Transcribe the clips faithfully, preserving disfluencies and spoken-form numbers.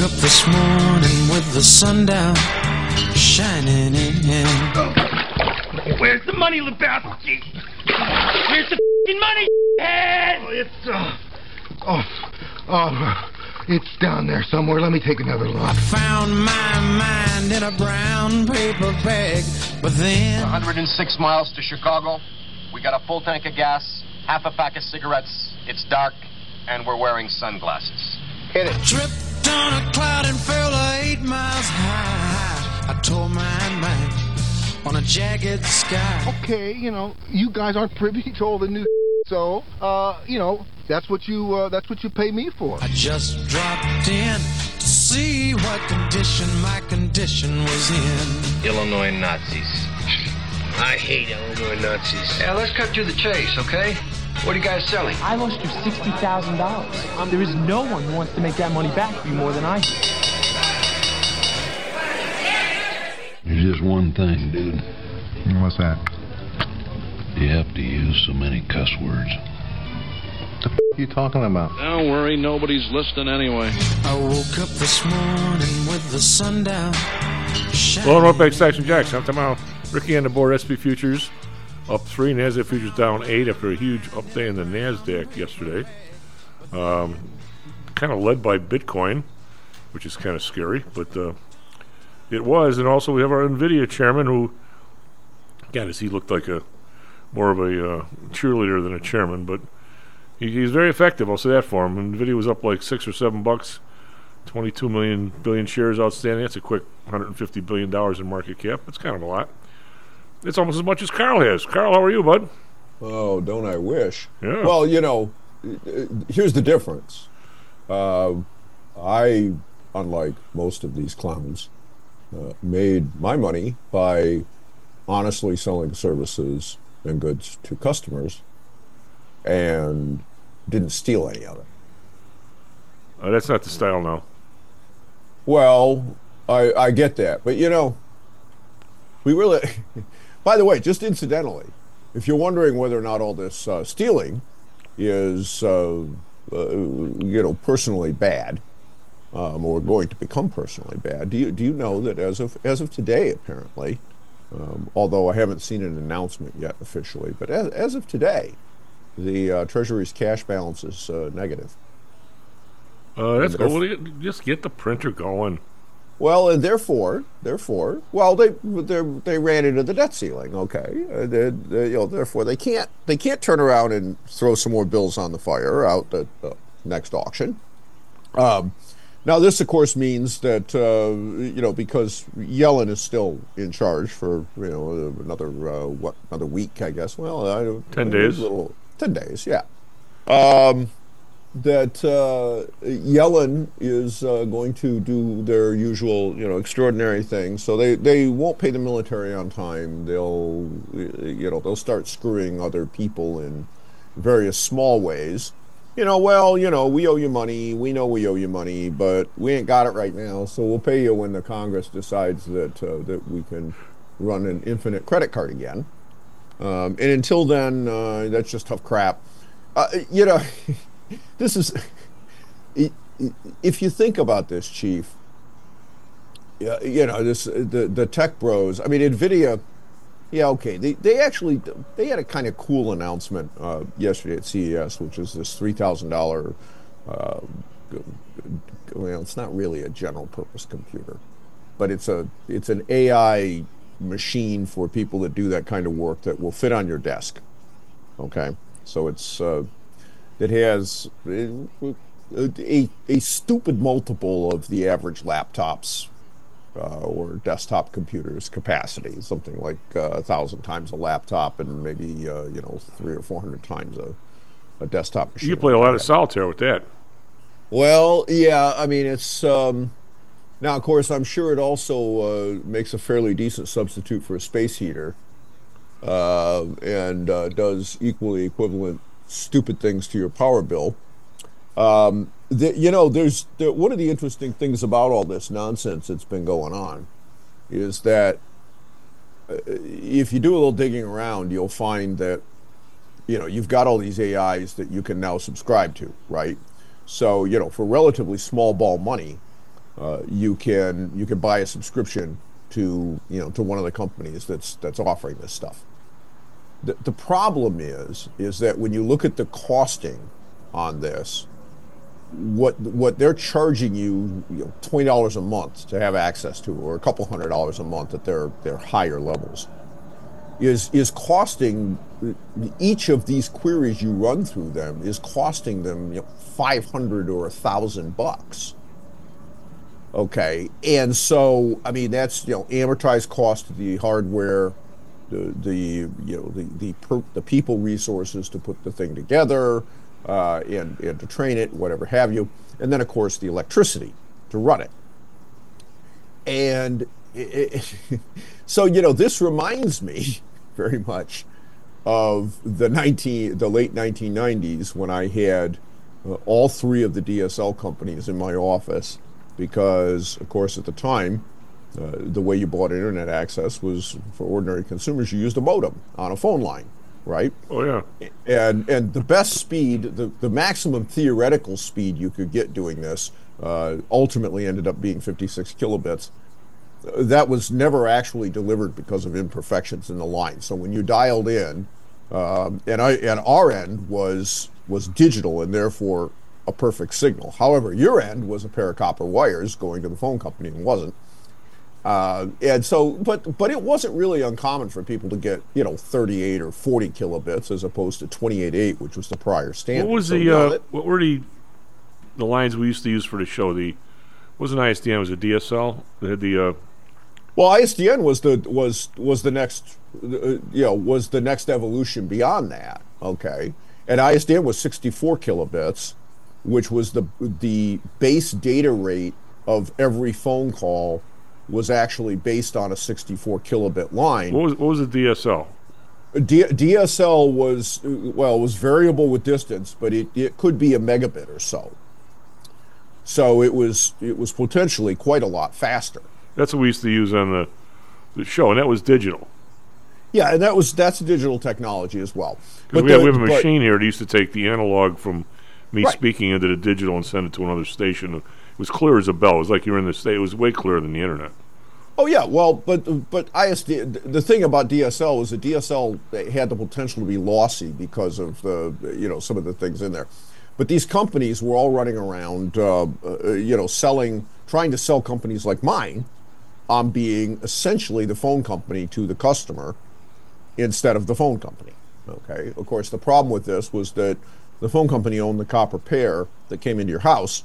up this morning with the sun down, shining in. Where's the money, Lebowski? Where's the f***ing money, head? Oh, it's, uh, oh, oh, it's down there somewhere. Let me take another look. I found my mind in a brown paper bag, but then... one hundred six miles to Chicago. We got a full tank of gas, half a pack of cigarettes. It's dark, and we're wearing sunglasses. Hit it. Tripped on a cloud and fell eight miles high. I tore my mind on a jagged sky. Okay, you know, you guys aren't privy to all the new so, uh, you know, that's what you, uh, that's what you pay me for. I just dropped in to see what condition my condition was in. Illinois Nazis. I hate Illinois Nazis. Yeah, let's cut to the chase, okay? What are you guys selling? I lost you sixty thousand dollars. Um, there is no one who wants to make that money back for you more than I do. There's just one thing, dude. What's that? You have to use so many cuss words. What the f*** are you talking about? Don't worry, nobody's listening anyway. I woke up this morning with the sun down. Well, North Bank Stocks and Jacks. I'm tomorrow. Ricky on the board. S and P futures up three. NASDAQ futures down eight after a huge up day in the NASDAQ yesterday. Um, kind of led by Bitcoin, which is kind of scary, but uh, it was. And also we have our NVIDIA chairman who, God, he looked like a more of a uh, cheerleader than a chairman, but he, he's very effective. I'll say that for him. NVIDIA was up like six or seven bucks. twenty-two million billion shares outstanding. That's a quick one hundred fifty billion dollars in market cap. That's kind of a lot. It's almost as much as Carl has. Carl, how are you, bud? Oh, don't I wish? Yeah. Well, you know, here's the difference. Uh, I, unlike most of these clowns, uh, made my money by honestly selling services and goods to customers and didn't steal any of it. Uh, that's not the style now. Well, I, I get that. But, you know, we really... By the way, just incidentally, if you're wondering whether or not all this uh, stealing is, uh, uh, you know, personally bad, um, or going to become personally bad, do you do you know that as of as of today, apparently, um, although I haven't seen an announcement yet officially, but as, as of today, the uh, Treasury's cash balance is uh, negative. Uh, that's cool. Just get the printer going. Well, and therefore, therefore, well, they they they ran into the debt ceiling. Okay, uh, they, they, you know, therefore they can't they can't turn around and throw some more bills on the fire out at the next auction. Um, now, this of course means that uh, you know, because Yellen is still in charge for you know another uh, what another week, I guess. Well, I don't, ten days. Little, ten days, yeah. Um, that uh, Yellen is uh, going to do their usual, you know, extraordinary things. So they, they won't pay the military on time. They'll, you know, they'll start screwing other people in various small ways. You know, well, you know, we owe you money. We know we owe you money, but we ain't got it right now. So we'll pay you when the Congress decides that uh, that we can run an infinite credit card again. Um, and until then, uh, that's just tough crap. Uh, you know. This is, if you think about this, Chief, you know, this the, the tech bros, I mean, NVIDIA, yeah, okay, they, they actually, they had a kind of cool announcement uh, yesterday at C E S, which is this three thousand dollars, uh, well, it's not really a general purpose computer, but it's a it's an A I machine for people that do that kind of work that will fit on your desk, okay? So it's... Uh, that has a, a stupid multiple of the average laptop's uh, or desktop computer's capacity, something like uh, a thousand times a laptop and maybe uh, you know three or four hundred times a, a desktop machine. You play a lot of solitaire with that. Well, yeah, I mean it's um, now of course I'm sure it also uh, makes a fairly decent substitute for a space heater, uh, and uh, does equally equivalent stupid things to your power bill. Um, the, you know, there's there, one of the interesting things about all this nonsense that's been going on is that uh, if you do a little digging around, you'll find that, you know, you've got all these A Is that you can now subscribe to, right? So, you know, for relatively small ball money, uh, you can you can buy a subscription to you know to one of the companies that's that's offering this stuff. The, the problem is is that when you look at the costing on this, what what they're charging you, you know, twenty dollars a month to have access to, or a couple hundred dollars a month at their their higher levels, is is costing each of these queries you run through them is costing them you know, five hundred or a thousand bucks. Okay, and so I mean that's you know amortized cost of the hardware, the the you know the the per, the people resources to put the thing together, uh, and and to train it, whatever have you, and then of course the electricity to run it. And it, it, so you know this reminds me very much of the nineteen the late nineteen nineties when I had uh, all three of the D S L companies in my office, because of course at the time uh, the way you bought internet access was for ordinary consumers. You used a modem on a phone line, right? Oh yeah. And and the best speed, the, the maximum theoretical speed you could get doing this uh, ultimately ended up being fifty-six kilobits. That was never actually delivered because of imperfections in the line. So when you dialed in, um, and I and our end was was digital and therefore a perfect signal. However, your end was a pair of copper wires going to the phone company and wasn't. Uh, and so, but but it wasn't really uncommon for people to get you know thirty-eight or forty kilobits as opposed to twenty-eight point eight, which was the prior standard. What was so, the you know, uh, that, what were the the lines we used to use for the show? The wasn't I S D N, was it D S L? They had the uh, Well, I S D N was the was was the next uh, you know was the next evolution beyond that. Okay, and I S D N was sixty-four kilobits, which was the the base data rate of every phone call was actually based on a sixty-four kilobit line. What was what was the D S L? D- DSL was well, it was variable with distance, but it, it could be a megabit or so. So it was it was potentially quite a lot faster. That's what we used to use on the, the show, and that was digital. Yeah, and that was that's digital technology as well. Because we, we have a machine here that used to take the analog from me right. speaking into the digital and send it to another station. It was clear as a bell. It was like you were in the state. It was way clearer than the internet. Oh yeah, well, but but I S D the thing about D S L was that D S L had the potential to be lossy because of the you know some of the things in there. But these companies were all running around, uh, uh, you know, selling, trying to sell companies like mine on being essentially the phone company to the customer instead of the phone company. Okay. Of course, the problem with this was that the phone company owned the copper pair that came into your house,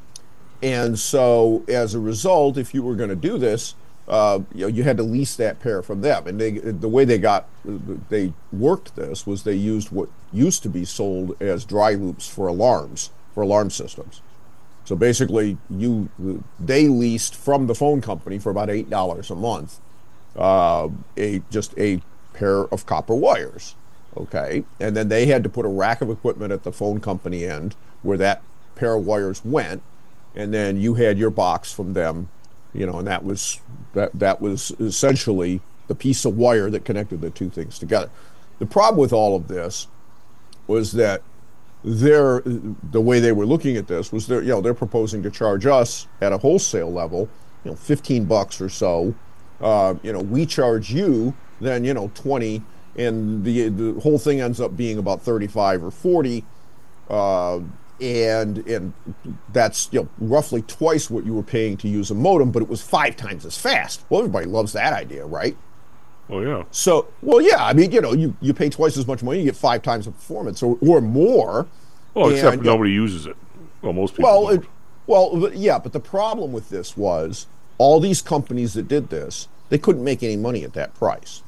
and so as a result, if you were going to do this, uh, you know, you had to lease that pair from them. And they, the way they got, they worked this was they used what used to be sold as dry loops for alarms, for alarm systems. So basically, you they leased from the phone company for about eight dollars a month, uh, a just a pair of copper wires, okay? And then they had to put a rack of equipment at the phone company end where that pair of wires went, and then you had your box from them, you know, and that was that that was essentially the piece of wire that connected the two things together. The problem with all of this was that they're the way they were looking at this was they're you know they're proposing to charge us at a wholesale level, you know, fifteen bucks or so. Uh, you know, we charge you then you know twenty, and the the whole thing ends up being about thirty-five or forty. Uh, and and that's you know roughly twice what you were paying to use a modem, but it was five times as fast. Well, everybody loves that idea, right? Oh yeah. So, well, yeah. I mean, you know, you, you pay twice as much money, you get five times the performance, or or more. Well, except and, nobody uses it. Well, most people. Well, don't. It, well, but, yeah. But the problem with this was all these companies that did this, they couldn't make any money at that price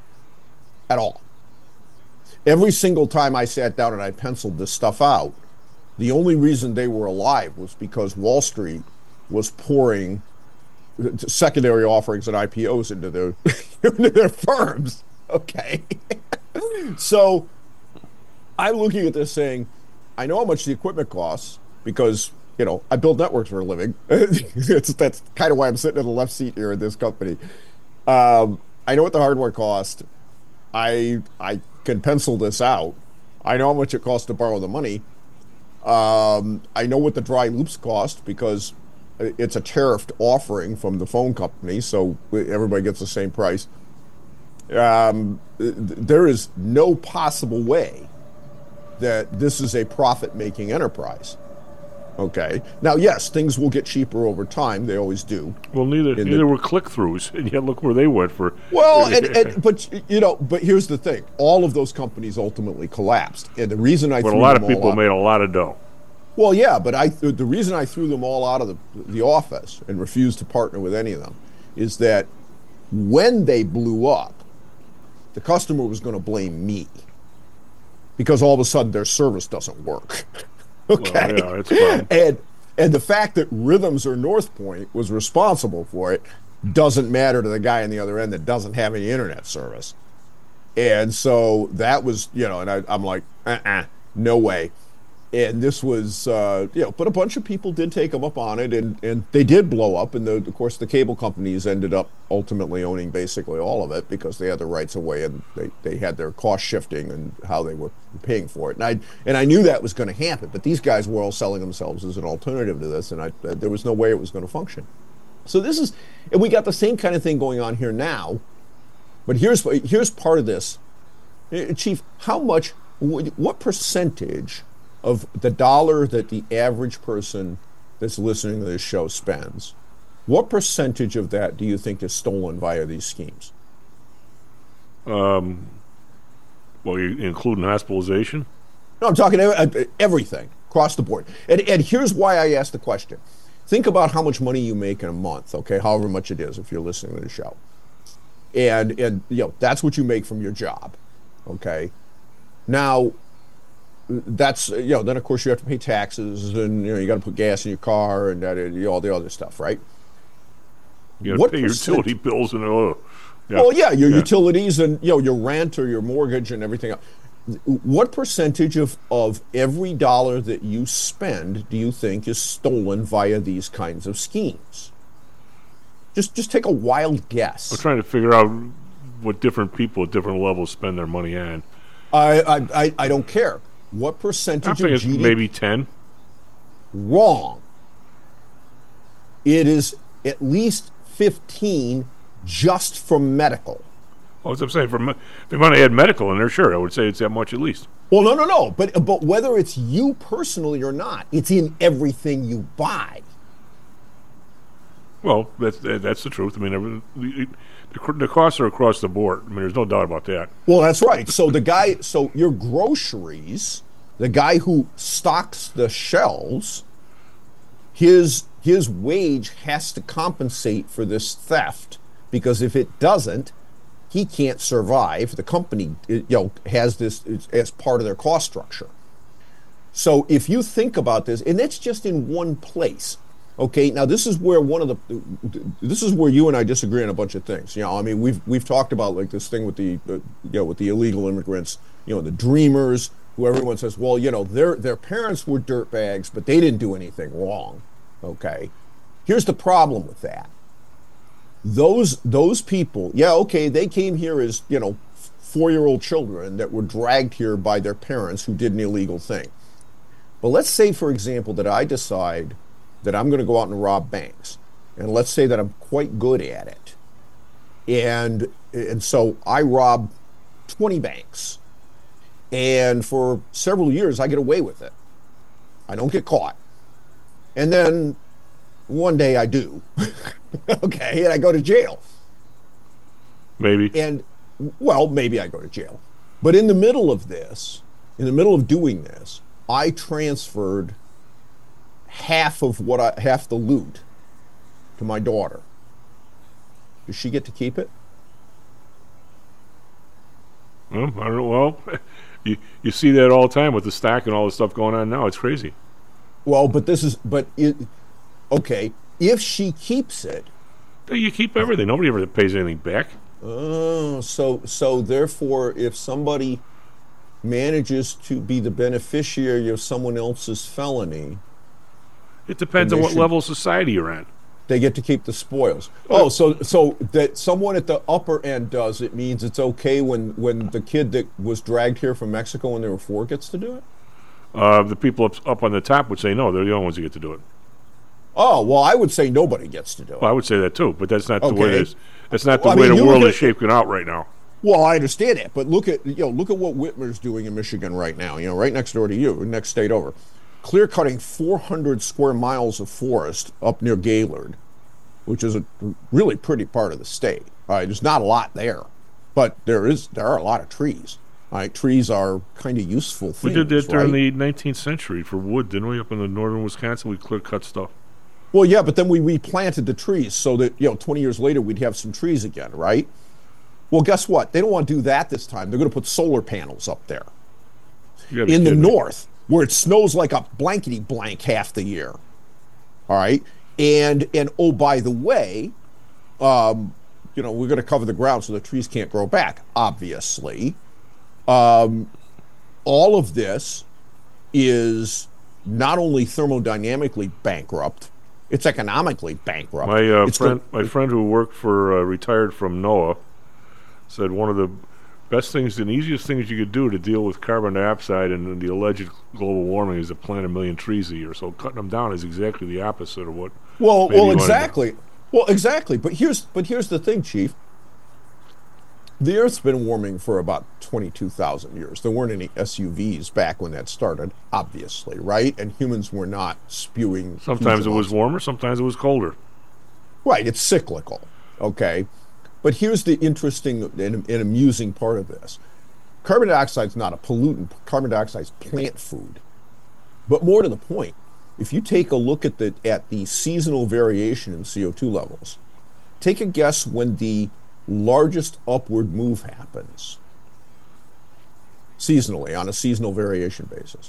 at all. Every single time I sat down and I penciled this stuff out, the only reason they were alive was because Wall Street was pouring secondary offerings and I P Os into their into their firms. Okay, so I'm looking at this saying, I know how much the equipment costs because you know I build networks for a living. it's, that's kind of why I'm sitting in the left seat here in this company. Um, I know what the hardware cost. I I can pencil this out. I know how much it costs to borrow the money. Um, I know what the dry loops cost because it's a tariffed offering from the phone company, so everybody gets the same price. Um, there is no possible way that this is a profit-making enterprise. Okay. Now, yes, things will get cheaper over time. They always do. Well, neither In neither the- were click-throughs, and yet look where they went for. Well, and, and but you know, but here's the thing: all of those companies ultimately collapsed, and the reason I but a threw lot them of people all out, made a lot of dough. Well, yeah, but I the reason I threw them all out of the the office and refused to partner with any of them is that when they blew up, the customer was going to blame me because all of a sudden their service doesn't work. Okay, Well, yeah, it's fine. and and the fact that Rhythms or North Point was responsible for it doesn't matter to the guy on the other end that doesn't have any internet service. And so that was, you know, and I, I'm like, uh-uh, no way. And this was, uh, you know, but a bunch of people did take them up on it, and, and they did blow up. And the, of course, the cable companies ended up ultimately owning basically all of it because they had the rights away and they, they had their cost shifting and how they were paying for it. And I and I knew that was going to happen, but these guys were all selling themselves as an alternative to this, and I, there was no way it was going to function. So this is, and we got the same kind of thing going on here now. But here's here's part of this, Chief. How much, what percentage of the dollar that the average person that's listening to this show spends, what percentage of that do you think is stolen via these schemes? Um, well, you including hospitalization? No, I'm talking everything across the board. And, and here's why I asked the question. Think about how much money you make in a month, okay, however much it is if you're listening to the show. And, and you know, that's what you make from your job, okay? Now, that's, you know, then of course you have to pay taxes and, you know, you got to put gas in your car and that, you know, all the other stuff, right? You got to What pay your percent- utility bills and all. Yeah. Well, yeah, your Yeah. utilities and, you know, your rent or your mortgage and everything else. What percentage of, of every dollar that you spend do you think is stolen via these kinds of schemes? Just just take a wild guess. I'm trying to figure out what different people at different levels spend their money on. I I, I, I don't care. What I percentage think of it's G D P? maybe ten. Wrong. It is at least fifteen just from medical. Well, that's what I'm saying. For me- if they want to add medical in there, sure, I would say it's that much at least. Well, no, no, no. But but whether it's you personally or not, it's in everything you buy. Well, that's that's the truth. I mean, every- the, the, the costs are across the board. I mean, there's no doubt about that. Well, that's right. So the guy, so your groceries, the guy who stocks the shelves, his his wage has to compensate for this theft, because if it doesn't, he can't survive. The company, you know, has this as part of their cost structure. So if you think about this, and that's just in one place. Okay, now this is where one of the, this is where you and I disagree on a bunch of things. You know, I mean, we've we've talked about like this thing with the, uh, you know, with the illegal immigrants. You know, the dreamers, who everyone says, well, you know, their their parents were dirtbags, but they didn't do anything wrong. Okay, here's the problem with that. Those those people, yeah, okay, they came here as, you know, four-year-old children that were dragged here by their parents who did an illegal thing. But let's say, for example, that I decide that I'm going to go out and rob banks, and let's say that I'm quite good at it, and and so I rob twenty banks, and for several years I get away with it. I don't get caught, and then one day I do. Okay, and I go to jail. Maybe. And, well, maybe I go to jail. But in the middle of this, in the middle of doing this, I transferred half of what I, half the loot to my daughter. Does she get to keep it? Well, I don't know. Well, you you see that all the time with the stock and all the stuff going on now. It's crazy. Well, but this is, but it, okay, if she keeps it. You keep everything. Nobody ever pays anything back. Oh, so so therefore, if somebody manages to be the beneficiary of someone else's felony, it depends on what should, level of society you're at. They get to keep the spoils. Oh, so so that someone at the upper end does it means it's okay when when the kid that was dragged here from Mexico when they were four gets to do it? Uh, the people up, up on the top would say no. They're the only ones who get to do it. Oh, well, I would say nobody gets to do it. Well, I would say that too, but that's not okay. the way it is. That's not the well, way I mean, the world at, is shaping out right now. Well, I understand that, but look at you know look at what Whitmer's doing in Michigan right now. You know, right next door to you, next state over, clear cutting four hundred square miles of forest up near Gaylord, which is a really pretty part of the state. All right, there's not a lot there, but there is there are a lot of trees. All right, trees are kind of useful things. We did that during right? the nineteenth century for wood, didn't we? Up in the northern Wisconsin, we clear cut stuff. Well, yeah, but then we replanted the trees so that, you know, twenty years later we'd have some trees again, right? Well, guess what? They don't want to do that this time. They're going to put solar panels up there. In the north, where it snows like a blankety blank half the year. All right? And, and oh, by the way, um, you know, we're going to cover the ground so the trees can't grow back, obviously. Um, all of this is not only thermodynamically bankrupt, it's economically bankrupt. My uh, it's friend, the, my friend who worked for uh, retired from NOAA, said one of the best things and easiest things you could do to deal with carbon dioxide and the alleged global warming is to plant a million trees a year. So cutting them down is exactly the opposite of what. Well, well, exactly. Well, exactly. But here's but here's the thing, Chief. The Earth's been warming for about twenty-two thousand years. There weren't any S U Vs back when that started, obviously, right? And humans were not spewing. Sometimes it was warmer, sometimes it was colder. Right, it's cyclical, okay? But here's the interesting and, and amusing part of this. Carbon dioxide is not a pollutant. Carbon dioxide is plant food. But more to the point, if you take a look at the, at the seasonal variation in C O two levels, take a guess when the largest upward move happens seasonally on a seasonal variation basis.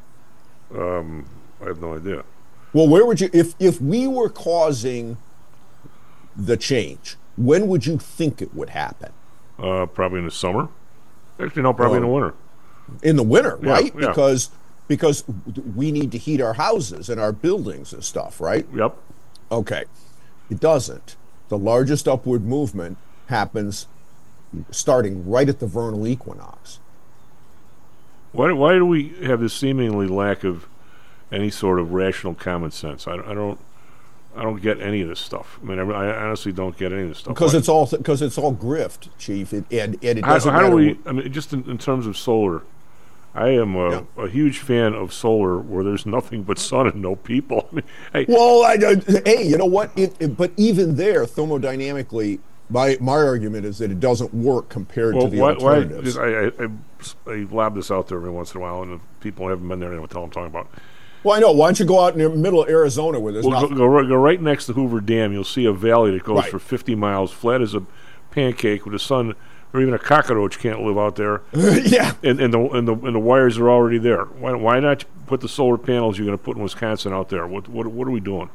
Um, I have no idea. Well, where would you, if if we were causing the change, when would you think it would happen? Uh, probably in the summer. Actually, no, probably well, in the winter. In the winter, yeah, right? Yeah. Because because we need to heat our houses and our buildings and stuff, right? Yep. Okay. It doesn't. The largest upward movement happens starting right at the vernal equinox. Why, why do we have this seemingly lack of any sort of rational common sense? I, I don't I don't get any of this stuff. I mean, I, I honestly don't get any of this stuff. Because why? it's all because it's all grift, Chief. It, and, and it how, doesn't how matter. do we? I mean, just in, in terms of solar, I am a, yeah. a huge fan of solar where there's nothing but sun and no people. I mean, hey, well, I, uh, hey, you know what? It, it, but even there, thermodynamically, my my argument is that it doesn't work compared well, to the why, alternatives. Why, I, I, I, I lob this out there every once in a while, and if people haven't been there, they don't tell them I'm talking about. Well, I know. Why don't you go out in the middle of Arizona where there's well, nothing? Go, go, right, go right next to Hoover Dam. You'll see a valley that goes right. for fifty miles, flat as a pancake, with the sun, or even a cockroach can't live out there. yeah. And, and, the, and, the, and the wires are already there. Why, why not put the solar panels you're going to put in Wisconsin out there? What, what, what are we doing?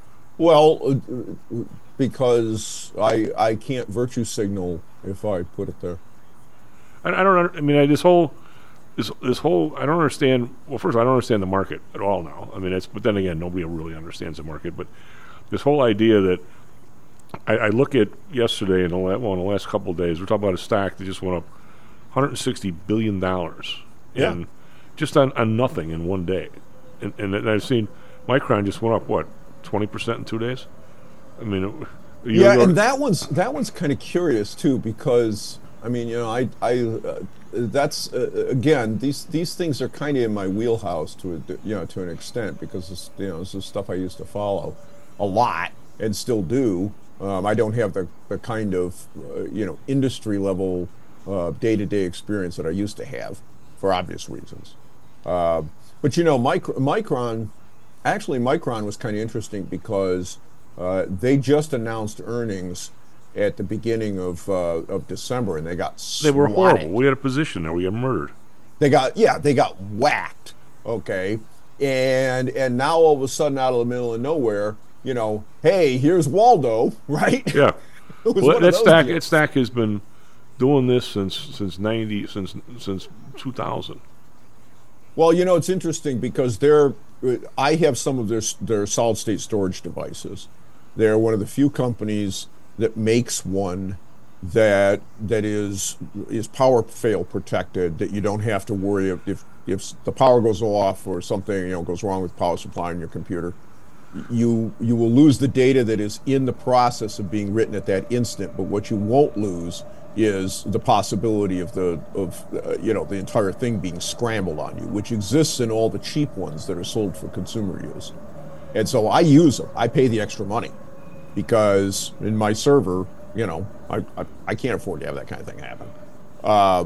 Well, uh, because I I can't virtue signal if I put it there. I, I don't. I mean, I, this whole this this whole I don't understand. Well, first, I don't understand the market at all now. I mean, it's but then again, nobody really understands the market. But this whole idea that I, I look at yesterday and the la- well, in the last couple of days, we're talking about a stock that just went up one hundred sixty billion dollars, yeah, and just on, on nothing in one day. And, and, and I've seen Micron just went up what twenty percent in two days. I mean, it, yeah, and that one's that one's kind of curious too, because I mean, you know, I I uh, that's uh, again these these things are kind of in my wheelhouse to a, you know to an extent, because this, you know this is stuff I used to follow a lot and still do. Um, I don't have the the kind of uh, you know industry level uh, day-to-day experience that I used to have for obvious reasons. Uh, but you know, Micron, Micron actually Micron was kind of interesting because uh, they just announced earnings at the beginning of uh, of December, and they got they were swatted. horrible. We had a position there. We got murdered. They got yeah, they got whacked. Okay, and and now all of a sudden, out of the middle of nowhere, you know, hey, here's Waldo, right? Yeah. Well, that stack that stack has been doing this since since ninety since since two thousand. Well, you know, it's interesting because they're I have some of their their solid state storage devices. They're one of the few companies that makes one that that is is power fail protected, that you don't have to worry if if, if the power goes off or something, you know, goes wrong with power supply in your computer. you you will lose the data that is in the process of being written at that instant, but what you won't lose is the possibility of the of uh, you know the entire thing being scrambled on you, which exists in all the cheap ones that are sold for consumer use. And so I use them. I pay the extra money because in my server, you know, I I, I can't afford to have that kind of thing happen. Uh,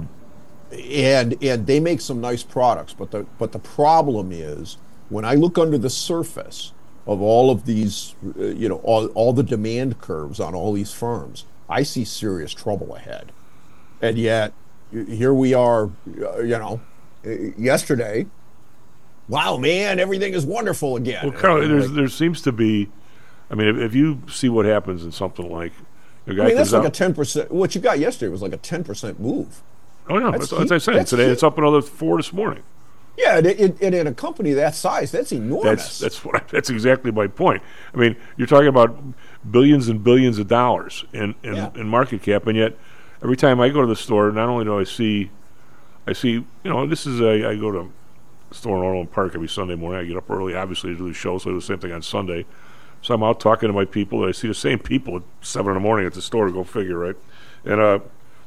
and and they make some nice products, but the but the problem is when I look under the surface of all of these, uh, you know, all all the demand curves on all these firms, I see serious trouble ahead. And yet, here we are, you know, yesterday, wow, man, everything is wonderful again. Well, Carl, there's, like, there seems to be, I mean, if, if you see what happens in something like, a guy I mean, that's like out, a ten percent, what you got yesterday was like a ten percent move. Oh, yeah, that's, that's, that's I said. Today, huge. It's up another four this morning. Yeah, and, it, and in a company that size, that's enormous. That's that's what I, that's exactly my point. I mean, you're talking about billions and billions of dollars in in, yeah. in market cap, and yet every time I go to the store, not only do I see, I see, you know, this is a I go to a store in Orland Park every Sunday morning. I get up early, obviously, to do the show, so I do the same thing on Sunday. So I'm out talking to my people, and I see the same people at seven in the morning at the store. Go figure, right? And uh,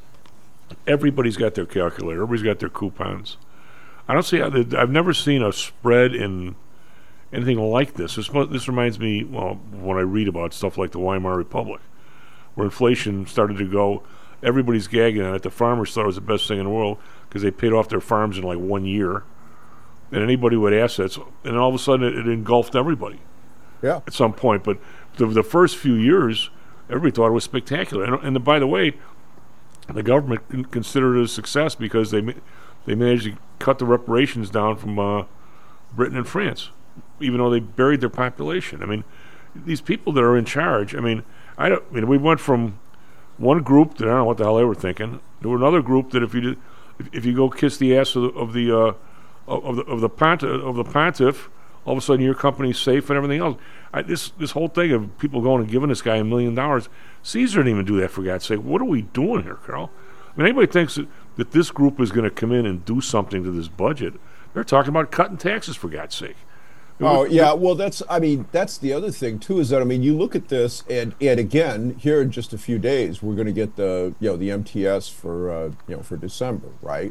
everybody's got their calculator. Everybody's got their coupons. I don't see. I've never seen a spread in anything like this. This this reminds me, well, when I read about stuff like the Weimar Republic, where inflation started to go, everybody's gagging on it. The farmers thought it was the best thing in the world because they paid off their farms in like one year, and anybody with assets, and all of a sudden it, it engulfed everybody. Yeah. At some point, but the the first few years, everybody thought it was spectacular. And, and the, by the way, the government considered it a success because they they managed to cut the reparations down from uh, Britain and France, even though they buried their population. I mean, these people that are in charge, I mean, I don't. I mean, we went from one group that I don't know what the hell they were thinking to another group that if you did, if, if you go kiss the ass of the of the uh, of the of the pontiff, of the pontiff, all of a sudden your company's safe and everything else. I, this this whole thing of people going and giving this guy a million dollars, Caesar didn't even do that, for God's sake. What are we doing here, Carl? I mean, anybody thinks that, that this group is going to come in and do something to this budget, they're talking about cutting taxes, for God's sake. Oh, yeah, well, that's, I mean, that's the other thing, too, is that, I mean, you look at this, and, and again, here in just a few days, we're going to get the, you know, the M T S for, uh, you know, for December, right?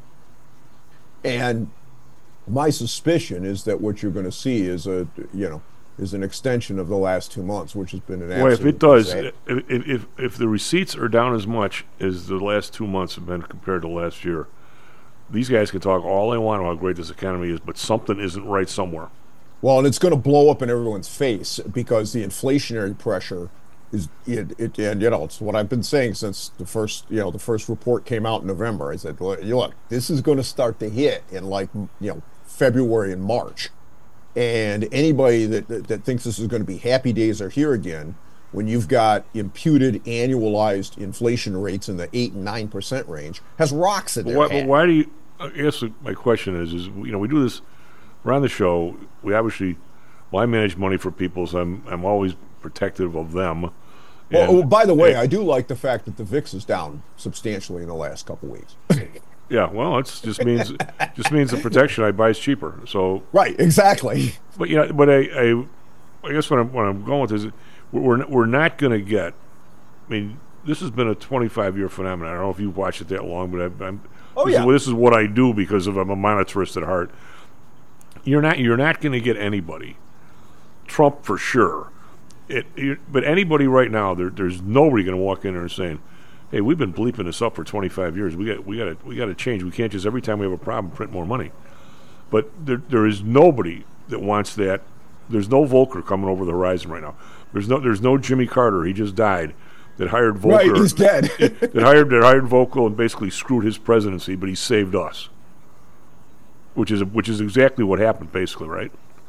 And my suspicion is that what you're going to see is a, you know, is an extension of the last two months, which has been an absolute well, if it does, if, if, if if the receipts are down as much as the last two months have been compared to last year, these guys can talk all they want about how great this economy is, but something isn't right somewhere. Well, and it's going to blow up in everyone's face because the inflationary pressure is, it, it, and you know, it's what I've been saying since the first, you know, the first report came out in November. I said, well, look, this is going to start to hit in like, you know, February and March. And anybody that, that, that thinks this is going to be happy days are here again, when you've got imputed annualized inflation rates in the eight and nine percent range, has rocks in their why, head. But why do you? I guess my question is, is you know, we do this around the show. We obviously, well, I manage money for people, so I'm I'm always protective of them. Well, oh, by the way, and, I do like the fact that the V I X is down substantially in the last couple weeks. Yeah, well, it just means just means the protection I buy is cheaper. So right, exactly. But you know, but I, I, I guess what I'm what I'm going with is we're we're not going to get. I mean, this has been a twenty-five year phenomenon. I don't know if you've watched it that long, but I, I'm. Oh this yeah. Is, this is what I do because of I'm a monetarist at heart. You're not you're not going to get anybody. Trump for sure. It, it but anybody right now, there, there's nobody going to walk in there and saying, hey, we've been bleeping this up for twenty-five years. We got we got to we got to change. We can't just every time we have a problem print more money. But there there is nobody that wants that. There's no Volcker coming over the horizon right now. There's no there's no Jimmy Carter. He just died. That hired Volcker. Right, he's dead. that hired that hired Volcker and basically screwed his presidency, but he saved us. Which is which is exactly what happened, basically, right?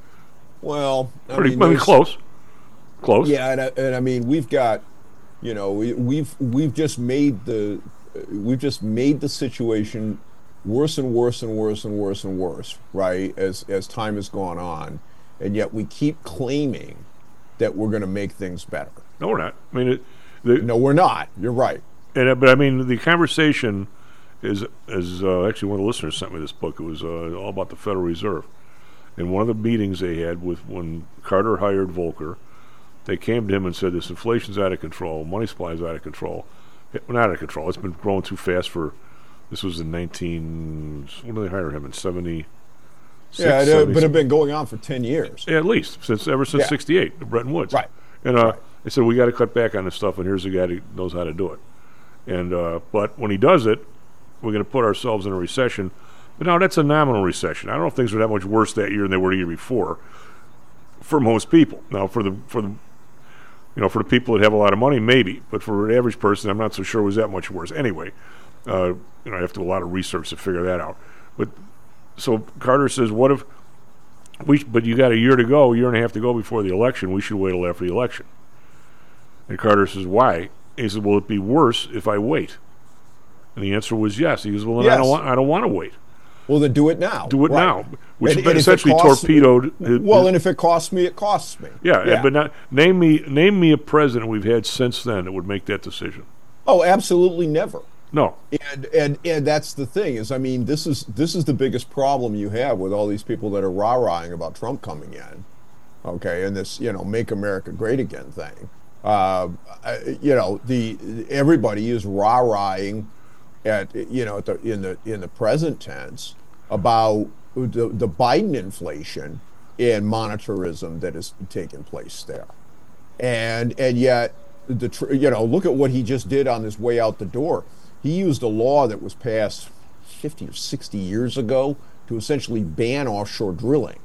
Well, I pretty mean, I mean, close, close. Yeah, and, and I mean we've got. You know, we, we've we've just made the we've just made the situation worse and worse and worse and worse and worse, right? As as time has gone on, and yet we keep claiming that we're going to make things better. No, we're not. I mean, it, the, no, we're not. You're right. And uh, but I mean, the conversation is is uh, actually one of the listeners sent me this book. It was uh, all about the Federal Reserve, in one of the meetings they had with when Carter hired Volcker, they came to him and said, this inflation's out of control, money supply's out of control. It, not out of control, it's been growing too fast for, this was in nineteen, when did they hire him, in seventy? Yeah, it, uh, but it's been going on for ten years. Yeah, at least, since ever since yeah. sixty-eight, Bretton Woods. Right. And uh, right. they said, we got to cut back on this stuff, and here's a guy who knows how to do it. And uh, But when he does it, we're going to put ourselves in a recession. But now that's a nominal recession. I don't know if things were that much worse that year than they were the year before for most people. Now, for the for the you know for the people that have a lot of money, maybe. But for an average person, I'm not so sure it was that much worse. Anyway, uh, you know, I have to do a lot of research to figure that out. But so Carter says, what if we? But you got a year to go, a year and a half to go before the election. We should wait till after the election. And Carter says, why? And he said, will it be worse if I wait? And the answer was yes. He goes, well, then yes. I don't want. I don't want to wait. Well, then do it now. Do it right. now, which and, and essentially costs, torpedoed. His, well, his, and if it costs me, it costs me. Yeah, yeah. but not, name me name me a president we've had since then that would make that decision. Oh, absolutely never. No. And and and that's the thing is, I mean, this is this is the biggest problem you have with all these people that are rah-rahing about Trump coming in, okay, and this you know make America great again thing. Uh, you know, the everybody is rah-rahing at you know at the, in the in the present tense about the, the Biden inflation and monetarism that is taking place there, and and yet the tr- you know look at what he just did on his way out the door. He used a law that was passed fifty or sixty years ago to essentially ban offshore drilling.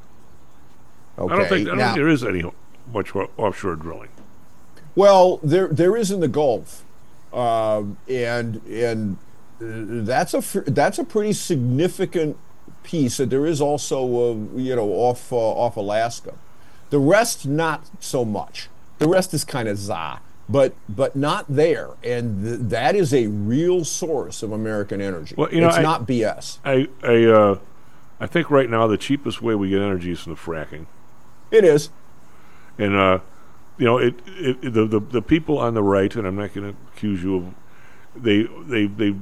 Okay, I don't think, I don't now, think there is any much offshore drilling. Well, there there is in the Gulf, uh, and and that's a that's a pretty significant piece. And there is also uh, you know off uh, off Alaska. The rest not so much. The rest is kind of za, but but not there, and th- that is a real source of American energy. Well, you know, it's I, not B S. I I uh, I think right now the cheapest way we get energy is from the fracking. It is, and uh, you know it, it, it the, the the people on the right, and I'm not going to accuse you of they they they.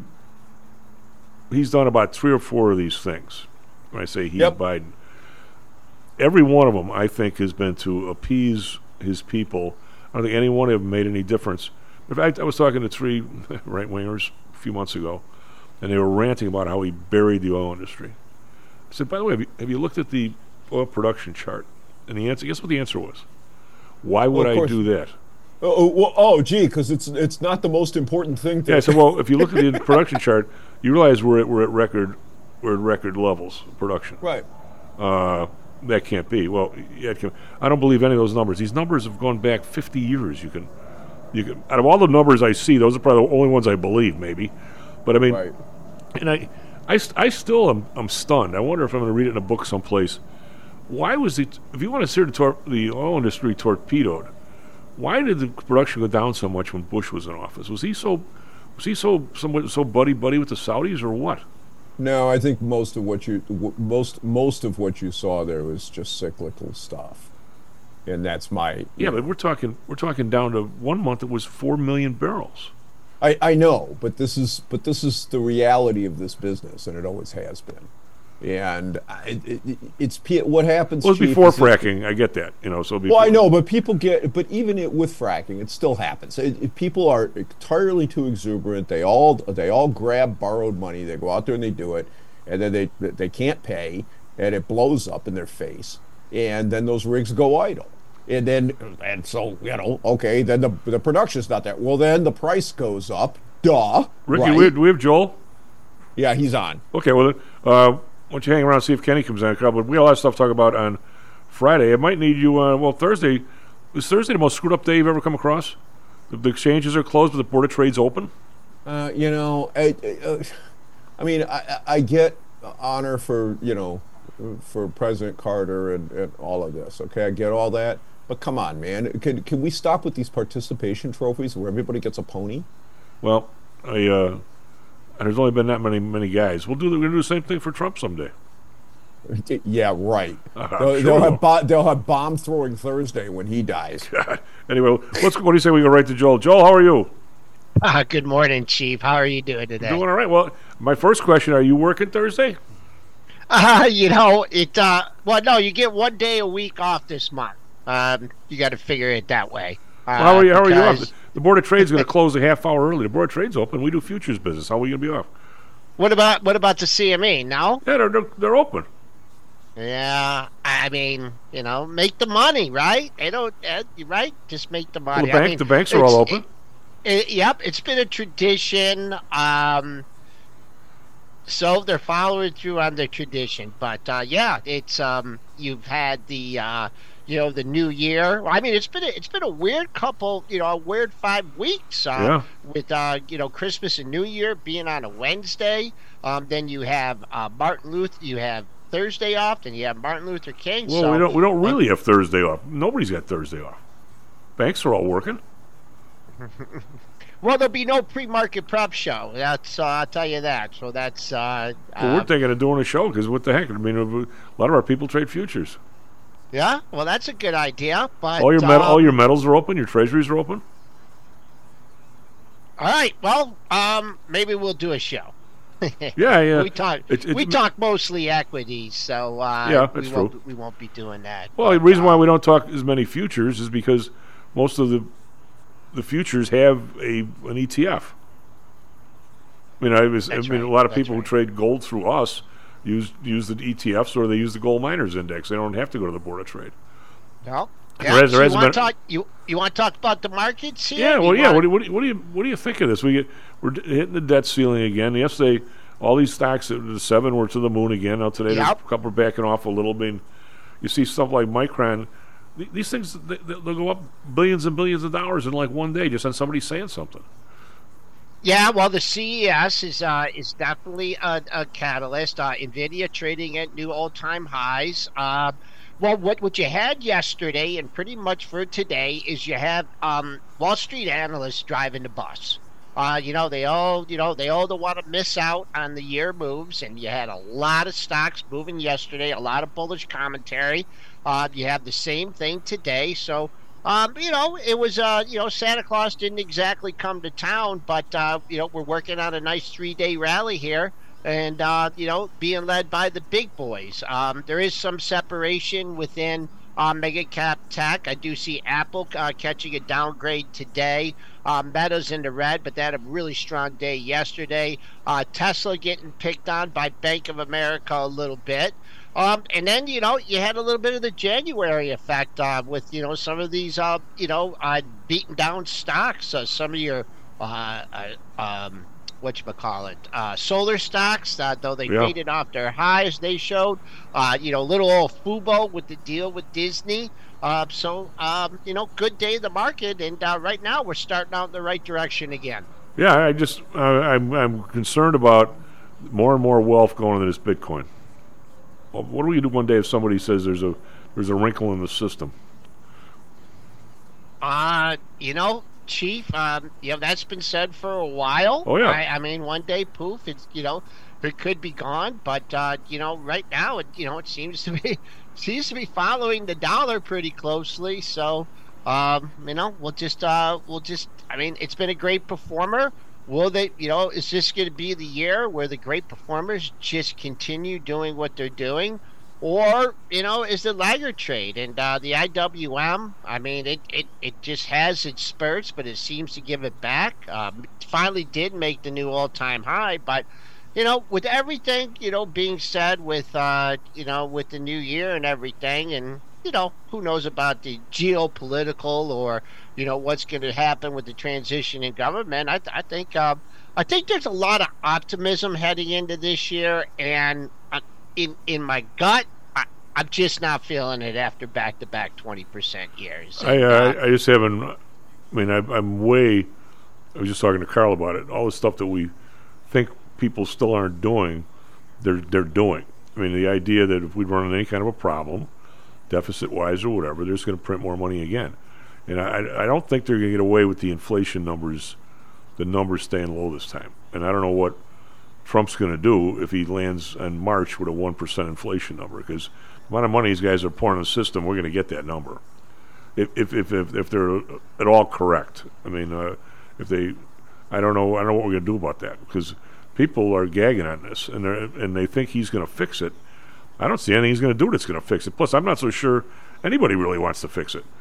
He's done about three or four of these things. When I say he, yep. Biden, every one of them, I think, has been to appease his people. I don't think any one of them made any difference. In fact, I was talking to three right-wingers a few months ago, and they were ranting about how he buried the oil industry. I said, by the way, have you, have you looked at the oil production chart? And the answer, guess what the answer was? Why would well, I do that? Oh, well, oh, gee, because it's it's not the most important thing. To yeah, so well, if you look at the production chart, you realize we're at we're at record we're at record levels of production. Right. Uh, that can't be. Well, yeah, it can, I don't believe any of those numbers. These numbers have gone back fifty years. You can, you can. Out of all the numbers I see, those are probably the only ones I believe, maybe. But I mean, right. and I, I, I still am I'm stunned. I wonder if I'm going to read it in a book someplace. Why was it? If you want to see the, tor- the oil industry torpedoed, why did the production go down so much when Bush was in office? Was he so, was he so somewhat so buddy buddy with the Saudis or what? No, I think most of what you most most of what you saw there was just cyclical stuff, and that's my yeah. know. But we're talking we're talking down to one month it was four million barrels. I, I know, but this is but this is the reality of this business, and it always has been. And it, it, it's what happens. Well, it was Chief, before fracking. I get that, you know. So before. Well, I know, but people get. But even it, with fracking, it still happens. It, it, people are entirely too exuberant. They all they all grab borrowed money. They go out there and they do it, and then they they can't pay, and it blows up in their face, and then those rigs go idle, and then and so you know, okay, then the the production's not there. Well, then the price goes up. Duh. Ricky, right? we have, do we have Joel? Yeah, he's on. Okay, well. Uh, Why don't you hang around and see if Kenny comes in? But we got a lot of stuff to talk about on Friday. It might need you, uh, well, Thursday. Is Thursday the most screwed up day you've ever come across? The, the exchanges are closed, but the Board of Trade's open? Uh, you know, I, uh, I mean, I, I get honor for, you know, for President Carter and, and all of this, okay? I get all that. But come on, man. Can, can we stop with these participation trophies where everybody gets a pony? Well, I... Uh, And there's only been that many many guys. We'll do. We're gonna do the same thing for Trump someday. Yeah, right. Uh, they'll, sure. they'll have bo- they'll have bomb throwing Thursday when he dies. God. Anyway, let's. What do you say we go right to Joel? Joel, how are you? Uh, good morning, Chief. How are you doing today? Doing all right. Well, my first question: are you working Thursday? Uh, you know, it, uh, well, no, you get one day a week off this month. Um, you got to figure it that way. Uh, well, how are you, how are you off? because- The Board of Trade's going to close a half hour early. The Board of Trade's open. We do futures business. How are we going to be off? What about what about the C M E? No? Yeah, they're, they're, they're open. Yeah, I mean, you know, make the money, right? They don't, uh, right? Just make the money. Well, the, bank, I mean, the banks are all it's- open. It, it, yep, it's been a tradition. Um, so they're following through on their tradition. But uh, yeah, it's um, you've had the uh, you know the New Year. I mean, it's been a, it's been a weird couple, you know, a weird five weeks. Uh, Yeah. With uh, you know Christmas and New Year being on a Wednesday. Um, then you have uh, Martin Luther. You have Thursday off, and you have Martin Luther King. Well, so, we don't we don't really have Thursday off. Nobody's got Thursday off. Banks are all working. Well, there'll be no pre-market prep show. That's uh, I'll tell you that. So that's. Uh, Well, we're uh, thinking of doing a show because what the heck? I mean, a lot of our people trade futures. yeah. Well, that's a good idea. But All your met- um, all your metals are open. Your treasuries are open. all right. Well, um, maybe we'll do a show. Yeah, yeah. We talk. It's- it's- we talk mostly equities, so uh, Yeah, that's we true. Won't, we won't be doing that. Well, the But, reason uh, why we don't talk as many futures is because most of the the futures have a an E T F. I mean, I was. I That's mean, right, a lot of that's people who trade gold through us use use the E T Fs or they use the gold miners index. They don't have to go to the Board of Trade. No. There Yeah, has- so there you hasn't want to been- talk? You you want to talk about the markets here? Yeah, well, You yeah. wanna- What do, what, do, what do you what do you think of this? We get we're d- hitting the debt ceiling again. Yesterday, all these stocks, the seven were to the moon again. Now today, Yep. a couple are backing off a little bit. You see stuff like Micron. th- These things they, they'll go up billions and billions of dollars in like one day just on somebody saying something. Yeah, well, the C E S is uh, is definitely a, a catalyst. Uh, Nvidia trading at new all-time highs. Uh, well, what what you had yesterday and pretty much for today is you have um, Wall Street analysts driving the bus. Uh, you know, they all you know they all don't want to miss out on the year moves, and you had a lot of stocks moving yesterday, a lot of bullish commentary. Uh, you have the same thing today, so. Um, you know, it was, uh, you know, Santa Claus didn't exactly come to town, but, uh, you know, we're working on a nice three-day rally here and, uh, you know, being led by the big boys. Um, there is some separation within uh, mega cap tech. I do see Apple uh, catching a downgrade today. Uh, Meta's in the red, but they had a really strong day yesterday. Uh, Tesla getting picked on by Bank of America a little bit. Um, and then, you know, you had a little bit of the January effect uh, with, you know, some of these, uh, you know, uh, beaten down stocks. Uh, some of your, uh, uh, um, whatchamacallit, uh, solar stocks, uh, though they Yeah. faded off their highs, they showed, uh, you know, little old Fubo with the deal with Disney. Uh, so, um, you know, good day in the market. And uh, right now we're starting out in the right direction again. Yeah, I just uh, I'm I'm concerned about more and more wealth going into this Bitcoin. Well, what do we do one day if somebody says there's a there's a wrinkle in the system? Uh, you know, Chief, um, you know, that's been said for a while. Oh, yeah. I, I mean, one day, poof, it's, you know, it could be gone. But, uh, you know, right now, it, you know, it seems to be seems to be following the dollar pretty closely. So, um, you know, we'll just, uh, we'll just, I mean, it's been a great performer. Will they, you know, is this going to be the year where the great performers just continue doing what they're doing? Or, you know, is the laggard trade? And uh, the I W M, I mean, it, it, it just has its spurts, but it seems to give it back. Um, it finally did make the new all-time high. But, you know, with everything, you know, being said with, uh, you know, with the new year and everything, and, you know, who knows about the geopolitical or, you know, what's going to happen with the transition in government. I, I think uh, I think there's a lot of optimism heading into this year, and uh, in in my gut, I, I'm just not feeling it after back-to-back twenty percent years. I, And, uh, uh, I I just haven't. I mean, I, I'm way. I was just talking to Carl about it. All the stuff that we think people still aren't doing, they're they're doing. I mean, the idea that if we run into any kind of a problem, deficit-wise or whatever, they're just going to print more money again. And I, I don't think they're going to get away with the inflation numbers, the numbers staying low this time. And I don't know what Trump's going to do if he lands in March with a one percent inflation number, because the amount of money these guys are pouring in the system, we're going to get that number. If if if if, if they're at all correct. I mean, uh, if they, I don't know, I don't know what we're going to do about that, because people are gagging on this, and they and they think he's going to fix it. I don't see anything he's going to do that's going to fix it. Plus, I'm not so sure anybody really wants to fix it.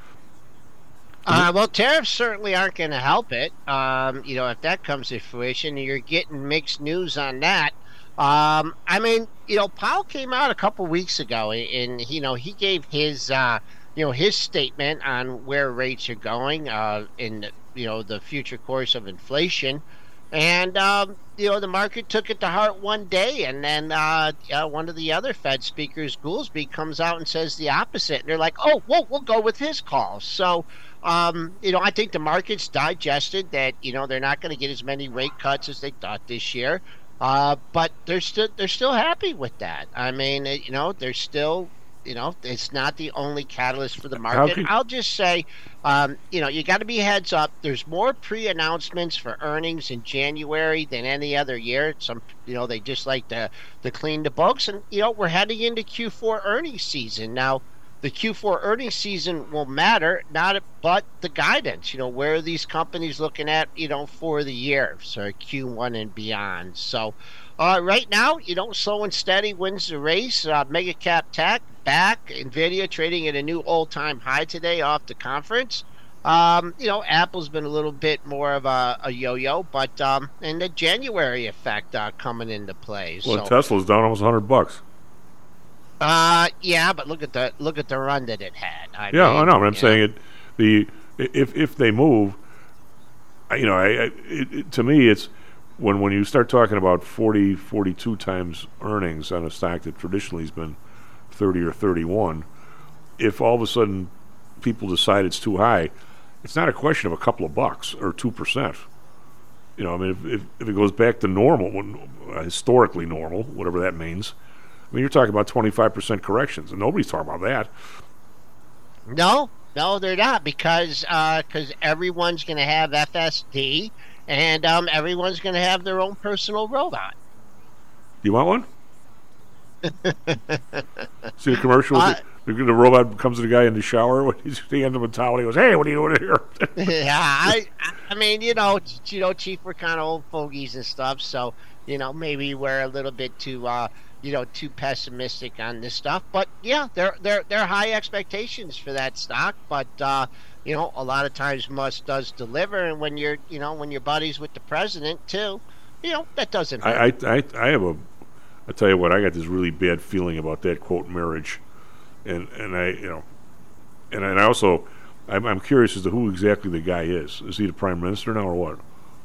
Uh, well, tariffs certainly aren't going to help it. Um, you know, if that comes to fruition, you're getting mixed news on that. Um, I mean, you know, Powell came out a couple weeks ago, and, you know, he gave his, uh, you know, his statement on where rates are going uh, in, you know, the future course of inflation. And, um, you know, the market took it to heart one day, and then uh, uh, one of the other Fed speakers, Goolsbee, comes out and says the opposite. And they're like, oh, well, we'll go with his call. So, um, you know, I think the market's digested that, you know, they're not going to get as many rate cuts as they thought this year. Uh, but they're still they're still happy with that. I mean, you know, they're still, you know, it's not the only catalyst for the market. Can- I'll just say, um, you know, you got to be heads up. There's more pre-announcements for earnings in January than any other year. Some, you know, they just like to to clean the books, and you know, we're heading into Q four earnings season now. The Q four earnings season will matter, not but the guidance. You know, where are these companies looking at, you know, for the year, so Q one and beyond. So, uh, right now, you know, slow and steady wins the race. Uh, Mega Cap Tech back, Nvidia trading at a new all-time high today off the conference. Um, you know, Apple's been a little bit more of a, a yo-yo, but um, and the January effect uh, coming into play. Well, so, Tesla's down almost one hundred bucks. Uh, yeah, but look at the look at the run that it had. I yeah, mean, I know. But I'm yeah. saying it. The if if they move, you know, I, I it, it, to me, it's when when you start talking about forty, forty-two times earnings on a stock that traditionally has been thirty or thirty-one. If all of a sudden people decide it's too high, it's not a question of a couple of bucks or two percent. You know, I mean, if if, if it goes back to normal, when, uh, historically normal, whatever that means. I mean, you're talking about twenty-five percent corrections, and nobody's talking about that. No, no, they're not, because uh, cause everyone's going to have F S D, and um, everyone's going to have their own personal robot. You want one? See the commercial? Uh, the, the robot comes to the guy in the shower. When he's he hands him a towel, he goes, "Hey, what are you doing here?" yeah, I, I mean, you know, you know, Chief, we're kind of old fogies and stuff, so you know, maybe we're a little bit too. Uh, you know, too pessimistic on this stuff. But yeah, there there there are high expectations for that stock. But uh, you know, a lot of times Musk does deliver, and when you're you know when you're buddies with the president too, you know that doesn't hurt. I I I, I have a. I tell you what, I got this really bad feeling about that quote marriage, and and I you know, and and I also I'm, I'm curious as to who exactly the guy is. Is he the prime minister now or what?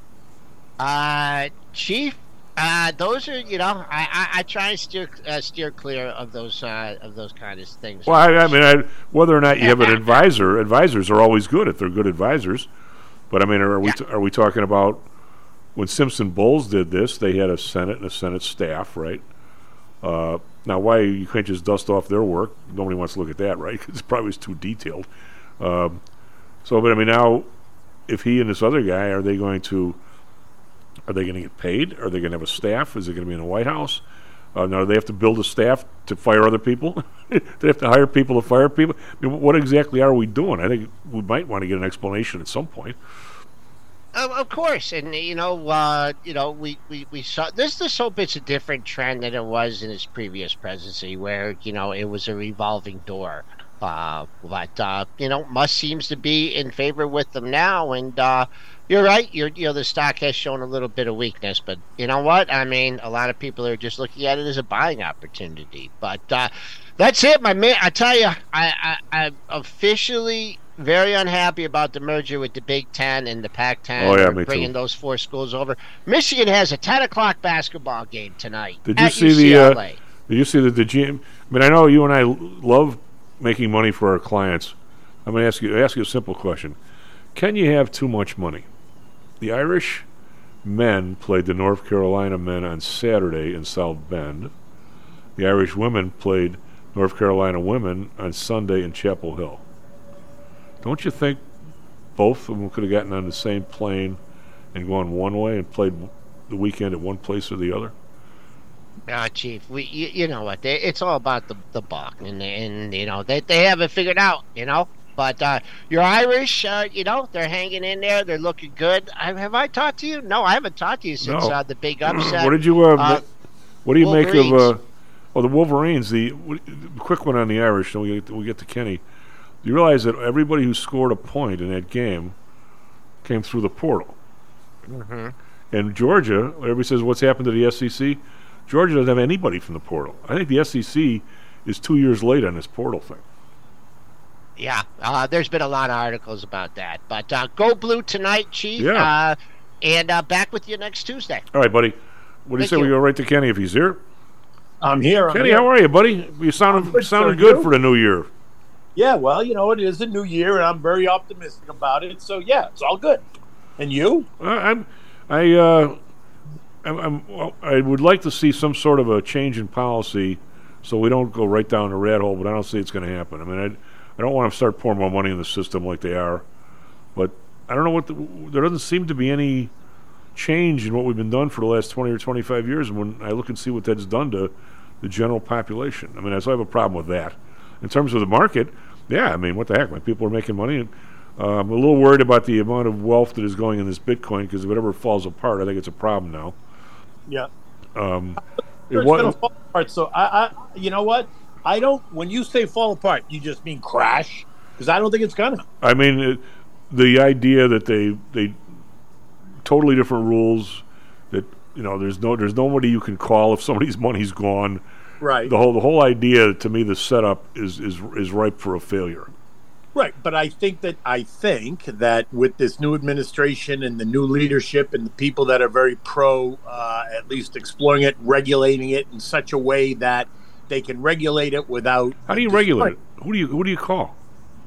Uh, Chief. Uh, those are, you know, I, I, I try and steer uh, steer clear of those uh, of those kind of things. Well, I, I mean, I, whether or not you have an advisor, advisors are always good if they're good advisors. But I mean, are we yeah. t- are we talking about when Simpson Bowles did this? They had a Senate and a Senate staff, right? Uh, now, why you can't just dust off their work? Nobody wants to look at that, right? Because it probably was too detailed. Um, so, but I mean, now if he and this other guy, are they going to? Are they going to get paid? Are they going to have a staff? Is it going to be in the White House? Uh, now, do they have to build a staff to fire other people? Do they have to hire people to fire people? I mean, what exactly are we doing? I think we might want to get an explanation at some point. Of, of course, and you know, uh, you know, we, we, we saw this. This hope it's a different trend than it was in his previous presidency, where you know it was a revolving door. Uh, but uh, you know, Musk seems to be in favor with them now, and uh, you're right. You're, you know, the stock has shown a little bit of weakness, but you know what? I mean, a lot of people are just looking at it as a buying opportunity. But uh, that's it, my man. I tell you, I, I I'm officially very unhappy about the merger with the Big Ten and the Pac ten. Oh yeah, me bringing too. those four schools over. Michigan has a ten o'clock basketball game tonight. Did you at see U C L A. the? Uh, did you see the? the G M? I mean, I know you and I love making money for our clients. I'm going to ask you ask you a simple question: can you have too much money? The Irish men played the North Carolina men on Saturday in South Bend. The Irish women played North Carolina women on Sunday in Chapel Hill. Don't you think both of them could have gotten on the same plane and gone one way and played the weekend at one place or the other? Uh, Chief, we you, you know what? They, it's all about the the buck, and and you know they they have it figured out, you know. But uh, you're Irish, uh, you know, they're hanging in there. They're looking good. I, have I talked to you? No, I haven't talked to you since no. uh, the big upset. What did you? Uh, uh, what do you make of? Uh, Well, the Wolverines, the, the quick one on the Irish, then we get, we get to Kenny. You realize that everybody who scored a point in that game came through the portal. Mm-hmm. And Georgia, everybody says, what's happened to the S E C? Georgia doesn't have anybody from the portal. I think the S E C is two years late on this portal thing. Yeah, uh, there's been a lot of articles about that. But uh, go blue tonight, Chief. Yeah. Uh, and uh, back with you next Tuesday. All right, buddy. What do you Thank say you. we go right to Kenny if he's here? I'm here. I'm Kenny, here. how are you, buddy? You sounded good, sounded sir. good You? for the new year. Yeah, well, you know, it is a new year, and I'm very optimistic about it. So, yeah, it's all good. And you? Uh, I'm, I, uh, I'm, I'm, well, I would like to see some sort of a change in policy, so we don't go right down the rat hole. But I don't see it's going to happen. I mean, I, I don't want to start pouring more money in the system like they are, but I don't know what the, there doesn't seem to be any change in what we've been done for the last twenty or twenty-five years. And when I look and see what that's done to the general population, I mean, I still have a problem with that. In terms of the market, yeah, I mean, what the heck? My people are making money. And, uh, I'm a little worried about the amount of wealth that is going in this Bitcoin because if it ever falls apart, I think it's a problem now. Yeah. Um, it It's wa- going to fall apart. So, I, I, you know what? I don't, when you say fall apart, you just mean crash? Because I don't think it's going to. I mean, it, the idea that they they totally different rules. That you know, there's no there's nobody you can call if somebody's money's gone. Right. The whole the whole idea to me, the setup is is is ripe for a failure. Right, but I think that I think that with this new administration and the new leadership and the people that are very pro, uh, at least exploring it, regulating it in such a way that they can regulate it without. How do you regulate it? Who do you who do you call?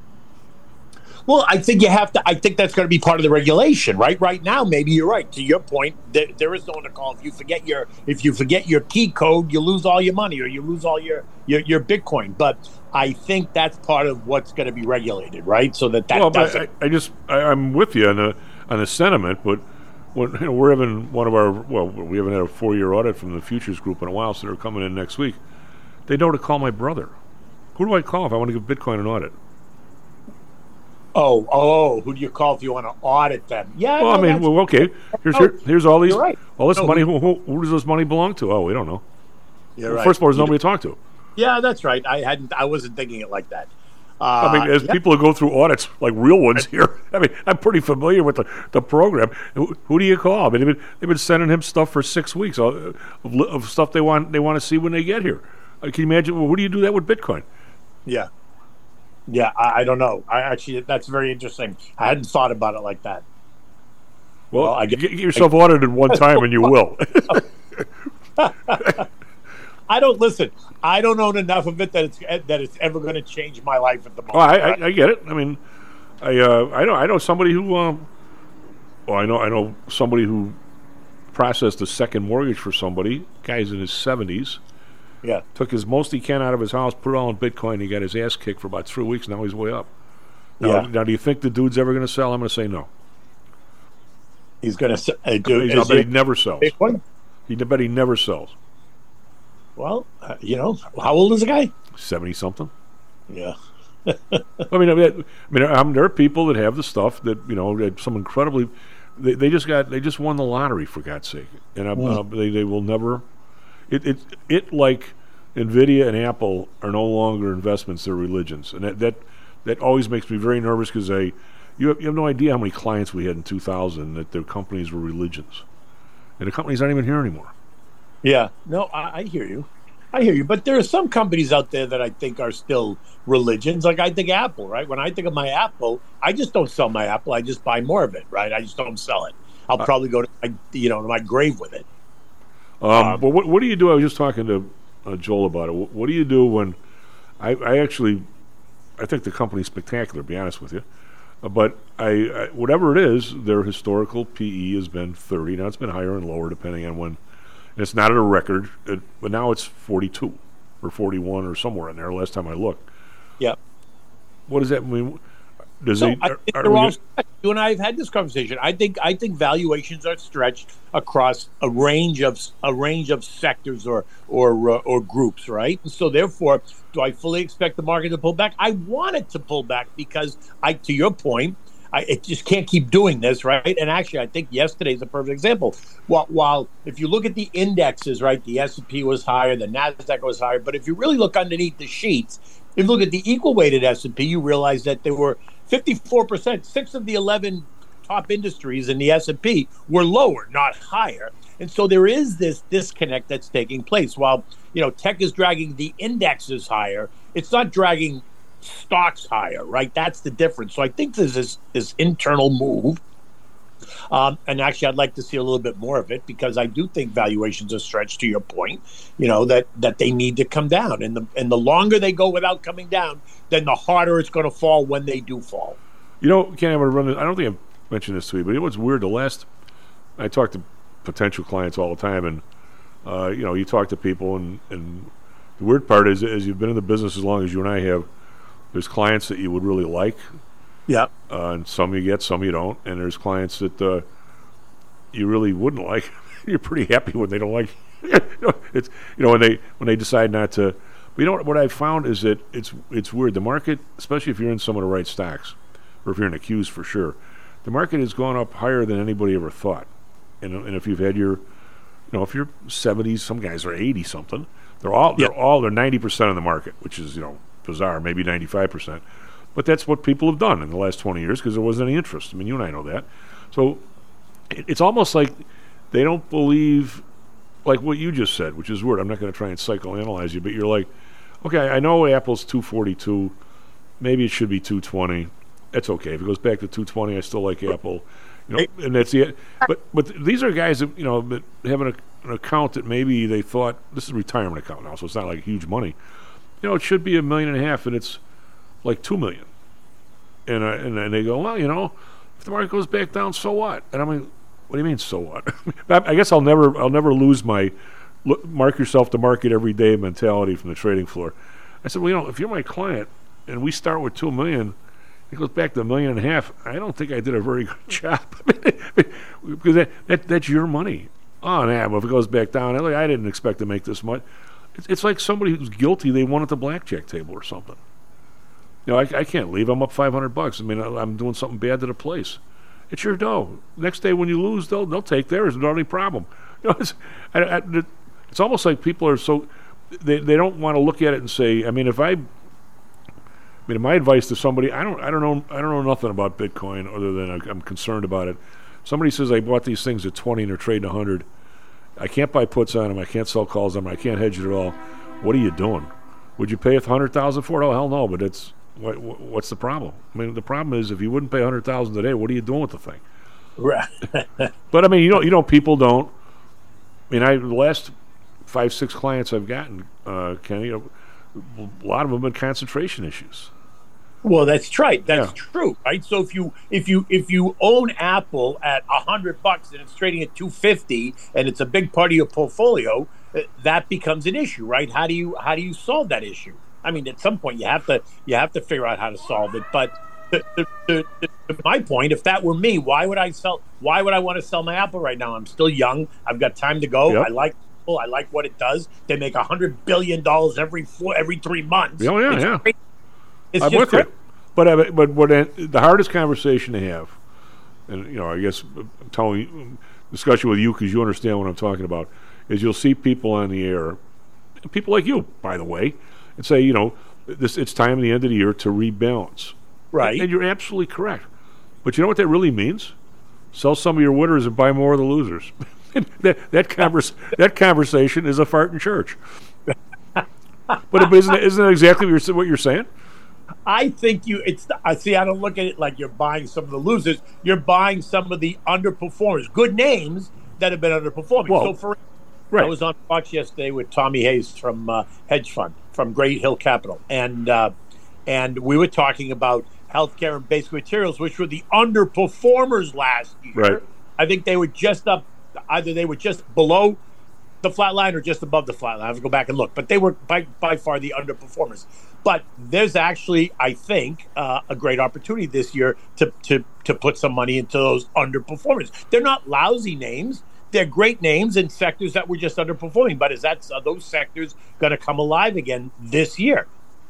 Well, I think you have to. I think that's going to be part of the regulation, right? Right now, maybe you're right. To your point, there, there is no one to call. If you forget your if you forget your key code, you lose all your money or you lose all your your, your Bitcoin. But I think that's part of what's going to be regulated, right? So that that well, but doesn't. I, I just I, I'm with you on the on the sentiment, but when you know, we're having one of our well, we haven't had a four year audit from the futures group in a while, so they're coming in next week. They know to call my brother. Who do I call if I want to give Bitcoin an audit? Oh, oh, who do you call if you want to audit them? Yeah. Well, no, I mean, that's- well, okay. Here's No, here, here's all these you're right. all this No, money. we- Who, who, who does this money belong to? Oh, we don't know. You're Well, right. First of all, there's You nobody to talk to. Yeah, that's right. I hadn't. I wasn't thinking it like that. Uh, I mean, as yeah. people who go through audits, like real ones here, I mean, I'm pretty familiar with the, the program. Who, who do you call? I mean, they've been, they've been sending him stuff for six weeks of, of, of stuff they want they want to see when they get here. Uh, can you imagine? Well, who do you do that with Bitcoin? Yeah. Yeah, I, I don't know. I actually, that's very interesting. I hadn't thought about it like that. Well, Well, I get, get- get yourself audited one time and you will. I don't listen. I don't own enough of it that it's that it's ever going to change my life at the moment. Oh, I, I, I get it. I mean, I uh, I know I know somebody who, um, well, I know I know somebody who processed a second mortgage for somebody. Guy's in his seventies. Yeah. Took as most he can out of his house, put it all in Bitcoin. He got his ass kicked for about three weeks. Now he's way up. Now, Yeah. now do you think the dude's ever going to sell? I'm going to say no. He's going to uh, do. He's, I is bet he it never sells. Bitcoin? He I bet he never sells. Well, uh, you know, how old is the guy? Seventy something. Yeah. I mean, I mean, I mean um, there are people that have the stuff that you know, that some incredibly. They, they just got. They just won the lottery for God's sake, and uh, Mm. uh, they they will never. It it it like Nvidia and Apple are no longer investments; they're religions, and that that, that always makes me very nervous because I, you have, you have no idea how many clients we had in two thousand that their companies were religions, and the companies aren't even here anymore. Yeah. No, I, I hear you. I hear you. But there are some companies out there that I think are still religions. Like I think Apple, right? When I think of my Apple, I just don't sell my Apple. I just buy more of it, right? I just don't sell it. I'll Uh, probably go to my, you know, to my grave with it. Um, Um, but what what do you do? I was just talking to uh, Joel about it. What, what do you do when I, I actually I think the company's spectacular. To be honest with you, uh, but I, I whatever it is, their historical P E has been thirty. Now it's been higher and lower depending on when. And it's not at a record, it, but now it's forty-two or forty-one or somewhere in there. Last time I looked. Yeah. What does that mean? Does So he? I Are, think are they're we all gonna- stretched. You and I have had this conversation. I think I think valuations are stretched across a range of a range of sectors or or uh, or groups, right? And so therefore, do I fully expect the market to pull back? I want it to pull back because I, to your point, I, it just can't keep doing this, right? And actually, I think yesterday's a perfect example. While, while if you look at the indexes, right, the S and P was higher, the NASDAQ was higher. But if you really look underneath the sheets, if you look at the equal-weighted S and P, you realize that there were fifty-four percent, six of the eleven top industries in the S and P were lower, not higher. And so there is this disconnect that's taking place. While, you know, tech is dragging the indexes higher, it's not dragging stocks higher, right? That's the difference. So I think there's this, this internal move. Um, and actually, I'd like to see a little bit more of it because I do think valuations are stretched, to your point, you know, that, that they need to come down. And the, and the longer they go without coming down, then the harder it's going to fall when they do fall. You know, Ken, I'm going to run this. I don't think I've mentioned this to you, but it was weird. The last, I talk to potential clients all the time, and, uh, you know, you talk to people, and, and the weird part is, as you've been in the business as long as you and I have, there's clients that you would really like. Yeah. Uh, and some you get, some you don't. And there's clients that uh, you really wouldn't like. You're pretty happy when they don't like you. know, it's you know when they when they decide not to. But you know what, what I've found is that it's it's weird. The market, especially if you're in some of the right stocks, or if you're in the Qs for sure, the market has gone up higher than anybody ever thought. And and if you've had your, you know, if you're seventies, some guys are eighty something. They're all they're yeah. all they're ninety percent of the market, which is, you know, bizarre, maybe ninety-five percent. But that's what people have done in the last twenty years because there wasn't any interest. I mean, you and I know that. So it, it's almost like they don't believe, like what you just said, which is weird. I'm not going to try and psychoanalyze you, but you're like, okay, I know Apple's two forty-two. Maybe it should be two twenty. That's okay. If it goes back to two twenty, I still like Apple. You know, and that's it. But but these are guys that, you know, that have an, an account that maybe they thought, this is a retirement account now, so it's not like huge money. You know, it should be a million and a half, and it's like two million. And, uh, and and they go, well, you know, if the market goes back down, so what? And I'm like, what do you mean, so what? I guess I'll never I'll never lose my look, mark yourself to market every day mentality from the trading floor. I said, well, you know, if you're my client and we start with two million, it goes back to a million and a half. I don't think I did a very good job because that, that that's your money. Oh, nah, well, if it goes back down, I didn't expect to make this much. It's, it's like somebody who's guilty. They won at the blackjack table or something. You know, I, I can't leave. I'm up five hundred bucks. I mean, I, I'm doing something bad to the place. It's your dough. Next day when you lose, they'll they'll take theirs. Not any problem. You know, it's, I, I, it's almost like people are so they they don't want to look at it and say. I mean, if I, I mean, my advice to somebody, I don't I don't know I don't know nothing about Bitcoin other than I, I'm concerned about it. Somebody says I bought these things at twenty and they're trading a hundred. I can't buy puts on them. I can't sell calls on them. I can't hedge it at all. What are you doing? Would you pay a hundred thousand for it? Oh, hell no! But it's What, what's the problem? I mean, the problem is if you wouldn't pay a hundred thousand today, what are you doing with the thing? Right. But I mean, you know, you know, people don't. I mean, I the last five, six clients I've gotten, uh, Kenny, you know, a lot of them have been concentration issues. Well, that's right. That's yeah. true, right? So if you if you if you own Apple at a hundred bucks and it's trading at two fifty, and it's a big part of your portfolio, that becomes an issue, right? How do you how do you solve that issue? I mean, at some point you have to you have to figure out how to solve it. But to, to, to, to my point, if that were me, why would I sell? Why would I want to sell my Apple right now? I'm still young. I've got time to go. Yep. I like Apple. I like what it does. They make a hundred billion dollars every four every three months. Oh yeah, it's yeah. Great. It's I'm just with great. you. But uh, but what uh, the hardest conversation to have, and you know, I guess I'm telling you, discussion with you because you understand what I'm talking about, is you'll see people on the air, people like you, by the way, and say, you know, this it's time at the end of the year to rebalance. Right. And, and you're absolutely correct. But you know what that really means? Sell some of your winners and buy more of the losers. that that, converse, that conversation is a fart in church. But isn't it, isn't that exactly what you're, what you're saying? I think you. It's. I see. I don't look at it like you're buying some of the losers. You're buying some of the underperformers, good names that have been underperforming. Well, so, for right. I was on Fox yesterday with Tommy Hayes from uh, Hedge Fund from Great Hill Capital, and uh, and we were talking about healthcare and basic materials, which were the underperformers last year. Right. I think they were just up. Either they were just below the flat line or just above the flat line. I have to go back and look, but they were by by far the underperformers. But there's actually, I think, uh, a great opportunity this year to, to to put some money into those underperformers. They're not lousy names. They're great names in sectors that were just underperforming. But is that are those sectors going to come alive again this year?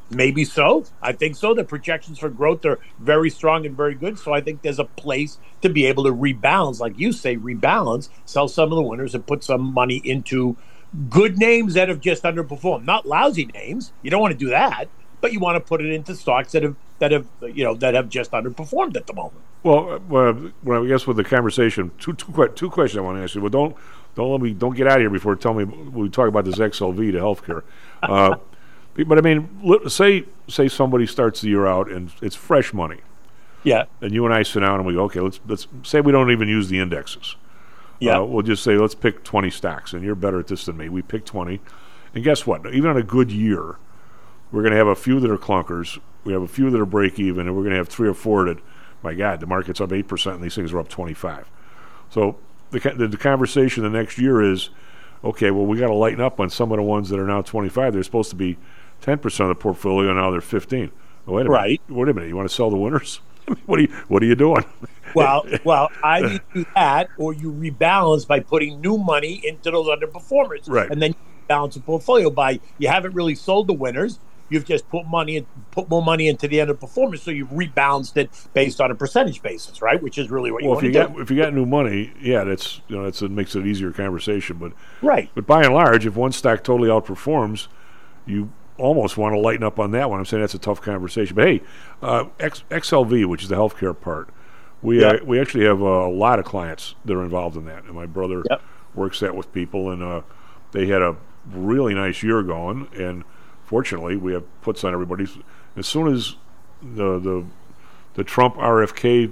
maybe so. I think so. The projections for growth are very strong and very good. So I think there's a place to be able to rebalance, like you say, rebalance, sell some of the winners and put some money into good names that have just underperformed. Not lousy names. You don't want to do that, but you want to put it into stocks that have that have you know that have just underperformed at the moment. Well, uh, well, I guess with the conversation, two two que- two questions I want to ask you. Well, don't don't let me don't get out of here before tell me we talk about this X L V to healthcare. Uh, but I mean, let, say say somebody starts the year out and it's fresh money. Yeah. And you and I sit down and we go, okay, let's let's say we don't even use the indexes. Yeah. Uh, we'll just say let's pick twenty stocks, and you're better at this than me. We pick twenty, and guess what? Even on a good year, we're going to have a few that are clunkers. We have a few that are break even, and we're going to have three or four that, my God, the market's up eight percent, and these things are up twenty-five. So the the, the conversation the next year is, okay, well, we got to lighten up on some of the ones that are now twenty-five. They're supposed to be ten percent of the portfolio, and now they're fifteen. Oh, wait a minute. Right. Wait a minute. You want to sell the winners? what are you What are you doing? Well, well, either you do that or you rebalance by putting new money into those underperformers, right? And then you balance the portfolio by you haven't really sold the winners. You've just put money in, put more money into the underperformers, so you've rebalanced it based on a percentage basis, right? Which is really what you well, want if you to got do. if you got new money, yeah, that's you know that's it makes it an easier conversation. But right. But by and large, if one stock totally outperforms, you almost want to lighten up on that one. I'm saying that's a tough conversation. But hey, uh, X, XLV, which is the healthcare part, we Yeah. uh, we actually have a lot of clients that are involved in that, and my brother Yep. works that with people, and uh, they had a really nice year going, and fortunately, we have puts on everybody's. As soon as the the the Trump R F K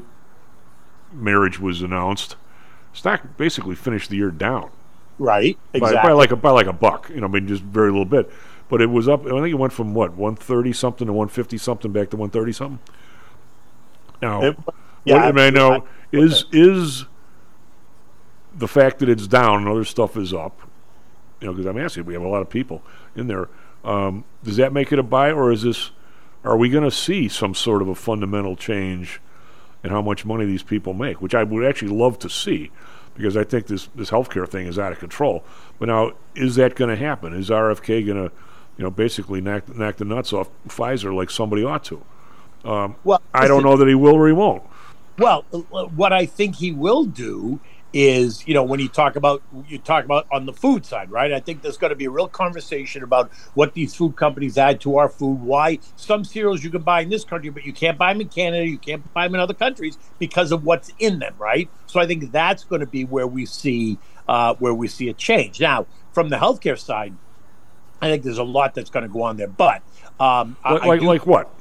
marriage was announced, stock basically finished the year down. Right, By, exactly. by like a by like a buck, you know, I mean, just very little bit. But it was up. I think it went from what one thirty something to one fifty something back to one thirty something. Now, It- yeah, what, I mean, I know I- is is the fact that it's down and other stuff is up. You know, because I'm asking, we have a lot of people in there. Um, does that make it a buy, or is this? Are we going to see some sort of a fundamental change in how much money these people make? Which I would actually love to see, because I think this this healthcare thing is out of control. But now, is that going to happen? Is R F K going to, you know, basically knock knock the nuts off Pfizer like somebody ought to? Um, Well, I don't listen- know that he will or he won't. Well, uh, what I think he will do is, you know, when you talk about you talk about on the food side, right? I think there's going to be a real conversation about what these food companies add to our food. Why some cereals you can buy in this country, but you can't buy them in Canada, you can't buy them in other countries because of what's in them, right? So I think that's going to be where we see uh, where we see a change. Now, from the healthcare side, I think there's a lot that's going to go on there, but um, I- Like I like, do- like what?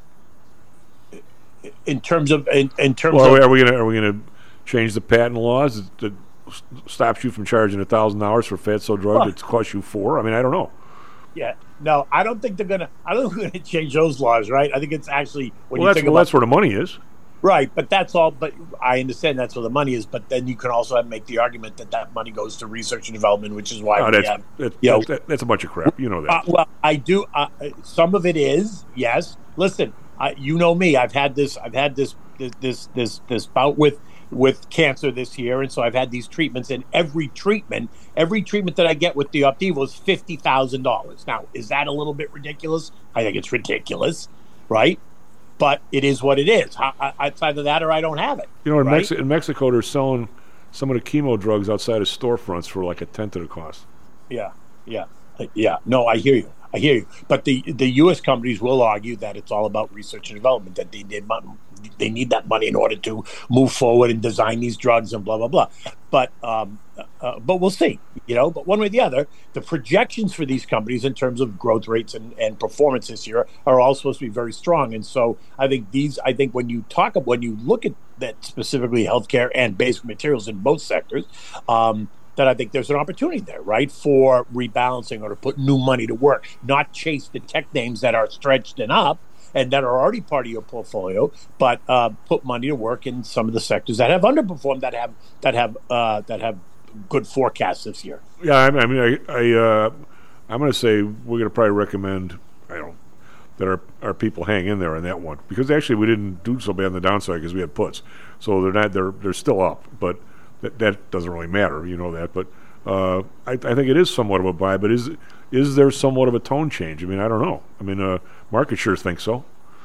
in terms of in, in terms Well, of are we going to are we going to change the patent laws that, that s- stops you from charging a thousand dollars for fatso drug Well- that costs you four? I mean, I don't know. Yeah, no, I don't think they're gonna. I don't think we're gonna change those laws, right? I think it's actually when Well, you that's think well, about that's where the money is. right, but that's all. But I understand that's where the money is. But then you can also have, make the argument that that money goes to research and development, which is why Oh, we that's have. that, you know, that- that's a bunch of crap. You know that. uh, well, I do. Uh, some of it is yes. Listen, I, you know me. I've had this. I've had this. This. This. This, this bout with with cancer this year, and so I've had these treatments. And every treatment, every treatment that I get with the Opdivo is fifty thousand dollars. Now, is that a little bit ridiculous? I think it's ridiculous, right? But it is what it is. I, I, it's either that or I don't have it. You know, in, right? Mexi- in Mexico, they're selling some of the chemo drugs outside of storefronts for like a tenth of the cost. Yeah, yeah, uh, yeah. No, I hear you. I hear you. But the the U S companies will argue that it's all about research and development. That they need mon- they need that money in order to move forward and design these drugs and blah blah blah. But um, uh, but we'll see. You know. But one way or the other, the projections for these companies in terms of growth rates and, and performance this year are all supposed to be very strong. And so I think these. I think when you talk about when you look at that specifically healthcare and basic materials in both sectors. Um, that I think there's an opportunity there, right, for rebalancing or to put new money to work, not chase the tech names that are stretched and up and that are already part of your portfolio, but uh, put money to work in some of the sectors that have underperformed, that have that have uh, that have good forecasts this year. Yeah, I, I mean, I, I uh, I'm going to say we're going to probably recommend, I don't, that our our people hang in there on that one, because actually we didn't do so bad on the downside because we had puts, so they're not they're they're still up, but. That, that doesn't really matter, you know that. But uh, I, I think it is somewhat of a buy. But is is there somewhat of a tone change? I mean, I don't know. I mean, uh, market sure thinks so.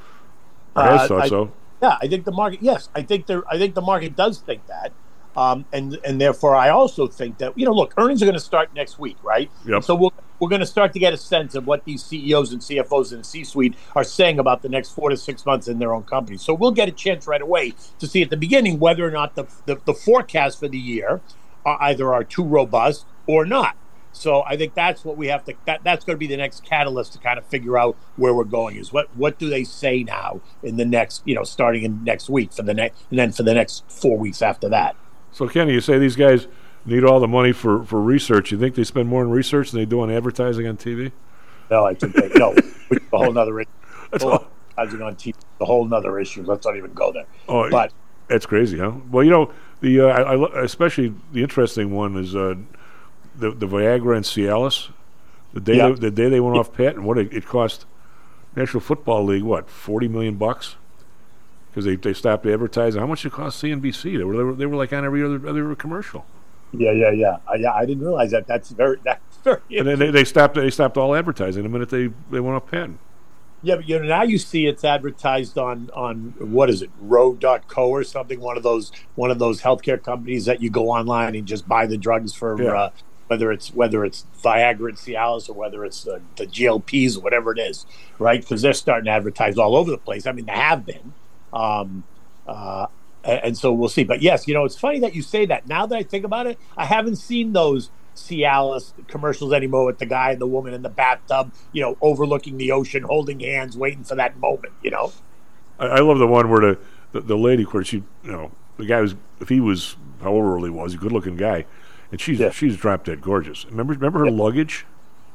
Or has Uh, thought I- so. Yeah, I think the market. Yes, I think there. I think the market does think that, um, and and therefore I also think that you know, look, earnings are going to start next week, right? Yep. So we'll, we're going to start to get a sense of what these C E Os and C F Os and C-suite are saying about the next four to six months in their own companies. So we'll get a chance right away to see at the beginning whether or not the the, the forecasts for the year are either are too robust or not. So I think that's what we have to. That, that's going to be the next catalyst to kind of figure out where we're going. Is what what do they say now in the next, you know, starting in next week for the next, and then for the next four weeks after that. So, Kenny, you say these guys need all the money for, for research. You think they spend more on research than they do on advertising on T V? No, I think they, no, which is a whole other issue. Whole advertising on T V, a whole other issue. Let's not even go there. Oh, but that's crazy, huh? Well, you know, the uh, I, I, especially the interesting one is uh, the the Viagra and Cialis. The day Yeah. they, the day they went off patent, what it, it cost National Football League what forty million bucks because they, they stopped advertising. How much did it cost C N B C? They were they were, they were like on every other other commercial. yeah, yeah, yeah, I, yeah. I didn't realize that. That's very that's very. And then they, they stopped they stopped all advertising the minute they, they went off patent. Yeah, but you know now you see it's advertised on on what is it, Row dot co or something, one of those one of those healthcare companies that you go online and just buy the drugs for, Yeah. uh, whether it's whether it's Viagra and Cialis or whether it's uh, the G L Ps or whatever it is, right? Because they're starting to advertise all over the place. I mean, they have been, um, uh, and, and so we'll see. But yes, you know, it's funny that you say that. Now that I think about it, I haven't seen those Cialis commercials anymore with the guy and the woman in the bathtub, you know, overlooking the ocean, holding hands, waiting for that moment, you know. I, I love the one where the, the, the lady, where she, you know, the guy was, if he was, however old he was, a good looking guy, and she's Yeah. she's drop dead gorgeous. Remember, remember her Yeah. luggage?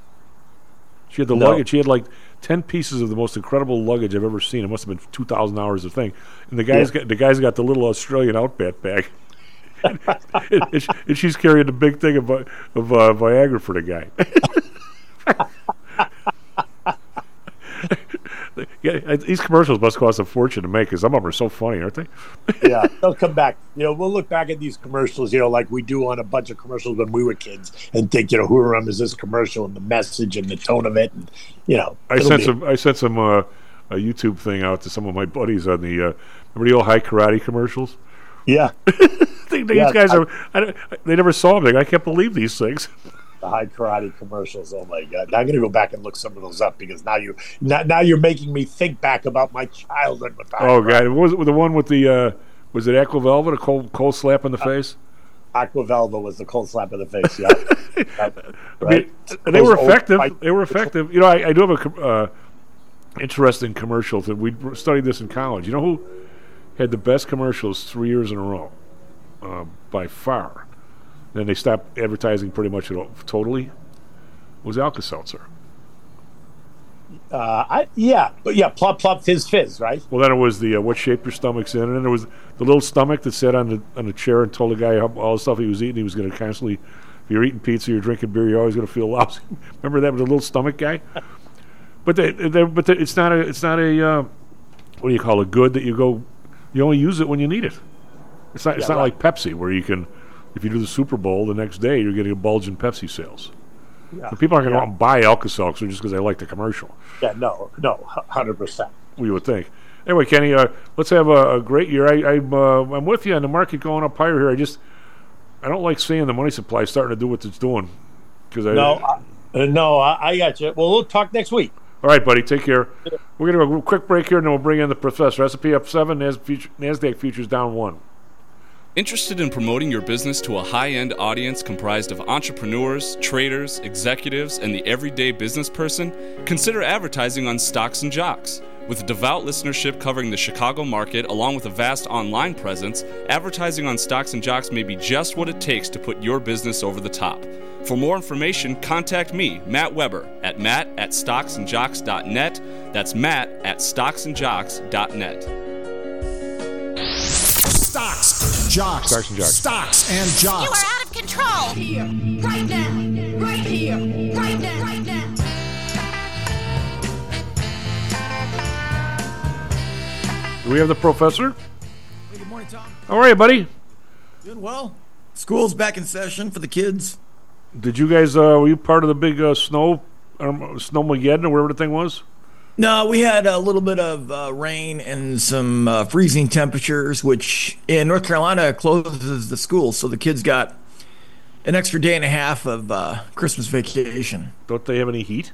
She had the No. luggage. She had like ten pieces of the most incredible luggage I've ever seen. It must have been two thousand hours of thing. And the guy's Yeah. got the guy's got the little Australian Outback bag, and, and, she- and she's carrying the big thing of Vi- of uh, Viagra for the guy. Yeah, these commercials must cost a fortune to make because some of them are so funny, aren't they? Yeah, they'll come back. You know, we'll look back at these commercials, you know, like we do on a bunch of commercials when we were kids, and think, you know, who remembers this commercial and the message and the tone of it, and you know. I it'll sent be- some. I sent some uh, a YouTube thing out to some of my buddies on the. Uh, remember the old high karate commercials? Yeah, They- these Yeah, guys I- are. I, don't- they never saw them. I can't believe these things. the high karate commercials. Oh my god! Now I'm gonna go back and look some of those up because now you now, now you're making me think back about my childhood with the high Oh karate. god, what was it the one with the? Uh, was it Aquavelva? A cold, cold slap in the face. Aquavelva was the cold slap in the face. Yeah, That- I right. mean, they were Those old effective. fight- They were effective. You know, I, I do have a com- uh, interesting commercial that we studied this in college. You know who had the best commercials three years in a row, uh, by far. Then they stopped advertising pretty much at all, totally. Was Alka-Seltzer. Uh, I, yeah, but yeah, plop plop fizz fizz, right? Well, then it was the uh, what shape your stomach's in, and then there was the little stomach that sat on the on the chair and told the guy how, all the stuff he was eating. He was going to constantly, if you're eating pizza, you're drinking beer, you're always going to feel lousy. Remember that with the little stomach guy? But they, they, but they, it's not a it's not a uh, what do you call it? Good that you go, you only use it when you need it. It's not it's Yeah, not right. like Pepsi where you can, if you do the Super Bowl the next day, you're getting a bulge in Pepsi sales. Yeah. So people aren't going to Yeah. go out and buy Alka-Seltzer just because they like the commercial. Yeah, no, no, hundred percent. We would think. Anyway, Kenny, uh, let's have a, a great year. I, I'm uh, I'm with you on the market going up higher here. I just I don't like seeing the money supply starting to do what it's doing. Because I No, I, uh, no, I, I got you. Well, we'll talk next week. all right, buddy, take care. We're gonna go a quick break here, and then we'll bring in the professor. S and P up seven, Nas- future- Nasdaq futures down one. Interested in promoting your business to a high-end audience comprised of entrepreneurs, traders, executives, and the everyday business person? Consider advertising on Stocks and Jocks. With a devout listenership covering the Chicago market, along with a vast online presence, advertising on Stocks and Jocks may be just what it takes to put your business over the top. For more information, contact me, Matt Weber, at matt at stocks and jocks dot net. That's matt at stocks and jocks dot net. Stocks, jocks, Stocks and jocks. stocks and jocks. You are out of control. Here, right now, right here, right now, right now. Do we have the professor? Hey, good morning, Tom. How are you, buddy? Doing well. School's back in session for the kids. Did you guys? Uh, were you part of the big uh, snow um, Snowmageddon or whatever the thing was? No, we had a little bit of uh, rain and some uh, freezing temperatures, which in North Carolina closes the schools, so the kids got an extra day and a half of uh, Christmas vacation. Don't they have any heat?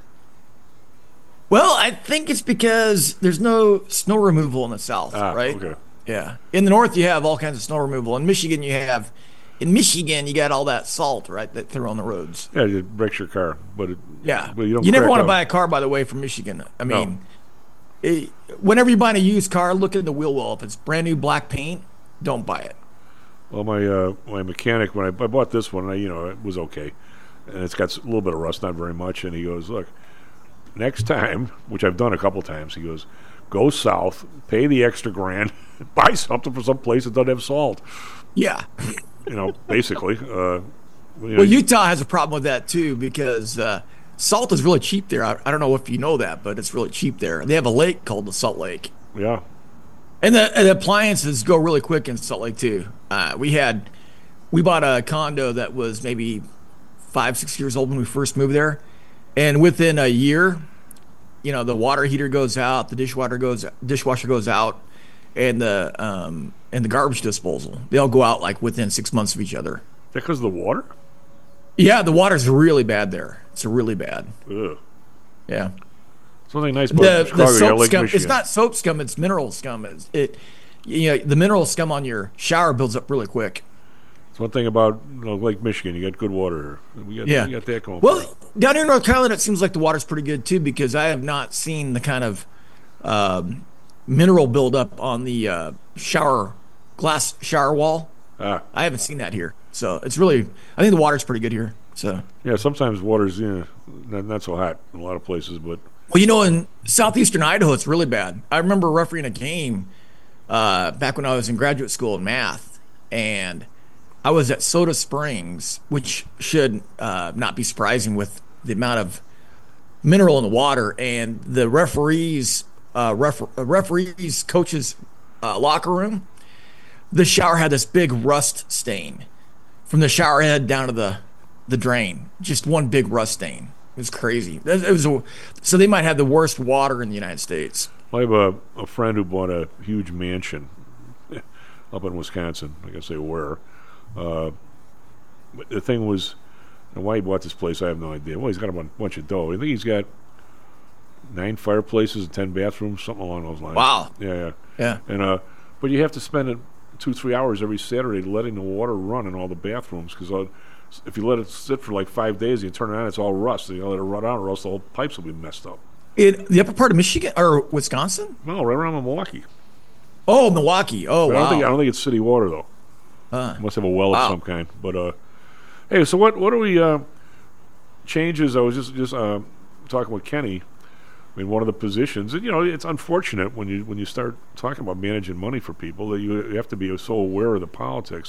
Well, I think it's because there's no snow removal in the south, ah, right? Okay. Yeah. In the north, you have all kinds of snow removal. In Michigan, you have, in Michigan, you got all that salt, right, that they're on the roads. Yeah, it breaks your car, but it, yeah, but you, don't you never want to up. buy a car, by the way, from Michigan. I mean, no. it, whenever you're buying a used car, look at the wheel well. If it's brand new black paint, don't buy it. Well, my uh, my mechanic, when I, I bought this one, I, you know, it was okay, and it's got a little bit of rust, not very much, and he goes, look. Next time, which I've done a couple times, he goes, go south, pay the extra grand, buy something from some place that doesn't have salt. Yeah. You know, basically. Uh, you know, well, Utah has a problem with that, too, because uh, salt is really cheap there. I, I don't know if you know that, but it's really cheap there. They have a lake called the Salt Lake. Yeah. And the, and the appliances go really quick in Salt Lake, too. Uh, we had, we bought a condo that was maybe five, six years old when we first moved there. And within a year, you know, the water heater goes out, the dishwasher goes dishwasher goes out, and the um, and the garbage disposal. They all go out like within six months of each other. Is that because of the water? Yeah, the water's really bad there. It's really bad. Ugh. Yeah. Something nice about the, Chicago, the soap Lake scum. Michigan. It's not soap scum. It's mineral scum. It's, it, you know, the mineral scum on your shower builds up really quick. It's one thing about you know, Lake Michigan. You got good water here. We got, yeah. we got that going. Well, down here in North Carolina, it seems like the water's pretty good, too, because I have not seen the kind of um, mineral buildup on the uh, shower, glass shower wall. Ah. I haven't seen that here. So it's really, I think the water's pretty good here. So yeah, sometimes water's you know, not, not so hot in a lot of places, but. Well, you know, in southeastern Idaho, it's really bad. I remember refereeing a game uh, back when I was in graduate school in math, and I was at Soda Springs, which should uh, not be surprising with the amount of mineral in the water. And the referees, uh, refer- referees, coaches' uh, locker room, the shower had this big rust stain from the shower head down to the, the drain. Just one big rust stain. It was crazy. It was a, so they might have the worst water in the United States. I have a, a friend who bought a huge mansion up in Wisconsin. I guess they were. Uh, the thing was, and why he bought this place, I have no idea. Well, he's got a bunch of dough. I think he's got nine fireplaces and ten bathrooms, something along those lines. Wow. Yeah, yeah. Yeah. And uh, but you have to spend it two, three hours every Saturday letting the water run in all the bathrooms because uh, if you let it sit for like five days, and you turn it on, it's all rust. And you let it run out, or else the whole pipes will be messed up. In the upper part of Michigan or Wisconsin? No, right around Milwaukee. Oh, Milwaukee. Oh, but wow. I don't, think, I don't think it's city water though. Uh, Must have a well wow. of some kind. But uh, hey, so what? What are we uh, changes? I was just just uh, talking with Kenny. I mean, one of the positions, and you know, it's unfortunate when you when you start talking about managing money for people that you have to be so aware of the politics.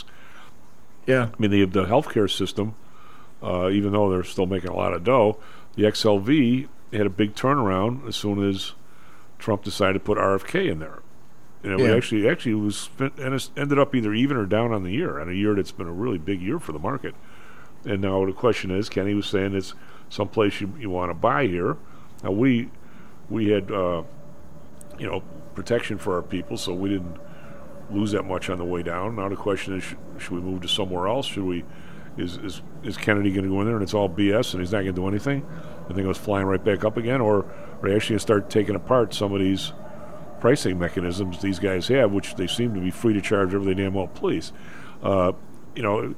Yeah. I mean, the the healthcare system, uh, even though they're still making a lot of dough, the X L V had a big turnaround as soon as Trump decided to put R F K in there. And it Yeah. actually actually was and it ended up either even or down on the year, on a year that's been a really big year for the market. And now the question is, Kenny was saying it's someplace you you want to buy here. Now we we had uh, you know protection for our people, so we didn't lose that much on the way down. Now the question is, should, should we move to somewhere else? Should we? Is is is Kennedy going to go in there and it's all B S and he's not going to do anything? I think it was flying right back up again, or are they actually going to start taking apart some of these pricing mechanisms these guys have, which they seem to be free to charge whatever they damn well please. Uh, you know,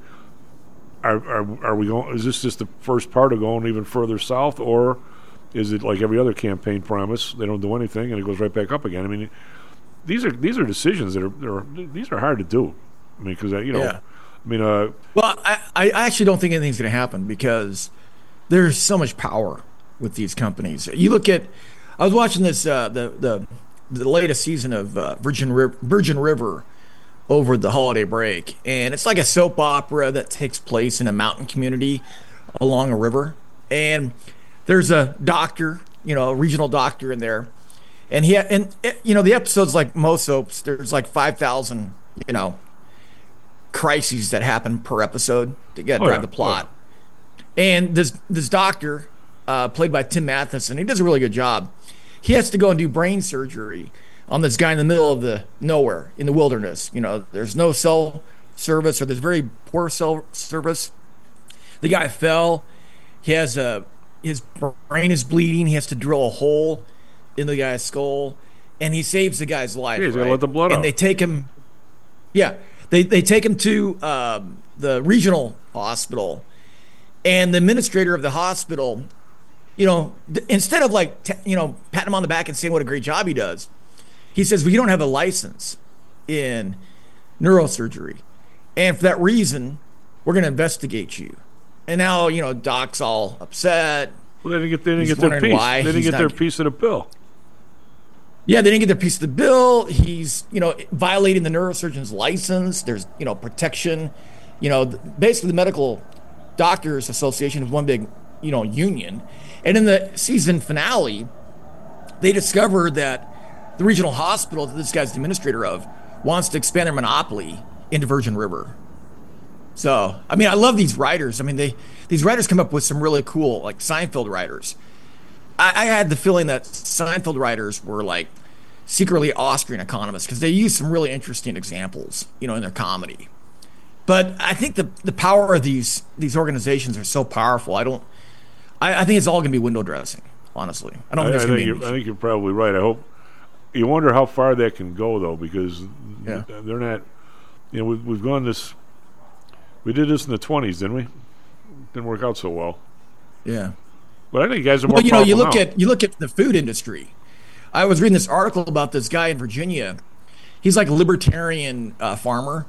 are, are are we going? Is this just the first part of going even further south, or is it like every other campaign promise? They don't do anything and it goes right back up again. I mean, these are these are decisions that are, are these are hard to do. I mean, because you know, Yeah. I mean, uh, well, I, I actually don't think anything's going to happen because there's so much power with these companies. You look at, I was watching this uh, the the the latest season of uh, Virgin River, Virgin River over the holiday break, and it's like a soap opera that takes place in a mountain community along a river, and there's a doctor, you know, a regional doctor in there, and he and it, you know the episodes like most soaps, there's like five thousand, you know, crises that happen per episode to get Oh, drive yeah. the plot. And this this doctor uh, played by Tim Matheson. He does a really good job. He has to go and do brain surgery on this guy in the middle of the nowhere in the wilderness. You know, there's no cell service, or there's very poor cell service. The guy fell. He has a his brain is bleeding. He has to drill a hole in the guy's skull, and he saves the guy's life. Yeah, he's right? gonna let the blood and out. they take him. Yeah, they they take him to um, the regional hospital, and the administrator of the hospital, you know, th- instead of like t- you know patting him on the back and saying what a great job he does, he says, "Well, you don't have a license in neurosurgery, and for that reason, we're going to investigate you." And now, you know, Doc's all upset. Well, they didn't get, they didn't He's get their wondering piece. why They didn't he's get their not- piece of the bill. Yeah, they didn't get their piece of the bill. He's, you know, violating the neurosurgeon's license. There's, you know, protection. You know, th- basically the Medical Doctors Association is one big, you know, union. And in the season finale, they discovered that the regional hospital that this guy's the administrator of wants to expand their monopoly into Virgin River. So, I mean, I love these writers. I mean, they these writers come up with some really cool, like Seinfeld writers. I, I had the feeling that Seinfeld writers were like secretly Austrian economists because they use some really interesting examples, you know, in their comedy. But I think the the power of these these organizations are so powerful. I don't. I, I think it's all going to be window dressing. Honestly, I don't I, think I there's going think to be. you're, I think you're probably right. I hope. You wonder how far that can go, though, because Yeah. they're not. You know, we've, we've gone this. We did this in the twenties, didn't we? Didn't work out so well. Yeah. But I think you guys are more Well, you know, you powerful look now. at you look at the food industry. I was reading this article about this guy in Virginia. He's like a libertarian uh, farmer,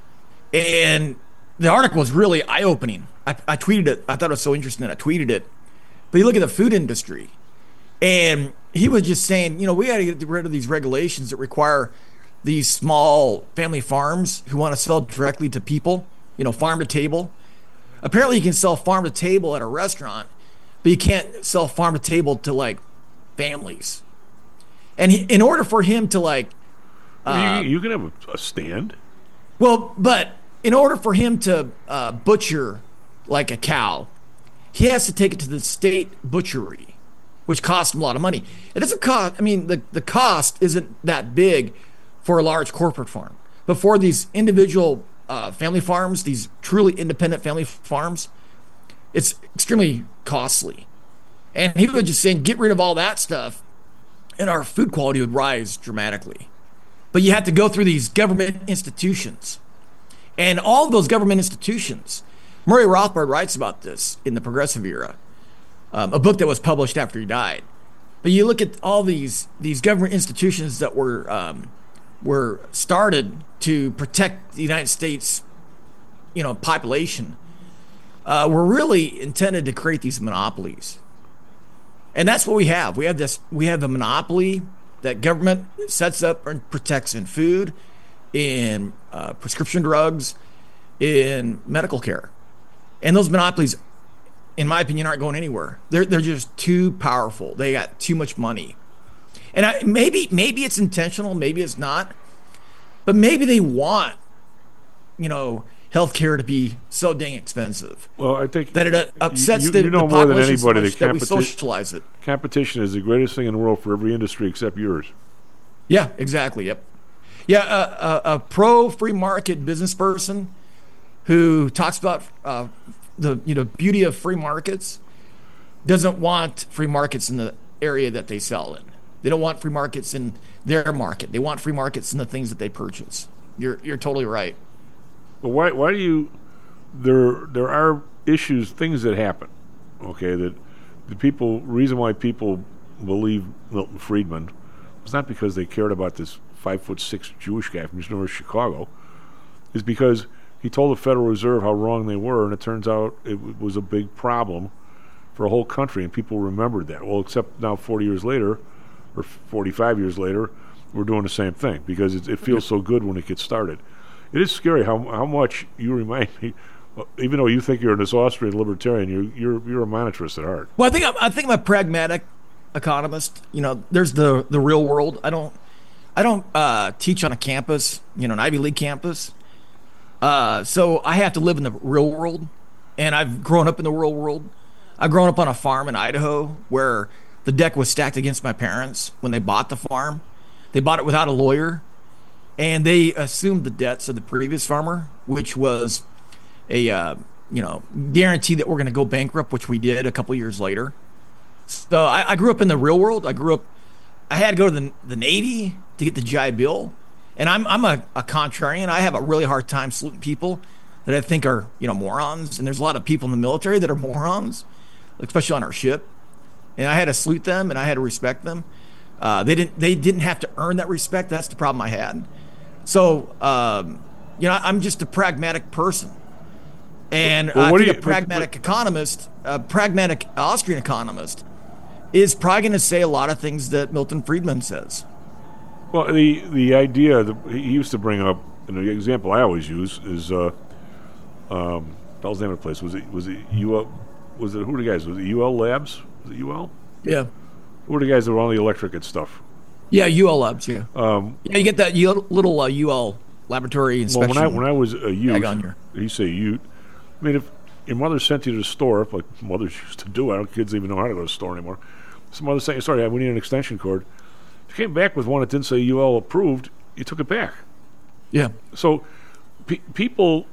and the article was really eye-opening. I, I tweeted it. I thought it was so interesting that I tweeted it. But you look at the food industry, and he was just saying, you know, we got to get rid of these regulations that require these small family farms who want to sell directly to people, you know, farm to table. Apparently, you can sell farm to table at a restaurant, but you can't sell farm to table to like families. And he, in order for him to like, uh, you, you can have a, a stand. well, but in order for him to uh, butcher like a cow, he has to take it to the state butchery, which costs him a lot of money. It doesn't cost. I mean, the the cost isn't that big for a large corporate farm, but for these individual uh, family farms, these truly independent family farms, it's extremely costly. And he was just saying, get rid of all that stuff, and our food quality would rise dramatically. But you have to go through these government institutions. And all of those government institutions, Murray Rothbard writes about this in the Progressive Era, um, a book that was published after he died. But you look at all these these government institutions that were um, were started to protect the United States, you know, population, uh, were really intended to create these monopolies. And that's what we have. We have this. We have a monopoly that government sets up and protects in food, in uh, prescription drugs, in medical care, and those monopolies, in my opinion, aren't going anywhere. They're they're just too powerful. They got too much money, and I, maybe maybe it's intentional, maybe it's not, but maybe they want, you know, healthcare to be so dang expensive. Well, I think that it upsets you, the, you know the more than population so anybody much that, that we competi- socialize it. competition is the greatest thing in the world for every industry except yours. Yeah, exactly. Yep. Yeah, a, a, a pro free market business person who talks about uh, the you know beauty of free markets doesn't want free markets in the area that they sell in. They don't want free markets in their market. They want free markets in the things that they purchase. You're you're totally right. But why why do you there there are issues, things that happen, okay, that the people reason why people believe Milton Friedman was not because they cared about this five foot six Jewish guy from North Chicago, is because he told the Federal Reserve how wrong they were, and it turns out it w- was a big problem for a whole country, and people remembered that. Well, except now forty years later, or forty-five years later, we're doing the same thing because it, it feels so good when it gets started. It is scary how how much you remind me, even though you think you're this Austrian libertarian, you're you're you're a monetarist at heart. Well, I think I'm, I think I'm a pragmatic economist. You know, there's the the real world. I don't I don't uh, teach on a campus, you know, an Ivy League campus. Uh, so I have to live in the real world, and I've grown up in the real world. I've grown up on a farm in Idaho where the deck was stacked against my parents when they bought the farm. They bought it without a lawyer, and they assumed the debts of the previous farmer, which was a uh, you know guarantee that we're going to go bankrupt, which we did a couple years later. So I, I grew up in the real world. I grew up. I had to go to the, the Navy to get the G I Bill, and I'm I'm a, a contrarian. I have a really hard time saluting people that I think are you know morons, and there's a lot of people in the military that are morons, especially on our ship. And I had to salute them, and I had to respect them. Uh, they didn't. They didn't have to earn that respect. That's the problem I had. So, um, you know, I'm just a pragmatic person, and well, I what think do you, a pragmatic but, but, economist, a pragmatic Austrian economist, is probably going to say a lot of things that Milton Friedman says. Well, the the idea that he used to bring up, and the example I always use is, uh, um, that was the name of the place. Was it was it U L? Was it who were the guys? Was it U L Labs? Was it U L? Yeah. Who were the guys that were on the electric and stuff? Yeah, U L Labs. Yeah. Um, yeah, you get that U- little uh, U L laboratory inspection. Well, when I when I was a youth, your... he say youth. I mean, if your mother sent you to the store, like mothers used to do, I don't kids even know how to go to the store anymore. Some mother saying, "Sorry, we need an extension cord." If you came back with one that didn't say U L approved, you took it back. Yeah. So pe- people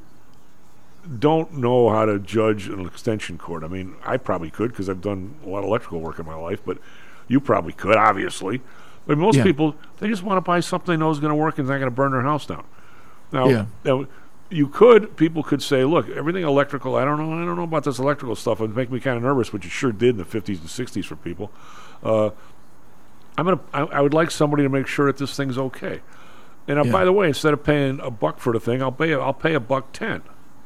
don't know how to judge an extension cord. I mean, I probably could because I've done a lot of electrical work in my life, but you probably could, obviously. But most yeah. people, they just want to buy something they know is going to work and is not going to burn their house down. Now, yeah. now, you could, people could say, look, everything electrical, I don't know, I don't know about this electrical stuff. It would make me kind of nervous, which it sure did in the fifties and sixties for people. Uh, I'm gonna, I, I would like somebody to make sure that this thing's okay. And uh, yeah. by the way, instead of paying a buck for the thing, I'll pay, I'll pay a buck ten.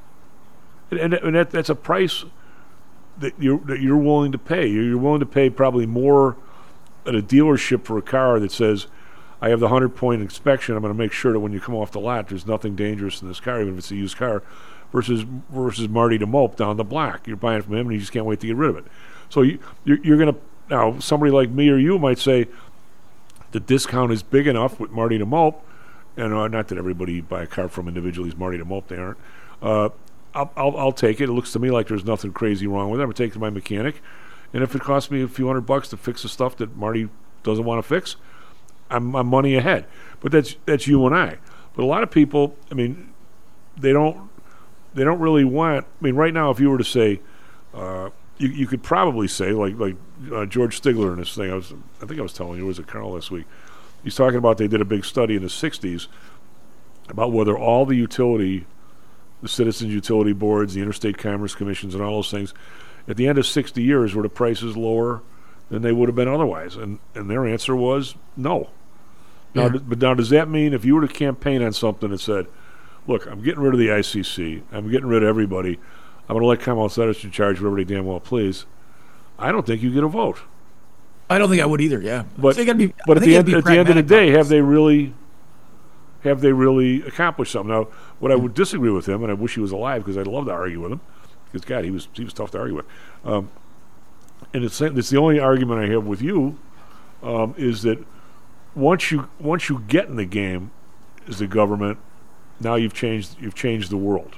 And, and, and that, that's a price that you're that you're willing to pay. You're, you're willing to pay probably more at a dealership for a car that says, I have the hundred-point inspection. I'm going to make sure that when you come off the lot, there's nothing dangerous in this car, even if it's a used car, versus versus Marty DeMope down the block. You're buying from him, and you just can't wait to get rid of it. So you, you're, you're going to now somebody like me or you might say the discount is big enough with Marty DeMope, and uh, not that everybody buy a car from individually is Marty DeMope. They aren't. Uh, I'll, I'll, I'll take it. It looks to me like there's nothing crazy wrong with it. I'm going to take it to my mechanic. And if it costs me a few hundred bucks to fix the stuff that Marty doesn't want to fix, I'm, I'm money ahead. But that's that's you and I. But a lot of people, I mean, they don't they don't really want. I mean, right now, if you were to say, uh, you you could probably say like like uh, George Stigler in this thing. I was I think I was telling you it was at Carl last week. He's talking about they did a big study in the sixties about whether all the utility, the citizens utility boards, the interstate commerce commissions, and all those things, at the end of sixty years, were the prices lower than they would have been otherwise? And and their answer was no. Now, Yeah. th- but now, does that mean if you were to campaign on something that said, look, I'm getting rid of the I C C, I'm getting rid of everybody, I'm going to let Commonwealth Edison charge whatever they damn well please, I don't think you get a vote. I don't think I would either. Yeah, But so you gotta be, but I at think the you end gotta be at the end of the pragmatic day, about have this. they really have they really accomplished something? Now, what I would disagree with him, and I wish he was alive because I'd love to argue with him, because God, he was he was tough to argue with. Um, and it's it's the only argument I have with you um, is that once you once you get in the game as the government, now you've changed you've changed the world.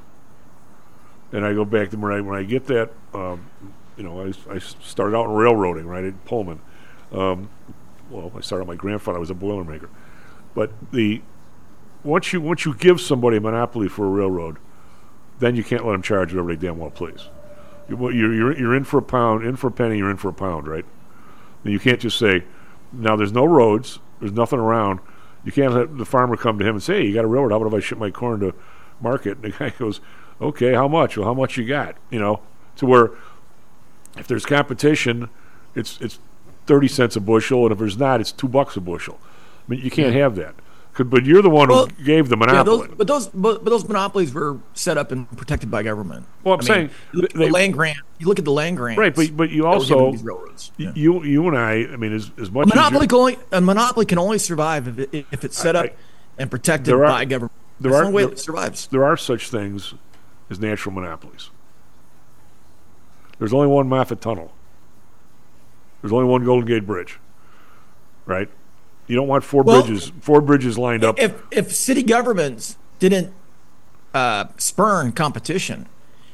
And I go back to when I when I get that, um, you know, I, I started out in railroading, right, at Pullman. Um, well, I started. My grandfather was a Boilermaker, but the once you once you give somebody a monopoly for a railroad, then you can't let them charge whatever they damn well please. You're you're you're in for a pound, in for a penny, you're in for a pound, right? And you can't just say, now there's no roads, there's nothing around. You can't let the farmer come to him and say, hey, you got a railroad, how about if I ship my corn to market? And the guy goes, okay, how much? Well, how much you got? You know, to where if there's competition, it's it's thirty cents a bushel, and if there's not, it's two bucks a bushel. I mean, you can't Yeah. have that. Could, but you're the one Well, who gave the Yeah, monopoly. those, but those but, but those monopolies were set up and protected by government. Well, I'm I saying mean, you look at they- the land grant. You look at the land grants, Right, but but you that were given to also these railroads. y- Yeah. you you and I. I mean, as as A much as monopoly you- can only a monopoly can only survive if it, if it's set I- up I- and protected there are- by government. there That's are the only way there, it survives. there are such things as natural monopolies. There's only one Moffat Tunnel. There's only one Golden Gate Bridge, right? You don't want four Well, bridges, four bridges lined up. If if city governments didn't uh, spurn competition,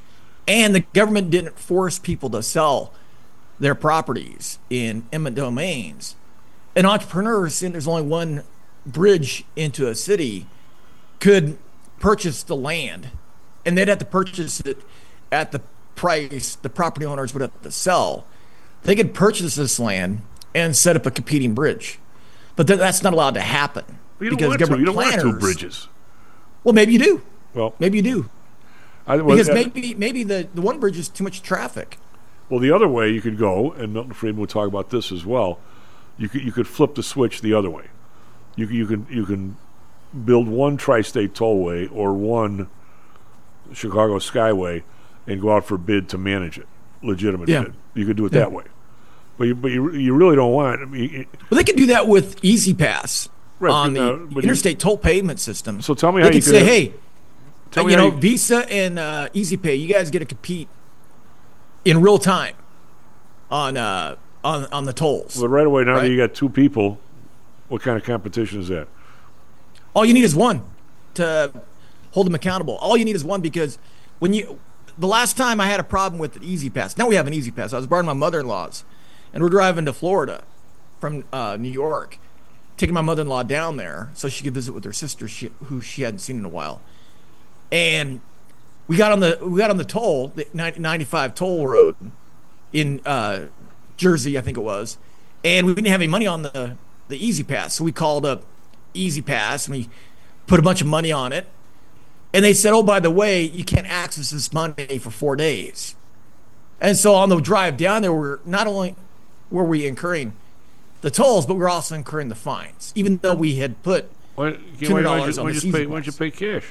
And the government didn't force people to sell their properties in eminent domains. An entrepreneur, seeing there's only one bridge into a city, could purchase the land, and they'd have to purchase it at the price the property owners would have to sell. They could purchase this land and set up a competing bridge. But th- that's not allowed to happen. But you don't because want to. government You don't want planners, two bridges. Well, maybe you do. Well, maybe you do. I, well, because uh, maybe maybe the, the one bridge is too much traffic. Well, the other way you could go, and Milton Friedman would talk about this as well. You could you could flip the switch the other way. You you can you can build one tri-state tollway or one Chicago Skyway, and go out for bid to manage it, legitimate Yeah. bid. You could do it Yeah. that way, but you, but you you really don't want. I mean, it- Well, they could do that with Easy Pass Right, on but, the uh, but you- interstate toll payment system. So tell me they how you could could say, have- hey, tell uh, me you how know, you- Visa and uh, Easy Pay, you guys get to compete in real time on uh, on on the tolls. But right away, now Right. that you got two people, what kind of competition is that? All you need is one to hold them accountable. All you need is one because when you, the last time I had a problem with the Easy Pass, now we have an Easy Pass. I was borrowing my mother-in-law's, and we're driving to Florida from uh, New York, taking my mother-in-law down there so she could visit with her sister, she, who she hadn't seen in a while. And we got on the we got on the toll, the ninety-five toll road in uh, Jersey, I think it was, and we didn't have any money on the the Easy Pass, so we called up Easy Pass and we put a bunch of money on it, and they said, oh, by the way, you can't access this money for four days. And so on the drive down there, we're not only were we incurring the tolls, but we were also incurring the fines, even though we had put Why, two hundred why, why, dollars why, on why, this just Easy pay, why don't you Pass. pay cash?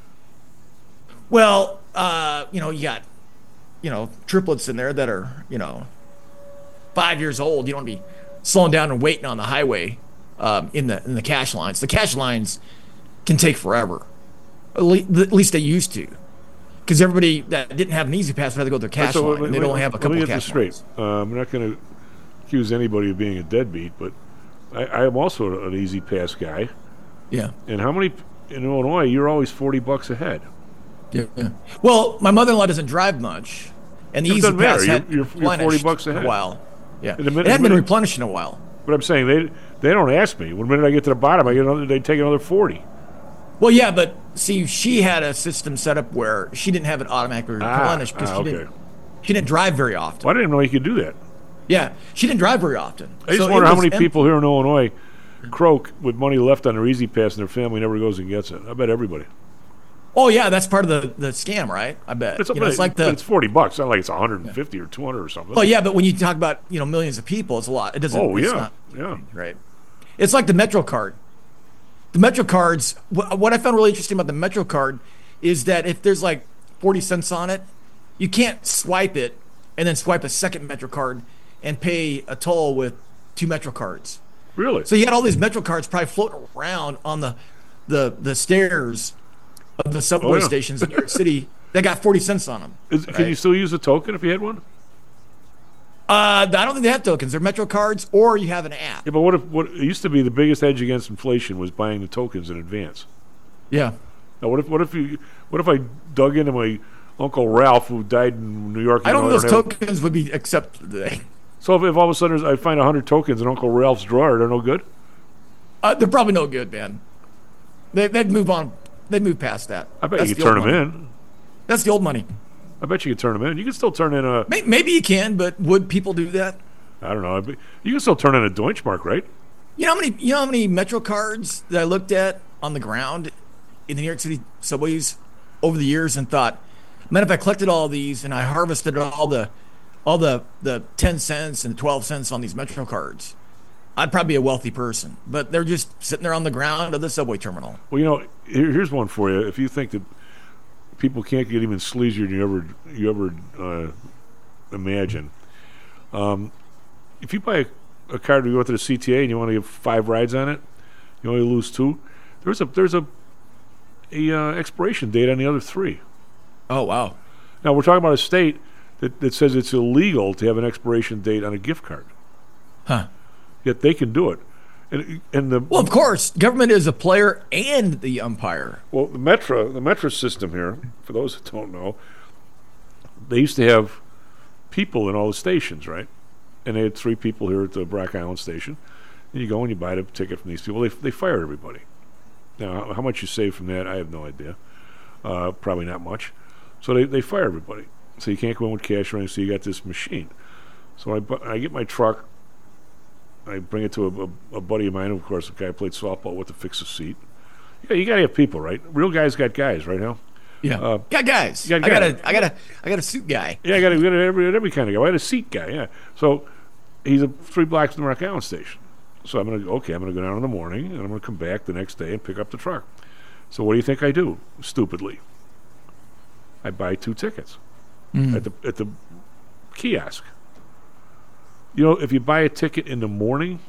Well, uh, you know, you got, you know, triplets in there that are, you know, five years old. You don't want to be slowing down and waiting on the highway um, in the in the cash lines. The cash lines can take forever. At, le- at least they used to, because everybody that didn't have an Easy Pass would have to go to their cash So, line, let- and they let- don't have a let couple me of get this cash straight. lines. Uh, I'm not going to accuse anybody of being a deadbeat, but I, I am also an Easy Pass guy. Yeah. And how many in Illinois? You're always forty bucks ahead. Yeah. yeah. Well, my mother-in-law doesn't drive much, and the It Easy doesn't Pass matter. had You're- you're- you're forty replenished bucks in ahead. a while. Yeah, And the minute- it hadn't the been minute- replenished in a while. But I'm saying they they don't ask me. When minute I get to the bottom, I get another. They take another forty. Well, yeah, but see, she had a system set up where she didn't have it automatically Ah, replenished because ah, she okay. didn't she didn't drive very often. Well, I didn't know you could do that. Yeah, she didn't drive very often. I just So it wonder how was many em- people here in Illinois croak with money left on their Easy Pass and their family never goes and gets it. I bet everybody. Oh yeah, that's part of the, the scam, right? I bet. It's, You know, it's like but the. it's forty bucks. Not like it's one hundred fifty or two hundred or something. Well, yeah, but when you talk about you know millions of people, it's a lot. It doesn't. Oh it's yeah, not- yeah. right. It's like the Metro card. The Metro cards. What, what I found really interesting about the Metro card is that if there's like forty cents on it, you can't swipe it and then swipe a second Metro card and pay a toll with two Metro cards. Really? So you had all these Metro cards probably floating around on the the the stairs of the subway Oh, yeah. stations in New York City that got forty cents on them. Is, Can you still use a token if you had one? Uh, I don't think they have tokens. They're Metro cards, or you have an app. Yeah, but what if what it used to be the biggest hedge against inflation was buying the tokens in advance? Yeah. Now what if what if you what if I dug into my Uncle Ralph who died in New York? I don't know, think those have- tokens would be accepted today. So if, if all of a sudden I find a hundred tokens in Uncle Ralph's drawer, they're no good. Uh, they're probably no good, man. They, they'd move on. They'd move past that. I bet That's you could the turn old them money. in. That's the old money. I bet you could turn them in. You can still turn in a. May- Maybe you can, but would people do that? I don't know. I bet- You can still turn in a Deutschmark, right? You know how many? You know how many Metro cards that I looked at on the ground in the New York City subways over the years and thought, man, if I collected all these and I harvested all the, all the the ten cents and twelve cents on these Metro cards, I'd probably be a wealthy person. But they're just sitting there on the ground of the subway terminal. Well, you know, here, here's one for you. If you think that people can't get even sleazier than you ever you ever uh, imagine, um, if you buy a, a card to go to the C T A and you want to get five rides on it, you only lose two. There's a there's a a uh, expiration date on the other three. Oh wow! Now we're talking about a state that, that says it's illegal to have an expiration date on a gift card. Huh. Yet they can do it. And, and the Well, of course, government is a player and the umpire. Well, the Metro, the Metro system here, for those that don't know, they used to have people in all the stations, right? And they had three people here at the Brock Island station. And you go and you buy the ticket from these people. They they fired everybody. Now, how much you save from that, I have no idea. Uh, probably not much. So they, they fire everybody. So you can't go in with cash or anything, so you got this machine. So I, bu- I get my truck. I bring it to a, a, a buddy of mine, of course, a guy I played softball with, to fix a seat. Yeah, you got to have people, right? Real guys got guys, right now. Yeah, uh, got guys. Got I got guys. a, I got a, I got a suit guy. Yeah, I got, a, got a, every every kind of guy. I had a seat guy. Yeah, so he's a three blocks from the Rock Island station. So I'm gonna go, okay. I'm gonna go down in the morning, and I'm gonna come back the next day and pick up the truck. So what do you think I do? Stupidly, I buy two tickets Mm. at the at the kiosk. You know, if you buy a ticket in the morning,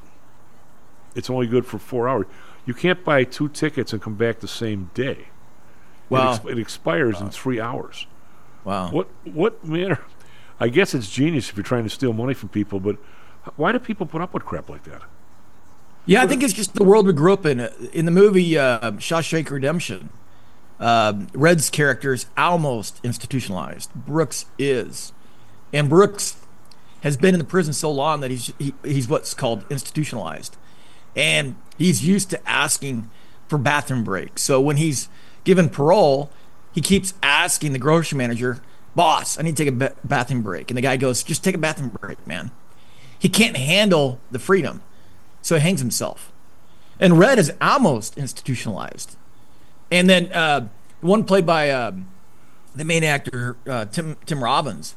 it's only good for four hours. You can't buy two tickets and come back the same day. Wow. It, ex- it expires wow. in three hours. Wow. What what manner? I guess it's genius if you're trying to steal money from people, but why do people put up with crap like that? Yeah, I think it's just the world we grew up in. In the movie uh, Shawshank Redemption, uh, Red's character is almost institutionalized. Brooks is. And Brooks has been in the prison so long that he's he, he's what's called institutionalized. And he's used to asking for bathroom breaks. So when he's given parole, he keeps asking the grocery manager, boss, I need to take a ba- bathroom break. And the guy goes, just take a bathroom break, man. He can't handle the freedom, so he hangs himself. And Red is almost institutionalized. And then uh, the one played by uh, the main actor, uh, Tim Tim Robbins,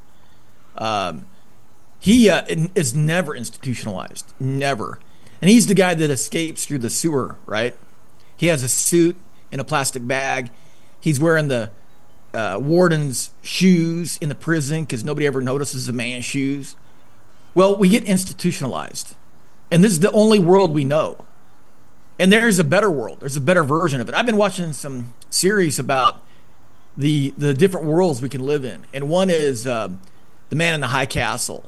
um, he uh, is never institutionalized, never. And he's the guy that escapes through the sewer, right? He has a suit in a plastic bag. He's wearing the uh, warden's shoes in the prison because nobody ever notices a man's shoes. Well, we get institutionalized. And this is the only world we know. And there's a better world. There's a better version of it. I've been watching some series about the the different worlds we can live in. And one is uh, The Man in the High Castle.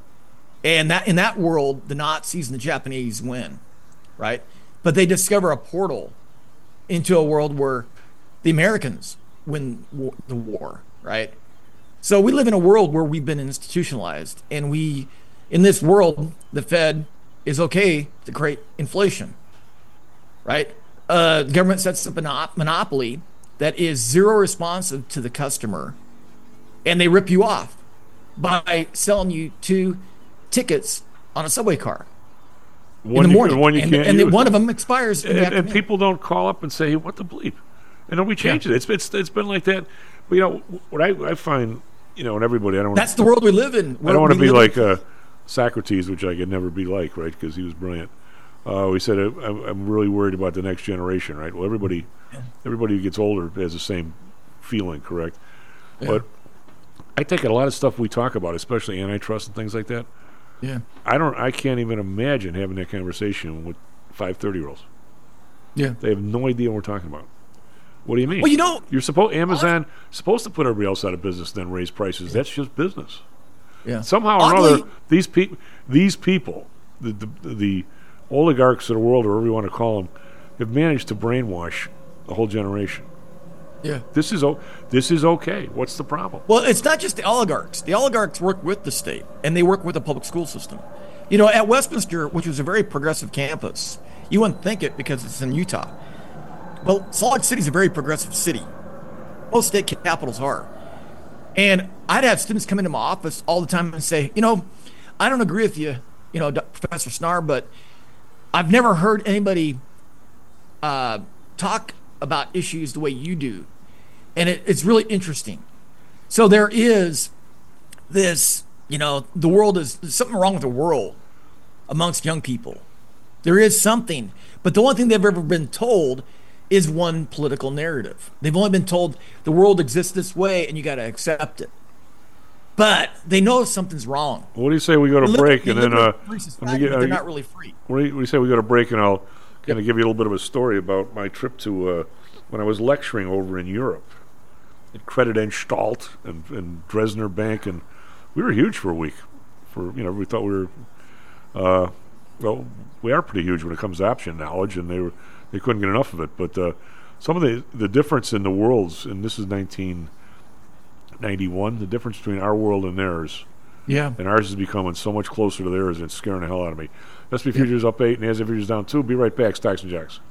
And that in that world, the Nazis and the Japanese win, right? But they discover a portal into a world where the Americans win war, the war, right? So we live in a world where we've been institutionalized, and we, in this world, the Fed is okay to create inflation, right? Uh, the government sets up a monop- monopoly that is zero responsive to the customer, and they rip you off by selling you two tickets on a subway car one in the you, morning, one you and, can't and use. one of them expires. In and, the and afternoon. people don't call up and say, hey, "What the bleep?" And then we change Yeah. it. It's, it's it's been like that. But you know what I, I find, you know, and everybody. I don't. That's the world we live in. I don't want to We be live like uh, Socrates, which I could never be like, right? Because he was brilliant. Uh, he said, I'm, "I'm really worried about the next generation." Right? Well, everybody, everybody who gets older has the same feeling, correct? Yeah. But I think a lot of stuff we talk about, especially antitrust and things like that. Yeah. I don't. I can't even imagine having that conversation with five thirty-year-olds. Yeah. They have no idea what we're talking about. What do you mean? Well, you know, you're supposed Amazon supposed to put everybody else out of business, then raise prices. Yeah. That's just business. Yeah. Somehow or Oddly, another, these people, these people, the, the the oligarchs of the world, or whatever you want to call them, have managed to brainwash a whole generation. Yeah. This is o- this is okay. What's the problem? Well, it's not just the oligarchs. The oligarchs work with the state, and they work with the public school system. You know, at Westminster, which was a very progressive campus, you wouldn't think it because it's in Utah. Well, Salt Lake City is a very progressive city. Most state capitals are. And I'd have students come into my office all the time and say, you know, I don't agree with you, you know, Professor Snar, but I've never heard anybody uh, talk about issues the way you do. And it, it's really interesting. So there is this, you know, the world is, there's something wrong with the world amongst young people. There is something. But the only thing they've ever been told is one political narrative. They've only been told the world exists this way and you got to accept it. But they know something's wrong. What do you say we go to They break live- and they then live uh, in a free society, let me get- but they're uh, not really free. What do you, what do you say we go to break and I'll kind of give you a little bit of a story about my trip to uh, when I was lecturing over in Europe at Creditanstalt and, and Dresdner Bank, and we were huge for a week. For you know, we thought we were uh, well, we are pretty huge when it comes to option knowledge, and they were they couldn't get enough of it. But uh, some of the the difference in the worlds, and this is nineteen ninety-one. The difference between our world and theirs. Yeah. And ours is becoming so much closer to theirs, and it's scaring the hell out of me. S and P futures up eight, NASDAQ futures down two. Be right back. Stocks and Jacks.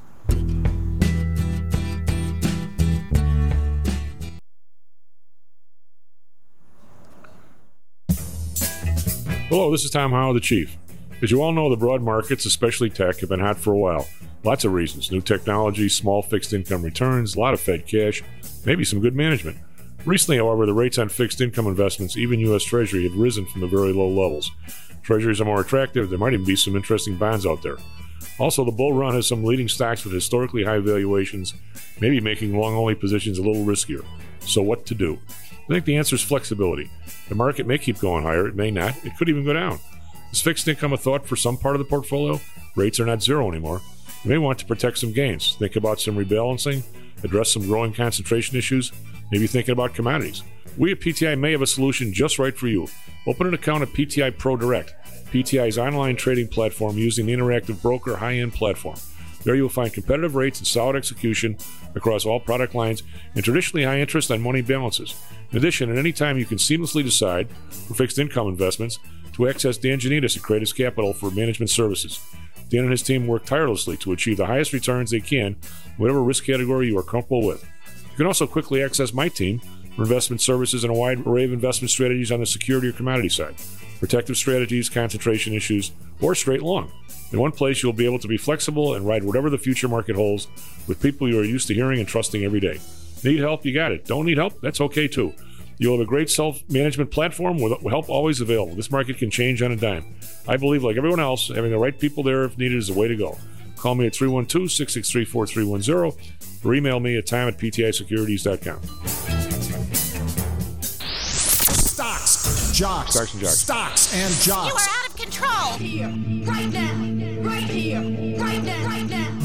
Hello, this is Tom Howell, the Chief. As you all know, the broad markets, especially tech, have been hot for a while. Lots of reasons. New technology, small fixed income returns, a lot of Fed cash, maybe some good management. Recently, however, the rates on fixed income investments, even U S Treasury, have risen from the very low levels. Treasuries are more attractive. There might even be some interesting bonds out there. Also, the bull run has some leading stocks with historically high valuations, maybe making long-only positions a little riskier. So what to do? I think the answer is flexibility. The market may keep going higher. It may not. It could even go down. Is fixed income a thought for some part of the portfolio? Rates are not zero anymore. You may want to protect some gains. Think about some rebalancing, address some growing concentration issues, maybe thinking about commodities. We at P T I may have a solution just right for you. Open an account at P T I Pro Direct, P T I's online trading platform using the Interactive Broker high-end platform. There you will find competitive rates and solid execution across all product lines and traditionally high interest on money balances. In addition, at any time you can seamlessly decide for fixed income investments to access Dan Janitas at Kratos Capital for management services. Dan and his team work tirelessly to achieve the highest returns they can, whatever risk category you are comfortable with. You can also quickly access my team for investment services and a wide array of investment strategies on the security or commodity side, protective strategies, concentration issues, or straight long. In one place, you'll be able to be flexible and ride whatever the future market holds with people you are used to hearing and trusting every day. Need help? You got it. Don't need help? That's okay too. You'll have a great self-management platform with help always available. This market can change on a dime. I believe, like everyone else, having the right people there if needed is the way to go. Call me at three one two, six six three, four three one zero or email me at time at p t i securities dot com. Stocks, jocks, Stocks and jocks. Stocks and jocks. You are out of control. Here, right now, right here, right now, right now.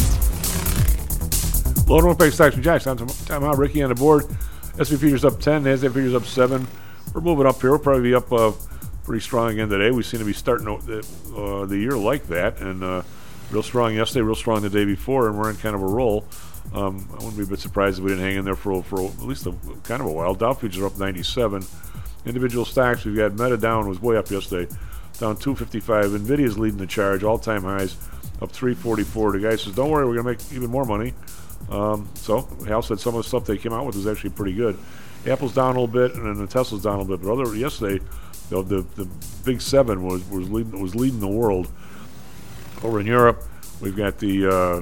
Low and Winnipeg Stocks and Jacks. I'm Tom Howell, Ricky on the board. S and P futures up ten, NASDAQ futures up seven. We're moving up here. We'll probably be up uh, pretty strong again today. We seem to be starting the, uh, the year like that, and uh, real strong yesterday, real strong the day before, and we're in kind of a roll. Um, I wouldn't be a bit surprised if we didn't hang in there for, for at least a, kind of a while. Dow futures are up ninety-seven. Individual stocks, we've got Meta down, was way up yesterday, down two fifty-five. NVIDIA's leading the charge, all-time highs, up three forty-four. The guy says, don't worry, we're going to make even more money. Um, so Hal said some of the stuff they came out with was actually pretty good. Apple's down a little bit, and then the Tesla's down a little bit. But other yesterday, the the, the big seven was was leading was leading the world. Over in Europe, we've got the uh,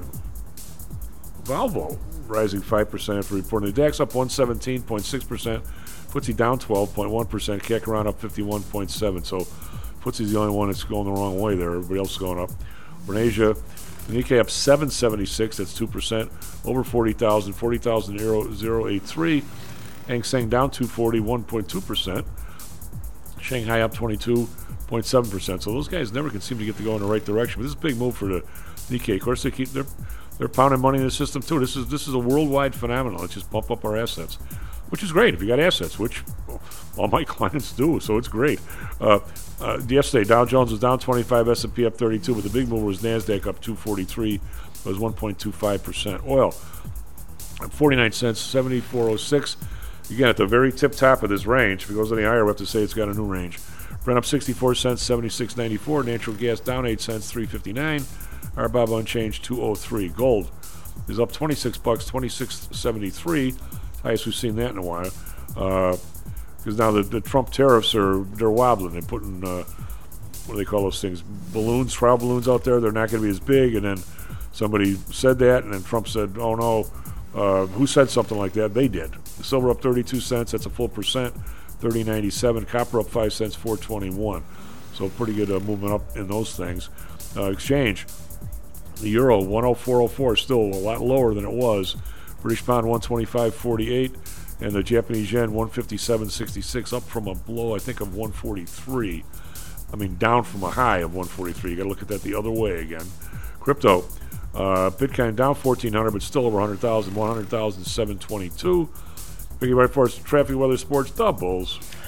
Volvo rising five percent after reporting. The DAX up one seventeen point six percent. F T S E down twelve point one percent. C A C around up fifty-one point seven. So F T S E's the only one that's going the wrong way there. Everybody else is going up. We're in Asia. The Nikkei up seven seventy-six, that's two percent, over forty thousand, forty thousand eighty-three. Hang Seng down two forty, one point two percent. Shanghai up twenty-two point seven percent. So those guys never can seem to get to go in the right direction. But this is a big move for the Nikkei. Of course, they keep they're they're pounding money in the system too. This is this is a worldwide phenomenon. Let's just pump up our assets, which is great if you got assets, which all my clients do. So it's great. Uh, uh, yesterday, Dow Jones was down twenty-five, S and P up thirty-two, but the big move was NASDAQ up two forty-three. It was one point two five percent. Oil up forty-nine cents, seventy-four oh six. Again, at the very tip top of this range. If it goes any higher, we have to say it's got a new range. Brent up sixty-four cents, seventy-six ninety-four. Natural gas down eight cents, three fifty-nine. R B O B unchanged, two oh three. Gold is up twenty-six bucks, twenty-six seventy-three. Highest we've seen that in a while. Uh, because now the, the Trump tariffs are they're wobbling. They're putting uh, what do they call those things? Balloons, trial balloons out there. They're not going to be as big. And then somebody said that, and then Trump said, "Oh no." Uh, who said something like that? They did. Silver up thirty-two cents. That's a full percent. thirty ninety-seven. Copper up five cents. four twenty-one. So pretty good uh, movement up in those things. Uh, exchange. The euro one oh four oh four, still a lot lower than it was. British pound one twenty-five forty-eight, and the Japanese yen one fifty-seven sixty-six, up from a blow I think of one forty-three. I mean down from a high of one forty-three. You got to look at that the other way again. Crypto. Uh, Bitcoin down fourteen hundred, but still over one hundred thousand, one hundred thousand seven hundred twenty-two. Biggie right for us, traffic, weather, sports, the Bulls.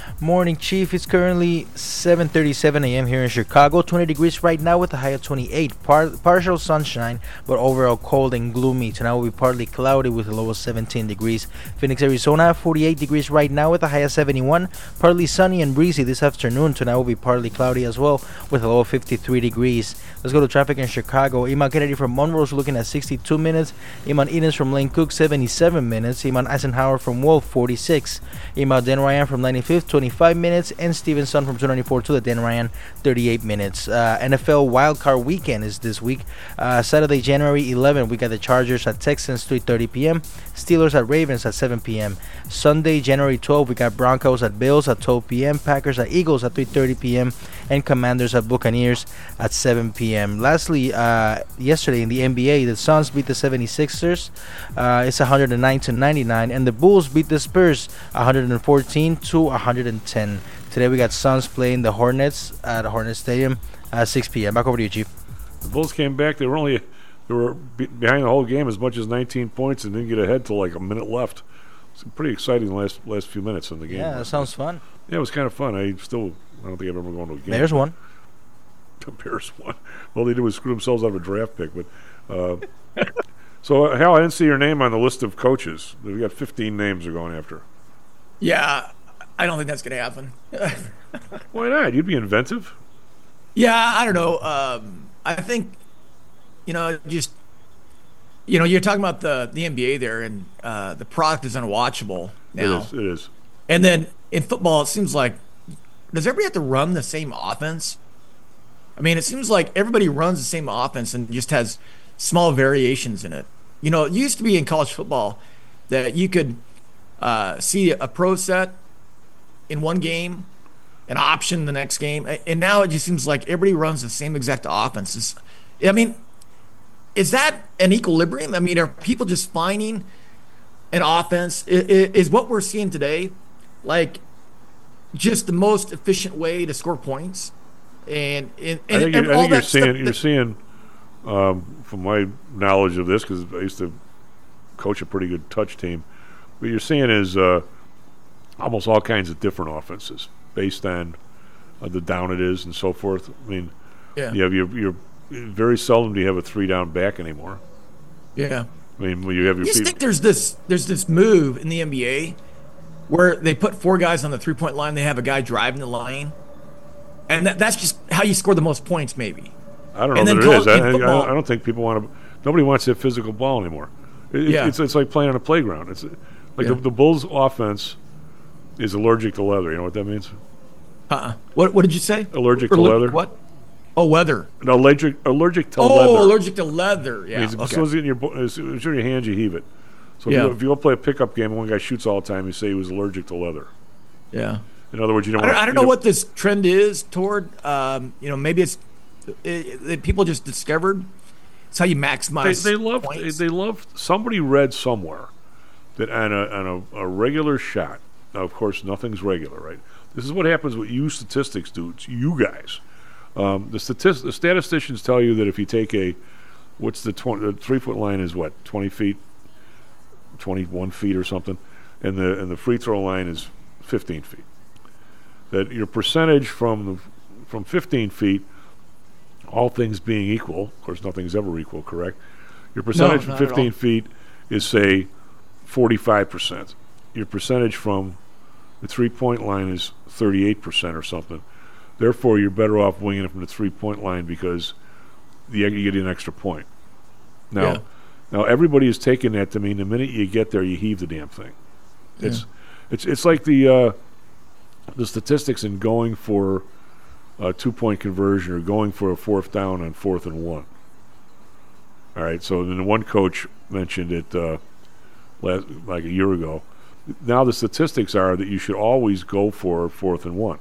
Morning, Chief. It's currently seven thirty-seven a.m. here in Chicago. twenty degrees right now with a high of twenty-eight. Par- partial sunshine, but overall cold and gloomy. Tonight will be partly cloudy with a low of seventeen degrees. Phoenix, Arizona, forty-eight degrees right now with a high of seventy-one. Partly sunny and breezy this afternoon. Tonight will be partly cloudy as well with a low of fifty-three degrees. Let's go to traffic in Chicago. Iman Kennedy from Monroe's looking at sixty-two minutes. Iman Edens from Lane Cook, seventy-seven minutes. Iman Eisenhower from Wolf, forty-six. Iman Dan Ryan from ninety-fifth, twenty-five minutes. And Stevenson from two ninety-four to the Dan Ryan, thirty-eight minutes. Uh, N F L wildcard weekend is this week. Uh, Saturday, January eleventh, we got the Chargers at Texans, three thirty p.m. Steelers at Ravens at seven p.m. Sunday, January twelfth, we got Broncos at Bills at twelve p.m. Packers at Eagles at three thirty p.m. And Commanders at Buccaneers at seven p.m. Lastly, uh, yesterday in the N B A, the Suns beat the seventy-sixers. Uh, it's one hundred nine to ninety-nine. And the Bulls beat the Spurs one hundred fourteen to one hundred ten. Today we got Suns playing the Hornets at Hornets Stadium at six p.m. Back over to you, Chief. The Bulls came back. They were only they were be- behind the whole game as much as nineteen points and didn't get ahead till like a minute left. It's pretty exciting the last last few minutes in the game. Yeah, that sounds fun. Yeah, it was kind of fun. I still I don't think I've ever gone to a game. Bears won. The Bears won. All they did was screw themselves out of a draft pick. But uh, so uh, Hal, I didn't see your name on the list of coaches. We got fifteen names they're going after. Yeah, I don't think that's going to happen. Why not? You'd be inventive. Yeah, I don't know. Um, I think, you know, just, you know, you're talking about the, the N B A there, and uh, the product is unwatchable now. It is. It is. And then in football, it seems like, does everybody have to run the same offense? I mean, it seems like everybody runs the same offense and just has small variations in it. You know, it used to be in college football that you could uh, see a pro set in one game, an option the next game, and now it just seems like everybody runs the same exact offenses. I mean, is that an equilibrium? I mean, are people just finding an offense? Is, is what we're seeing today like just the most efficient way to score points? And, and, and I think, and you're, I all think you're that seeing stuff you're that, seeing um, from my knowledge of this, because I used to coach a pretty good touch team. What you're seeing is uh, almost all kinds of different offenses based on uh, the down it is and so forth. I mean, yeah. you have your your very seldom do you have a three down back anymore. Yeah. I mean, when you have your I just people, think there's this there's this move in the N B A where they put four guys on the three point line. They have a guy driving the line, and that, that's just how you score the most points, maybe. I don't know and that then it is. I, I, football, I don't think people want to. Nobody wants that physical ball anymore. It, yeah. It's it's like playing on a playground. It's like Yeah. the, the Bulls' offense is allergic to leather. You know what that means? Uh-uh. What what did you say? Allergic to Aller- leather. What? Oh, weather. No, allergic allergic to oh, leather. allergic to leather. Yeah. Means okay. As soon as, it's in your, bo- as soon as you're in your hands, you heave it. So if, Yeah. you, if you go play a pickup game and one guy shoots all the time, you say he was allergic to leather. Yeah. In other words, you don't I want don't, I don't know what this trend is toward. Um, you know, maybe it's it, it, people just discovered it's how you maximize. They, they love. They, points. they love. Somebody read somewhere that on a on a, a regular shot. Now, of course, nothing's regular, right? This is what happens. What you statistics do. It's you guys. Um, the statist- the statisticians tell you that if you take a, what's the twenty the three foot line is what twenty feet, twenty one feet or something, and the and the free throw line is fifteen feet. That your percentage from the from fifteen feet, all things being equal, of course nothing's ever equal, correct? Your percentage No, from not at all. fifteen feet is say forty-five percent. Your percentage from the three-point line is thirty-eight percent or something. Therefore, you're better off winging it from the three-point line because the, you get an extra point. Now, Yeah. now everybody is taking that to mean the minute you get there, you heave the damn thing. It's Yeah. it's it's like the uh, the statistics in going for a two-point conversion or going for a fourth down on fourth and one. All right, so then one coach mentioned it uh, last, like a year ago. Now the statistics are that you should always go for fourth and one.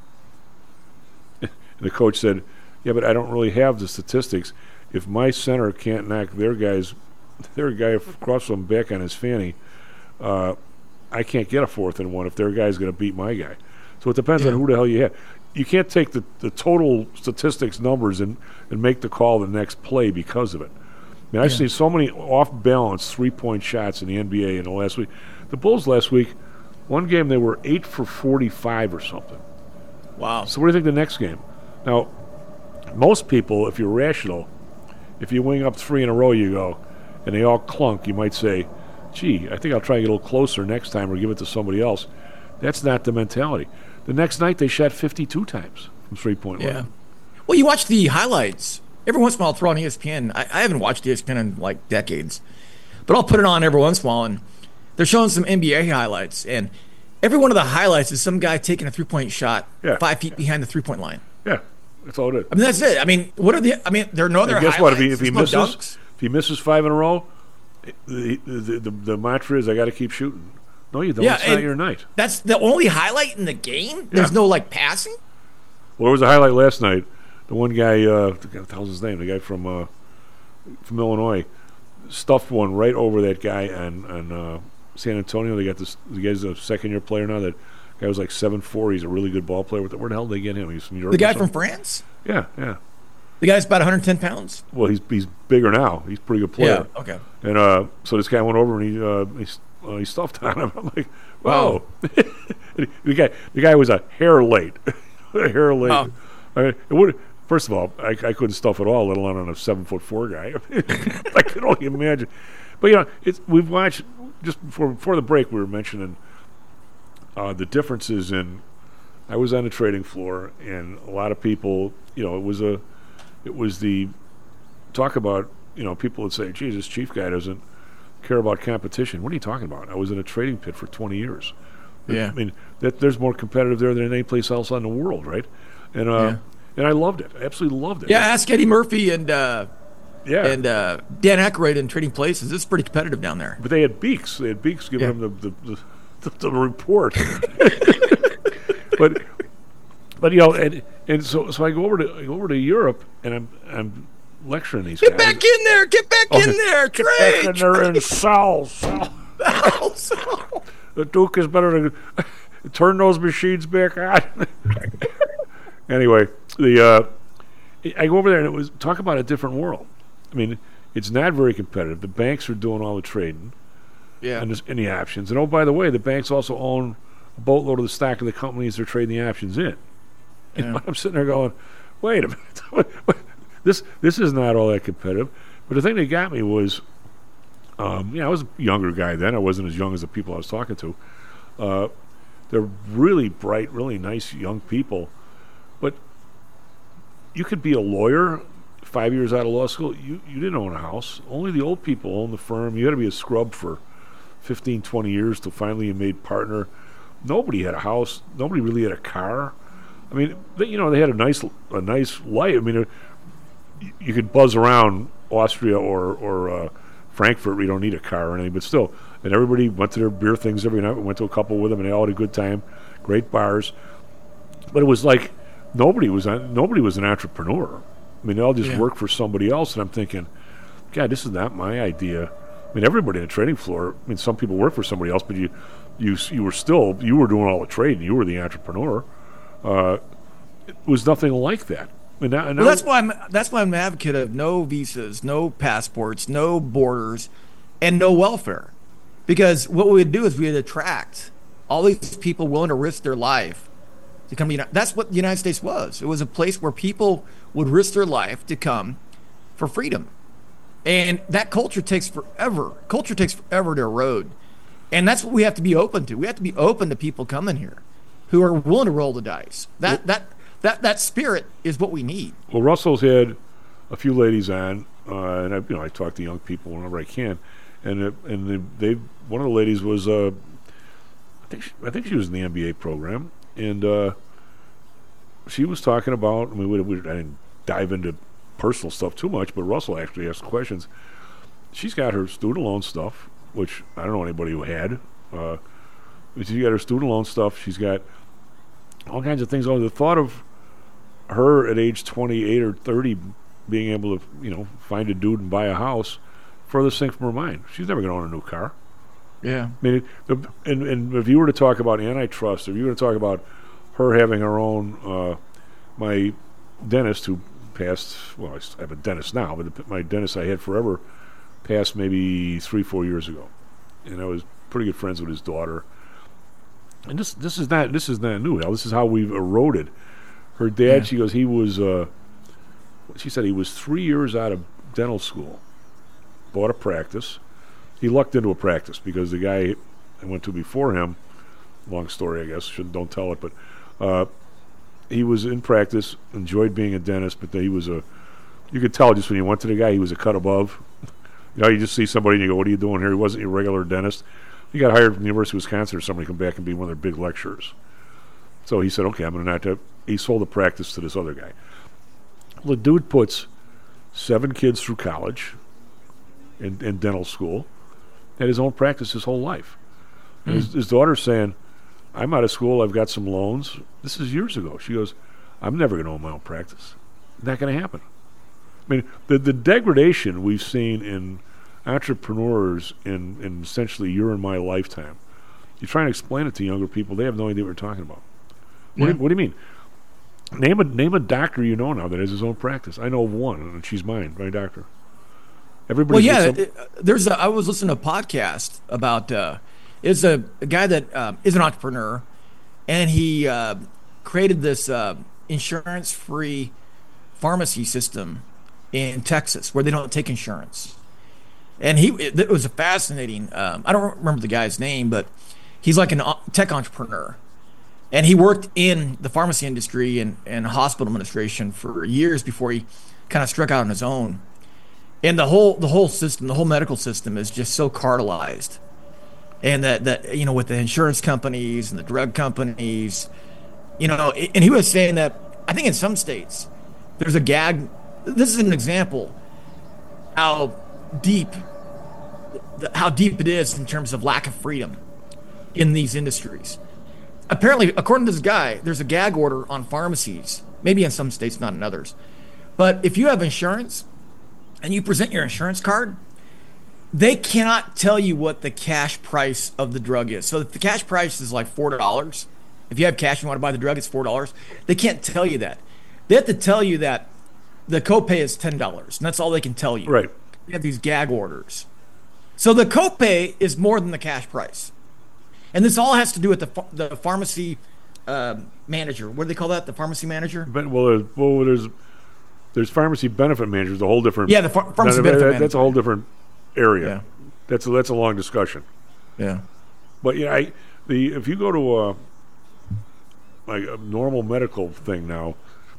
And the coach said, yeah, but I don't really have the statistics. If my center can't knock their guys, their guy across from back on his fanny, uh, I can't get a fourth and one if their guy's going to beat my guy. So it depends Yeah. on who the hell you have. You can't take the, the total statistics numbers and, and make the call the next play because of it. I mean, I've Yeah. seen so many off-balance three-point shots in the N B A in the last week. The Bulls last week, One game they were eight for forty-five or something. Wow. So what do you think the next game? Now, most people, if you're rational, if you wing up three in a row, you go, and they all clunk, you might say, gee, I think I'll try to get a little closer next time or give it to somebody else. That's not the mentality. The next night they shot fifty-two times from three-point line. Yeah. Well, you watch the highlights. Every once in a while I'll throw on E S P N. I, I haven't watched E S P N in like decades. But I'll put it on every once in a while, and they're showing some N B A highlights. And every one of the highlights is some guy taking a three-point shot yeah. five feet behind the three-point line. Yeah, that's all it is. I mean, that's it. I mean, what are the? I mean, there are no other. And guess highlights. what? If he, if he no misses, dunks. if he misses five in a row, the the, the, the mantra is I got to keep shooting. No, you don't. Yeah, it's not your night. That's the only highlight in the game. There's Yeah. no like passing. Well, there was a highlight last night. The one guy, uh, what the hell's his name? The guy from uh, from Illinois, stuffed one right over that guy on on uh, San Antonio. They got this. The guy's a second year player now. That guy was like seven four. He's a really good ball player. Where the hell did they get him? He's from Europe. The guy or from something? France. Yeah, yeah. The guy's about one hundred ten pounds. Well, he's he's bigger now. He's a pretty good player. Yeah. Okay. And uh, so this guy went over and he uh, he, uh, he stuffed on him. I'm like, whoa. the guy the guy was a hair late, a hair late. Oh. I mean, it would. First of all, I, I couldn't stuff at all, let alone on a seven foot four guy. I could only imagine. But you know, it's we've watched just before before the break. We were mentioning uh, the differences in. I was on the trading floor, and a lot of people. You know, it was a, it was the talk about. You know, people would say, "Geez, this chief guy doesn't care about competition." What are you talking about? I was in a trading pit for twenty years. Yeah. I mean, that there's more competitive there than any place else in the world, right? And uh, Yeah. and I loved it. I absolutely loved it. Yeah, ask Eddie Murphy and uh, Yeah. and uh, Dan Aykroyd in Trading Places. It's pretty competitive down there. But they had Beeks. They had Beeks giving Yeah. them the the, the, the report. but but you know, and and so so I go over to I go over to Europe, and I'm I'm lecturing these Get guys. back in there! Get back Oh, in there! Get Trade! back in there and sell, sell. The Duke is better to turn those machines back on. Anyway, the uh, I go over there and it was talk about a different world. I mean, it's not very competitive. The banks are doing all the trading, Yeah. and, there's- and the options. And oh, by the way, the banks also own a boatload of the stock of the companies they're trading the options in. And Yeah. I'm sitting there going, wait a minute, this this is not all that competitive. But the thing that got me was, um, you know, I was a younger guy then. I wasn't as young as the people I was talking to. Uh, they're really bright, really nice young people. But you could be a lawyer five years out of law school. You, you didn't own a house. Only the old people own the firm. You had to be a scrub for fifteen, twenty years till finally you made partner. Nobody had a house. Nobody really had a car. I mean, they, you know, they had a nice a nice life. I mean, uh, you, you could buzz around Austria or, or uh, Frankfurt. We don't need a car or anything, but still. And everybody went to their beer things every night. We went to a couple with them, and they all had a good time. Great bars. But it was like nobody was on, nobody was an entrepreneur. I mean, they all just Yeah. worked for somebody else. And I'm thinking, God, this is not my idea. I mean, everybody in the trading floor. I mean, some people work for somebody else, but you, you, you were still you were doing all the trading. You were the entrepreneur. Uh, it was nothing like that. And now, and Well, now- that's why I'm that's why I'm an advocate of no visas, no passports, no borders, and no welfare. Because what we would do is we would attract all these people willing to risk their life to come to the United. That's what the United States was. It was a place where people would risk their life to come for freedom. And that culture takes forever. Culture takes forever to erode. And that's what we have to be open to. We have to be open to people coming here who are willing to roll the dice. That that that that spirit is what we need. Well, Russell's had a few ladies on, uh, and I, you know, I talk to young people whenever I can, and it, and they, they one of the ladies was, uh, I think she, I think she was in the M B A program, and uh, she was talking about. I mean, we, we, I didn't dive into personal stuff too much, but Russell actually asked questions. She's got her student loan stuff, which I don't know anybody who had. Uh, she's got her student loan stuff. She's got all kinds of things. Oh, the thought of her at age twenty-eight or thirty being able to, you know, find a dude and buy a house, furthest thing from her mind. She's never going to own a new car. Yeah. I mean, the, and, and if you were to talk about antitrust, if you were to talk about her having her own, uh, my dentist who passed, well, I have a dentist now, but the, my dentist I had forever passed maybe three, four years ago. And I was pretty good friends with his daughter. and this this is not this is not new. Al. This is how we've eroded. Her dad, Yeah. she goes, he was. Uh, she said he was three years out of dental school. Bought a practice. He lucked into a practice because the guy I went to before him. Long story, I guess. Shouldn't don't tell it, but uh, he was in practice. Enjoyed being a dentist, but he was a. You could tell just when you went to the guy, he was a cut above. You know, you just see somebody and you go, "What are you doing here?" He wasn't your regular dentist. He got hired from the University of Wisconsin or somebody to come back and be one of their big lecturers. So he said, "Okay, I'm going to not." To, he sold the practice to this other guy. The dude puts seven kids through college and, and dental school, had his own practice his whole life. Mm. His, his daughter's saying, "I'm out of school. I've got some loans." This is years ago. She goes, "I'm never going to own my own practice. Not going to happen." I mean, the the degradation we've seen in entrepreneurs in, in essentially your and my lifetime. You try and explain it to younger people, they have no idea what we're talking about. What, Yeah. do, what do you mean? Name a name a doctor you know now that has his own practice. I know of one, and she's mine, my doctor. Everybody. Well, yeah, it, there's. A, I was listening to a podcast about. Uh, it's a, a guy that uh, is an entrepreneur, and he uh, created this uh, insurance-free pharmacy system in Texas where they don't take insurance. And he, it, it was a fascinating. Um, I don't remember the guy's name, but he's like a tech entrepreneur, and he worked in the pharmacy industry and, and hospital administration for years before he kind of struck out on his own. And the whole the whole system, the whole medical system, is just so cartelized, and that that you know with the insurance companies and the drug companies, you know. And he was saying that I think in some states there's a gag. This is an example how deep how deep it is in terms of lack of freedom in these industries. Apparently, according to this guy, there's a gag order on pharmacies, maybe in some states, not in others. But if you have insurance and you present your insurance card, they cannot tell you what the cash price of the drug is. So if the cash price is like four dollars, if you have cash and you want to buy the drug, it's four dollars. They can't tell you that. They have to tell you that the copay is ten dollars, and that's all they can tell you. Right. You have these gag orders. So the copay is more than the cash price. And this all has to do with the ph- the pharmacy uh, manager. What do they call that? The pharmacy manager? But, well, there's, well, there's there's pharmacy benefit managers, a whole different. Yeah, the ph- pharmacy that, benefit that, manager. That's a whole different area. Yeah. That's a, that's a long discussion. Yeah. But yeah, I, the if you go to a like a normal medical thing now,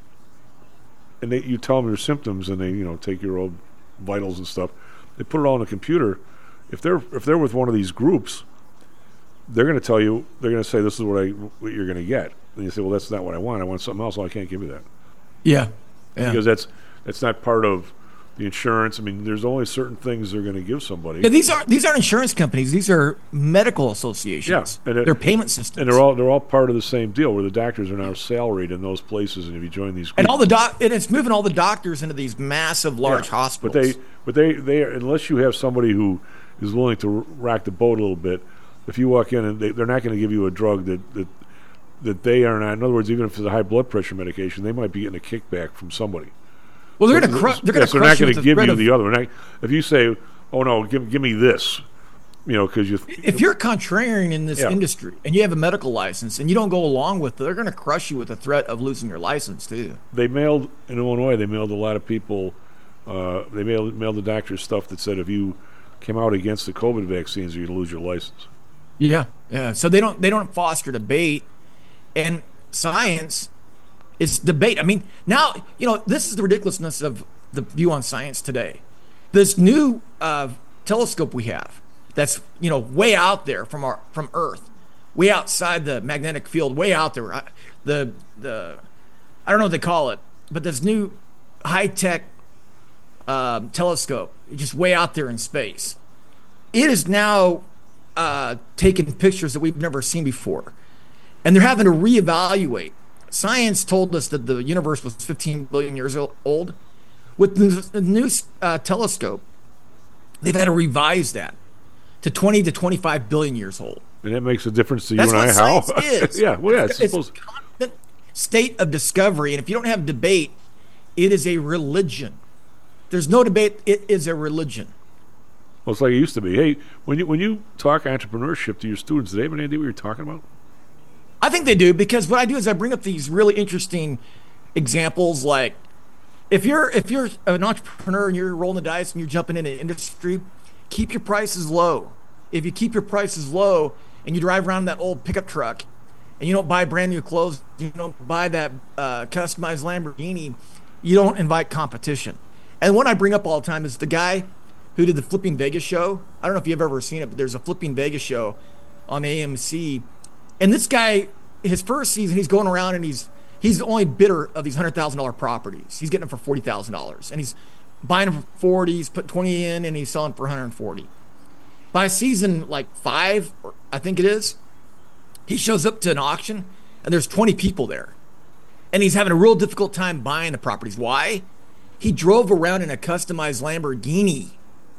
and they, you tell them your symptoms, and they you know take your old vitals and stuff, they put it all in the computer. If they're if they're with one of these groups, they're going to tell you, they're going to say, this is what I what you're going to get. And you say, well, that's not what I want. I want something else. Well, I can't give you that. Yeah. Yeah. Because that's that's not part of the insurance. I mean, there's only certain things they're going to give somebody. Yeah, these aren't these aren't insurance companies. These are medical associations. Yeah, and it, they're payment systems. and they're all they're all part of the same deal, where the doctors are now salaried in those places. And if you join these, groups, and all the doc and it's moving all the doctors into these massive, large yeah, hospitals. But they, but they, they, unless you have somebody who is willing to rock the boat a little bit, if you walk in and they, they're not going to give you a drug that, that that they are not. In other words, even if it's a high blood pressure medication, they might be getting a kickback from somebody. Well, they're So- going to crush. They're yes, going to they're not crush you going with to the give threat you of- the other. And I, if you say, "Oh no, give give me this," you know, because you. If you're contrarian in this Yeah. industry and you have a medical license and you don't go along with it, they're going to crush you with the threat of losing your license too. They mailed in Illinois. They mailed a lot of people. Uh, they mailed mailed the doctors stuff that said if you came out against the COVID vaccines, you'd lose your license. Yeah, yeah. So they don't they don't foster debate, and science is debate. I mean, now you know this is the ridiculousness of the view on science today. This new uh, telescope we have, that's you know way out there from our from Earth, way outside the magnetic field, way out there. I, the the I don't know what they call it, but this new high tech um, telescope, just way out there in space. It is now uh, taking pictures that we've never seen before, and they're having to reevaluate. Science told us that the universe was fifteen billion years old. With the, the new uh, telescope, they've had to revise that to twenty to twenty-five billion years old. And that makes a difference to That's you and what I. science How? is. yeah, well, yeah, it's, it's supposed. a constant state of discovery, and if you don't have debate, it is a religion. There's no debate; it is a religion. Well, it's like it used to be. Hey, when you when you talk entrepreneurship to your students, do they have any idea what you're talking about? I think they do, because what I do is I bring up these really interesting examples. Like, if you're if you're an entrepreneur and you're rolling the dice and you're jumping into an industry, keep your prices low. If you keep your prices low and you drive around that old pickup truck and you don't buy brand new clothes, you don't buy that uh, customized Lamborghini, you don't invite competition. And what I bring up all the time is the guy who did the Flipping Vegas show. I don't know if you've ever seen it, but there's a Flipping Vegas show on A M C. And this guy, his first season, he's going around and he's he's the only bidder of these one hundred thousand dollars properties. He's getting them for forty thousand dollars. And he's buying them for forty, he's put twenty in, and he's selling for one hundred forty. By season like five, or I think it is, he shows up to an auction and there's twenty people there. And he's having a real difficult time buying the properties. Why? He drove around in a customized Lamborghini.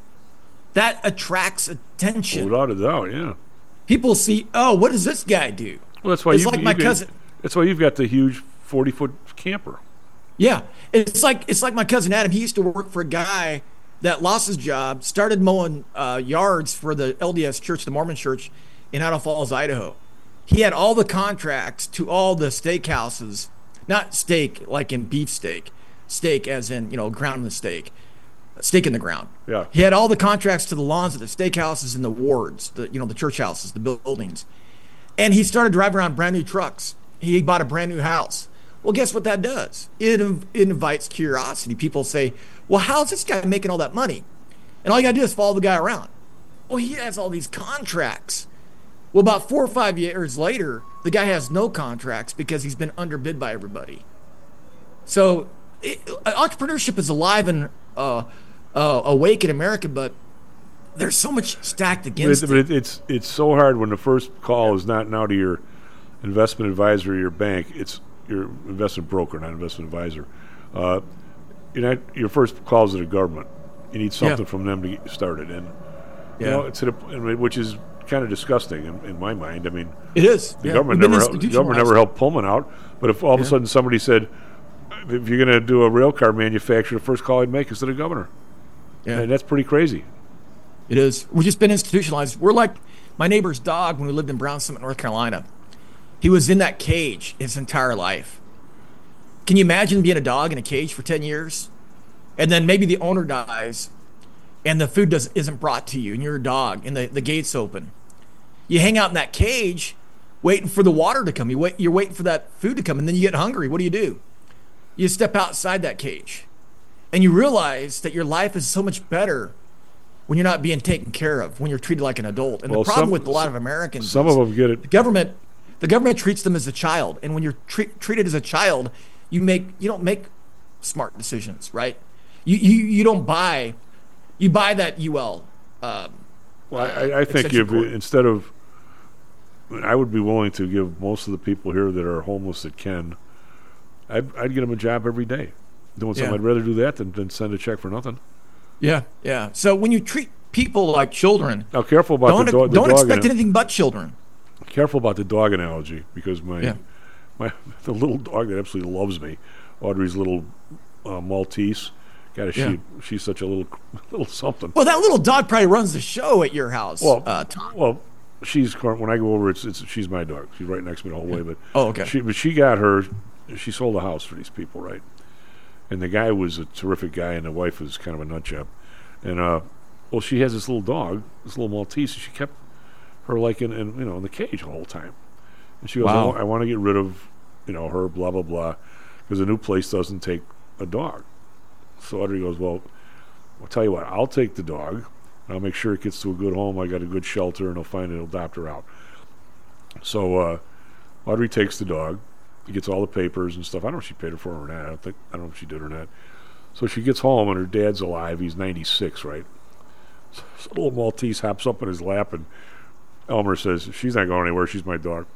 That attracts attention. Without a doubt, yeah. People see, oh, what does this guy do? Well, that's why it's you, like you my get, cousin. That's why you've got the huge forty-foot camper. Yeah, it's like it's like my cousin Adam. He used to work for a guy that lost his job, started mowing uh, yards for the L D S Church, the Mormon Church, in Idaho Falls, Idaho. He had all the contracts to all the steakhouses, not steak like in beef steak, steak as in, you know, ground the steak. Stake in the ground. Yeah. He had all the contracts to the lawns of the steakhouses and the wards, the you know the church houses, the buildings, and he started driving around brand new trucks. He bought a brand new house. Well, guess what that does? It, it invites curiosity. People say, "Well, how's this guy making all that money?" And all you gotta do is follow the guy around. Well, he has all these contracts. Well, about four or five years later, the guy has no contracts because he's been underbid by everybody. So, it, entrepreneurship is alive and uh, Uh, awake in America, but there's so much stacked against but it, it. But it, it's it's so hard when the first call is not now to your investment advisor or your bank. It's your investment broker, not investment advisor. Uh, you're not, your first call is to the government. You need something yeah. from them to get started, and you yeah. know, it's a, which is kind of disgusting in, in my mind. I mean, it is. The yeah. government never helped, the government never helped Pullman out, but if all of yeah. a sudden somebody said, if you're going to do a rail car manufacturer, the first call I'd make is to the governor. Yeah. And that's pretty crazy. It is. We've just been institutionalized. We're like my neighbor's dog when we lived in Brown Summit, North Carolina. He was in that cage his entire life. Can you imagine being a dog in a cage for ten years? And then maybe the owner dies and the food does, isn't brought to you and you're a dog and the, the gate's open. You hang out in that cage waiting for the water to come. You wait, you're waiting for that food to come and then you get hungry. What do you do? You step outside that cage. And you realize that your life is so much better when you're not being taken care of, when you're treated like an adult. And well, the problem some, with a lot of Americans some is of them get it. The government, the government treats them as a child. And when you're tre- treated as a child, you make you don't make smart decisions, right? You you, you don't buy, you buy that U L. Um, well, I, I think if, instead of, I would be willing to give most of the people here that are homeless that can, I'd, I'd get them a job every day. Doing something, yeah. I'd rather do that than, than send a check for nothing. Yeah, yeah. So when you treat people like children, now careful about don't, the, do- the don't dog. Don't expect anything but children. Careful about the dog analogy because my yeah. my the little dog that absolutely loves me, Audrey's little uh, Maltese. God, yeah. she she's such a little little something. Well, that little dog probably runs the show at your house. Well, uh, Tom. well, she's when I go over, it's, it's she's my dog. She's right next to me the whole way. But oh, okay. She, but she got her. She sold a house for these people, right? And the guy was a terrific guy, and the wife was kind of a nut job. And uh, well, she has this little dog, this little Maltese. And she kept her like in, in you know in the cage the whole time. And she goes, wow. I, want, I want to get rid of you know her, blah blah blah, because the new place doesn't take a dog. So Audrey goes, well, I'll tell you what, I'll take the dog. And I'll make sure it gets to a good home. I got a good shelter, and I'll find it, I'll adopt her out. So uh, Audrey takes the dog. He gets all the papers and stuff. I don't know if she paid her for it or not. I don't think I don't know if she did or not. So she gets home and her dad's alive. He's ninety-six, right? So this little Maltese hops up in his lap and Elmer says, "She's not going anywhere. She's my dog."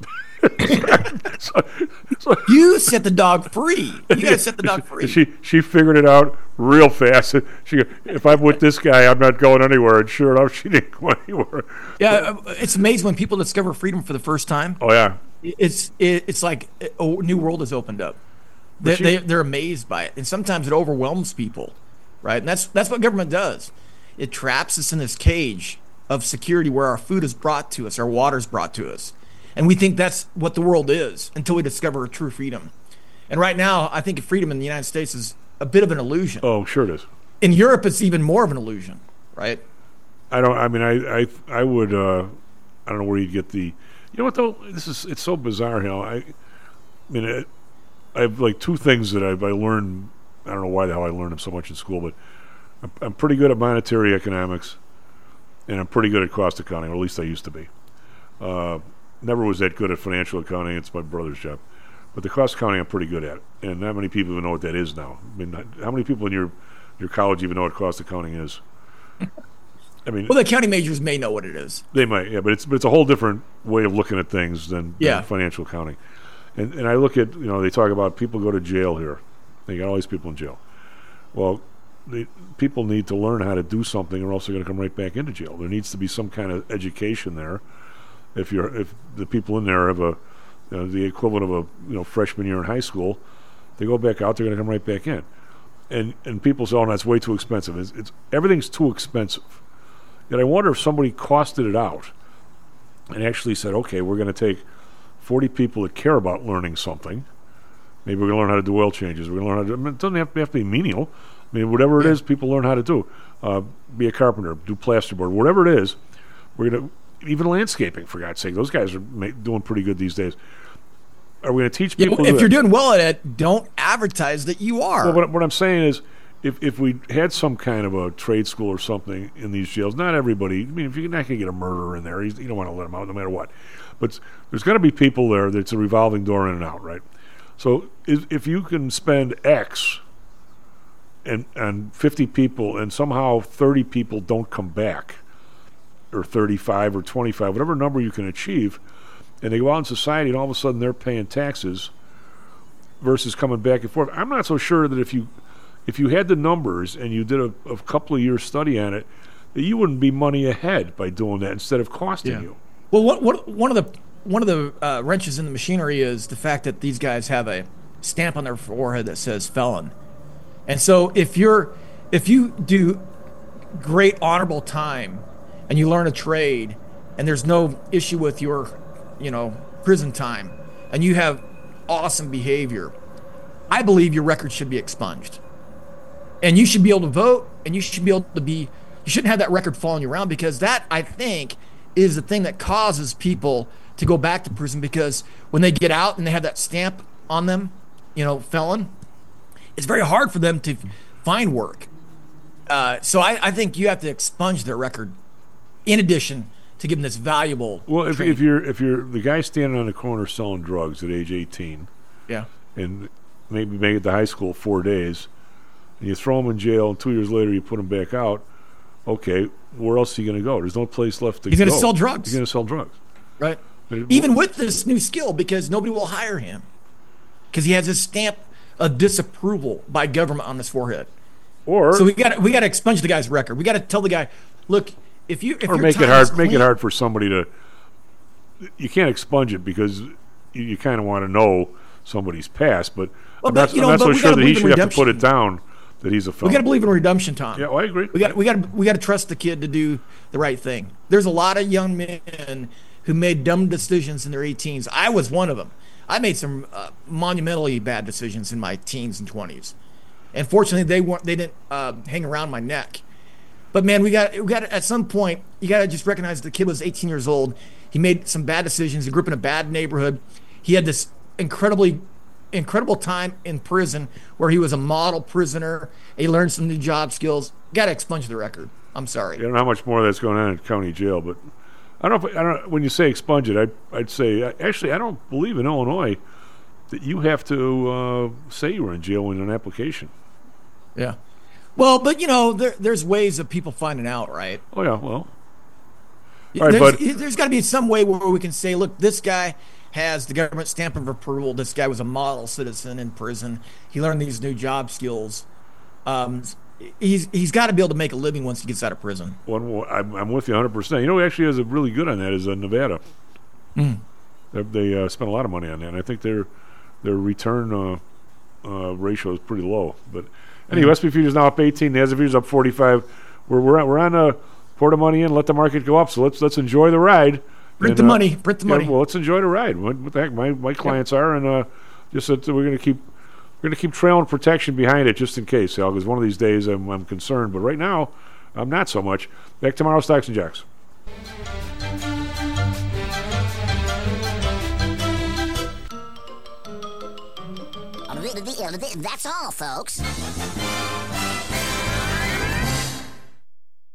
so, so, you set the dog free. You got to set the dog free. She she figured it out real fast. She goes, if I'm with this guy, I'm not going anywhere. And sure enough, she didn't go anywhere. Yeah, it's amazing when people discover freedom for the first time. Oh yeah. It's it, it's like a new world has opened up. They, she, they they're amazed by it, and sometimes it overwhelms people, right? And that's that's what government does. It traps us in this cage of security where our food is brought to us, our water is brought to us, And we think that's what the world is until we discover true freedom. And right now, I think freedom in the United States is a bit of an illusion. Oh, sure it is. In Europe, it's even more of an illusion, right? I don't. I mean, I, I, I would. Uh, I don't know where you'd get the. You know what though? This is. It's so bizarre. You know, I. I mean, it, I have like two things that I've I learned. I don't know why the hell I learned them so much in school, but I'm, I'm pretty good at monetary economics, and I'm pretty good at cost accounting, or at least I used to be. Uh, never was that good at financial accounting. It's my brother's job, but the cost accounting I'm pretty good at, and not many people even know what that is now. I mean, not, how many people in your your college even know what cost accounting is? I mean, well, the accounting majors may know what it is. They might, yeah, but it's but it's a whole different way of looking at things than, yeah. than financial accounting. And and I look at, you know, they talk about people go to jail here. They got all these people in jail. Well, they, people need to learn how to do something, or else they're going to come right back into jail. There needs to be some kind of education there. If you're if the people in there have a you know, the equivalent of a you know freshman year in high school, they go back out, they're going to come right back in. And and people say, oh, that's way too expensive. It's, it's everything's too expensive. Yet I wonder if somebody costed it out and actually said, okay, we're going to take forty people that care about learning something. Maybe we're going to learn how to do oil changes. We're going to learn how to. I mean, it doesn't have to, have to be menial. I mean, whatever it yeah. is, people learn how to do. Uh, be a carpenter, do plasterboard, whatever it is. We're going to even landscaping, for God's sake. Those guys are ma- doing pretty good these days. Are we going to teach people? Yeah, if to you're do doing well at it, don't advertise that you are. Well, what, what I'm saying is, if if we had some kind of a trade school or something in these jails, not everybody. I mean, if you're not going to get a murderer in there, he's, you don't want to let him out no matter what. But there's going to be people there that's a revolving door in and out, right? So if, if you can spend X and and fifty people, and somehow thirty people don't come back, or thirty-five or twenty-five, whatever number you can achieve, and they go out in society, and all of a sudden they're paying taxes versus coming back and forth. I'm not so sure that if you if you had the numbers and you did a, a couple of years study on it, that you wouldn't be money ahead by doing that instead of costing yeah. you. Well, what, what, one of the one of the uh, wrenches in the machinery is the fact that these guys have a stamp on their forehead that says felon, and so if you're if you do great honorable time and you learn a trade and there's no issue with your you know prison time and you have awesome behavior, I believe your record should be expunged. And you should be able to vote, and you should be able to be, you shouldn't have that record following you around, because that, I think, is the thing that causes people to go back to prison, because when they get out and they have that stamp on them, you know, felon, it's very hard for them to find work. Uh, so I, I think you have to expunge their record in addition to give them this valuable Well, if, training. if you're if you're the guy standing on the corner selling drugs at age eighteen, yeah, and maybe make it to high school four days, and you throw him in jail, and two years later you put him back out, okay, where else is he going to go? There's no place left to He's go. going to sell drugs. He's going to sell drugs. Right. It, Even with this new skill, because nobody will hire him. Because he has this stamp of disapproval by government on his forehead. Or so we got we got to expunge the guy's record. We got to tell the guy, look, if you if or your make it time hard is make clean, it hard for somebody to. You can't expunge it because you, you kind of want to know somebody's past, but Well, I'm but, not, you I'm know, not but so we sure gotta that he believe in should have to put it redemption. down that he's a felon. we got to believe in redemption, Tom. Yeah, well, I agree. We got we got to we got to trust the kid to do the right thing. There's a lot of young men who made dumb decisions in their eighteens. I was one of them. I made some uh, monumentally bad decisions in my teens and twenties, and fortunately, they weren't. They didn't uh, hang around my neck. But man, we got we got at some point you got to just recognize the kid was eighteen years old. He made some bad decisions. He grew up in a bad neighborhood. He had this incredibly incredible time in prison where he was a model prisoner. He learned some new job skills. Got to expunge the record. I'm sorry. I don't know how much more of that's going on in county jail, but I don't know. If, I don't. When you say expunge it, I'd, I'd say actually I don't believe in Illinois that you have to uh, say you were in jail in an application. Yeah. Well, but you know, there, there's ways of people finding out, right? Oh yeah. Well. All right, there's bud. there's got to be some way where we can say, look, this guy has the government stamp of approval. This guy was a model citizen in prison. He learned these new job skills. Um, he's he's got to be able to make a living once he gets out of prison. One, I'm, I'm with you one hundred percent. You know who actually has a really good on that is uh, Nevada. Mm. They, they uh, spent a lot of money on that, and I think their their return uh, uh, ratio is pretty low. But anyway, mm. S and P futures now up eighteen. The S and P futures up forty-five. We're we're on, we're on a pour the money in, let the market go up. So let's let's enjoy the ride. Print and, the uh, money. Print the yeah, money. well, let's enjoy the ride. What, what the heck? My my clients are, and uh, just that we're going to keep we're going to keep trailing protection behind it just in case, Al. Because one of these days I'm I'm concerned, but right now I'm not so much. Back tomorrow, Stocks and Jacks. That's all, folks.